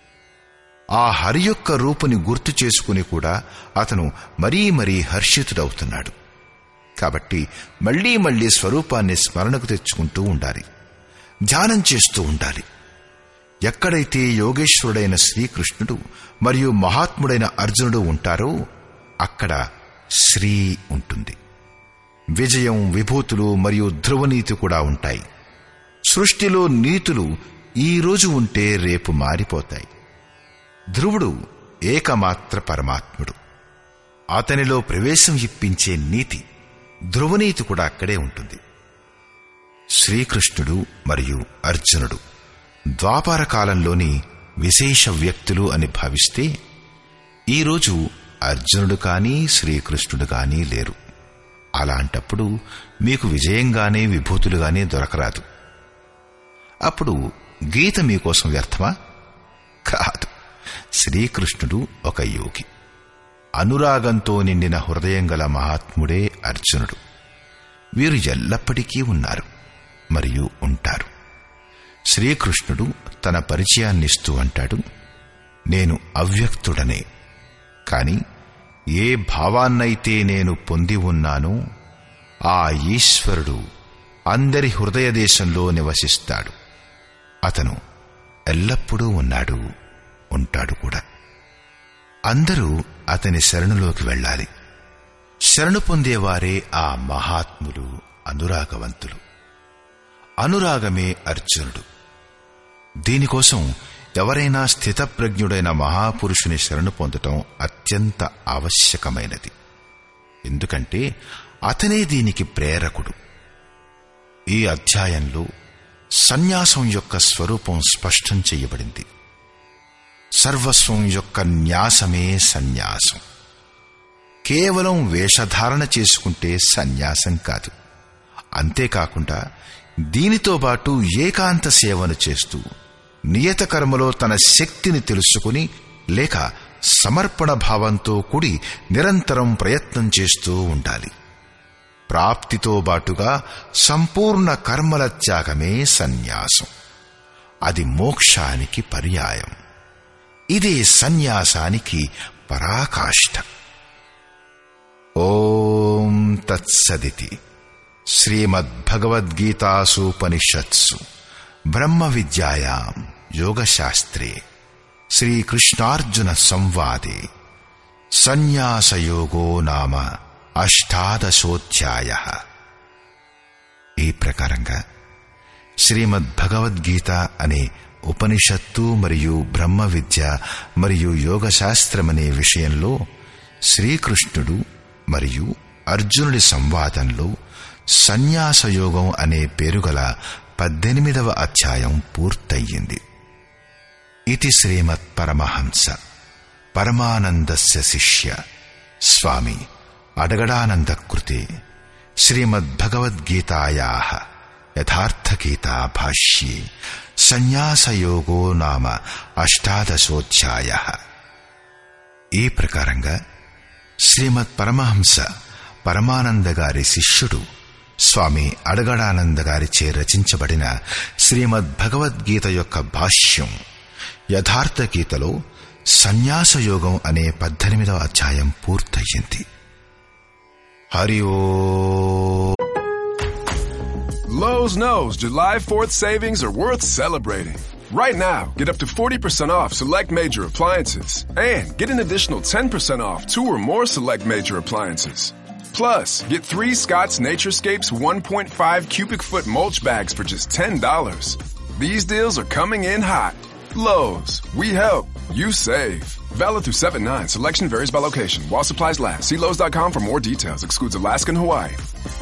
ఆ హరి యొక్క రూపుని గుర్తు చేసుకుని కూడా అతను మరీ మరీ హర్షితుడవుతున్నాడు. కాబట్టి మళ్లీ మళ్లీ స్వరూపాన్ని స్మరణకు తెచ్చుకుంటూ ఉండాలి, ధ్యానం చేస్తూ ఉండాలి. ఎక్కడైతే యోగేశ్వరుడైన శ్రీకృష్ణుడు మరియు మహాత్ముడైన అర్జునుడు ఉంటారో అక్కడ శ్రీ ఉంటుంది. విజయం, విభూతులు మరియు ధ్రువనీతి కూడా ఉంటాయి. సృష్టిలో నీతులు ఈ రోజు ఉంటే రేపు మారిపోతాయి. ధ్రువుడు ఏకమాత్ర పరమాత్ముడు. అతనిలో ప్రవేశం ఇప్పించే నీతి, ధ్రువనీతి కూడా అక్కడే ఉంటుంది. శ్రీకృష్ణుడు మరియు అర్జునుడు ద్వాపర కాలంలోని విశేష వ్యక్తులు అని భావిస్తే ఈరోజు అర్జునుడు కానీ శ్రీకృష్ణుడు కానీ లేరు. అలాంటప్పుడు మీకు విజయంగానే విభూతులుగానే దొరకరాదు. అప్పుడు గీత మీకోసం వ్యర్థమా? కాదు. శ్రీకృష్ణుడు ఒక యోగి, అనురాగంతో నిండిన హృదయం గల మహాత్ముడే అర్జునుడు. వీరు ఎల్లప్పటికీ ఉన్నారు మరియు ఉంటారు. శ్రీకృష్ణుడు తన పరిచయాన్నిస్తూ అంటాడు, నేను అవ్యక్తుడనే, కాని ఏ భావాన్నైతే నేను పొంది ఉన్నానో ఆ ఈశ్వరుడు అందరి హృదయదేశంలో నివసిస్తాడు. అతను ఎల్లప్పుడూ ఉన్నాడు, ఉంటాడు కూడా. అందరూ అతని శరణులోకి వెళ్ళాలి. శరణు పొందేవారే ఆ మహాత్ములు, అనురాగవంతులు. అనురాగమే అర్జునుడు. దీనికోసం ఎవరైనా స్థితప్రజ్ఞుడైన మహాపురుషుని శరణు పొందటం అత్యంత ఆవశ్యకమైనది. ఎందుకంటే అతనే దీనికి ప్రేరకుడు. ఈ అధ్యాయంలో సన్యాసం యొక్క స్వరూపం స్పష్టం చేయబడింది. సర్వస్వం యొక్క న్యాసమే సన్యాసం. కేవలం వేషధారణ చేసుకుంటే సన్యాసం కాదు. అంతేకాకుండా దీనితో పాటు ఏకాంత సేవను చేస్తూ నియత కర్మలో తన శక్తిని తెలుసుకుని లేక సమర్పణ భావంతో కూడి నిరంతరం ప్రయత్నం చేస్తూ ఉండాలి. ప్రాప్తితో బాటుగా సంపూర్ణ కర్మల త్యాగమే సన్యాసం. అది మోక్షానికి పర్యాయం. ఇదే సన్యాసానికి పరాకాష్ఠ. ఓం తత్సదితి. శ్రీమద్భగవద్గీతాసూపనిషత్సు బ్రహ్మ విద్యాయాం యోగశాస్త్రే శ్రీకృష్ణార్జున సంవాదే సన్యాసయోగో నామ అష్టాదశోధ్యాయః. ఈ ప్రకారంగా శ్రీమద్భగవద్గీత అనే ఉపనిషత్తు మరియు బ్రహ్మ విద్య మరియు యోగశాస్త్రమనే విషయంలో శ్రీకృష్ణుడు మరియు అర్జునుడి సంవాదంలో సన్యాసయోగం అనే పేరుగల పద్దెనిమిదవ అధ్యాయం పూర్తయింది. ఇది శ్రీమత్ పరమహంస పరమానందస్య శిష్య స్వామి అడగడానంద కృతే శ్రీమద్భగవద్గీతాయాః యథార్థగీతా భాష్యే సన్యాసయోగో నామ అష్టాదశోధ్యాయః. ఈ ప్రకారంగా శ్రీమత్ పరమహంస పరమానంద గారి శిష్యుడు స్వామి అడగడానంద గారిచే రచించబడిన శ్రీమద్భగవద్గీత యొక్క భాష్యం యథార్థ గీతలో సన్యాసయోగం అనే పద్దెనిమిదవ అధ్యాయం పూర్తయింది. హరి ఓం. Lowe's knows July fourth savings are worth celebrating. Right now, get up to forty percent off select major appliances and get an additional ten percent off two or more select major appliances. Plus, get three Scott's Naturescapes one point five cubic foot mulch bags for just ten dollars. These deals are coming in hot. Lowe's, we help, you save. Valid through seven nine. Selection varies by location. While supplies last. See Lowe's dot com for more details. Excludes Alaska and Hawaii.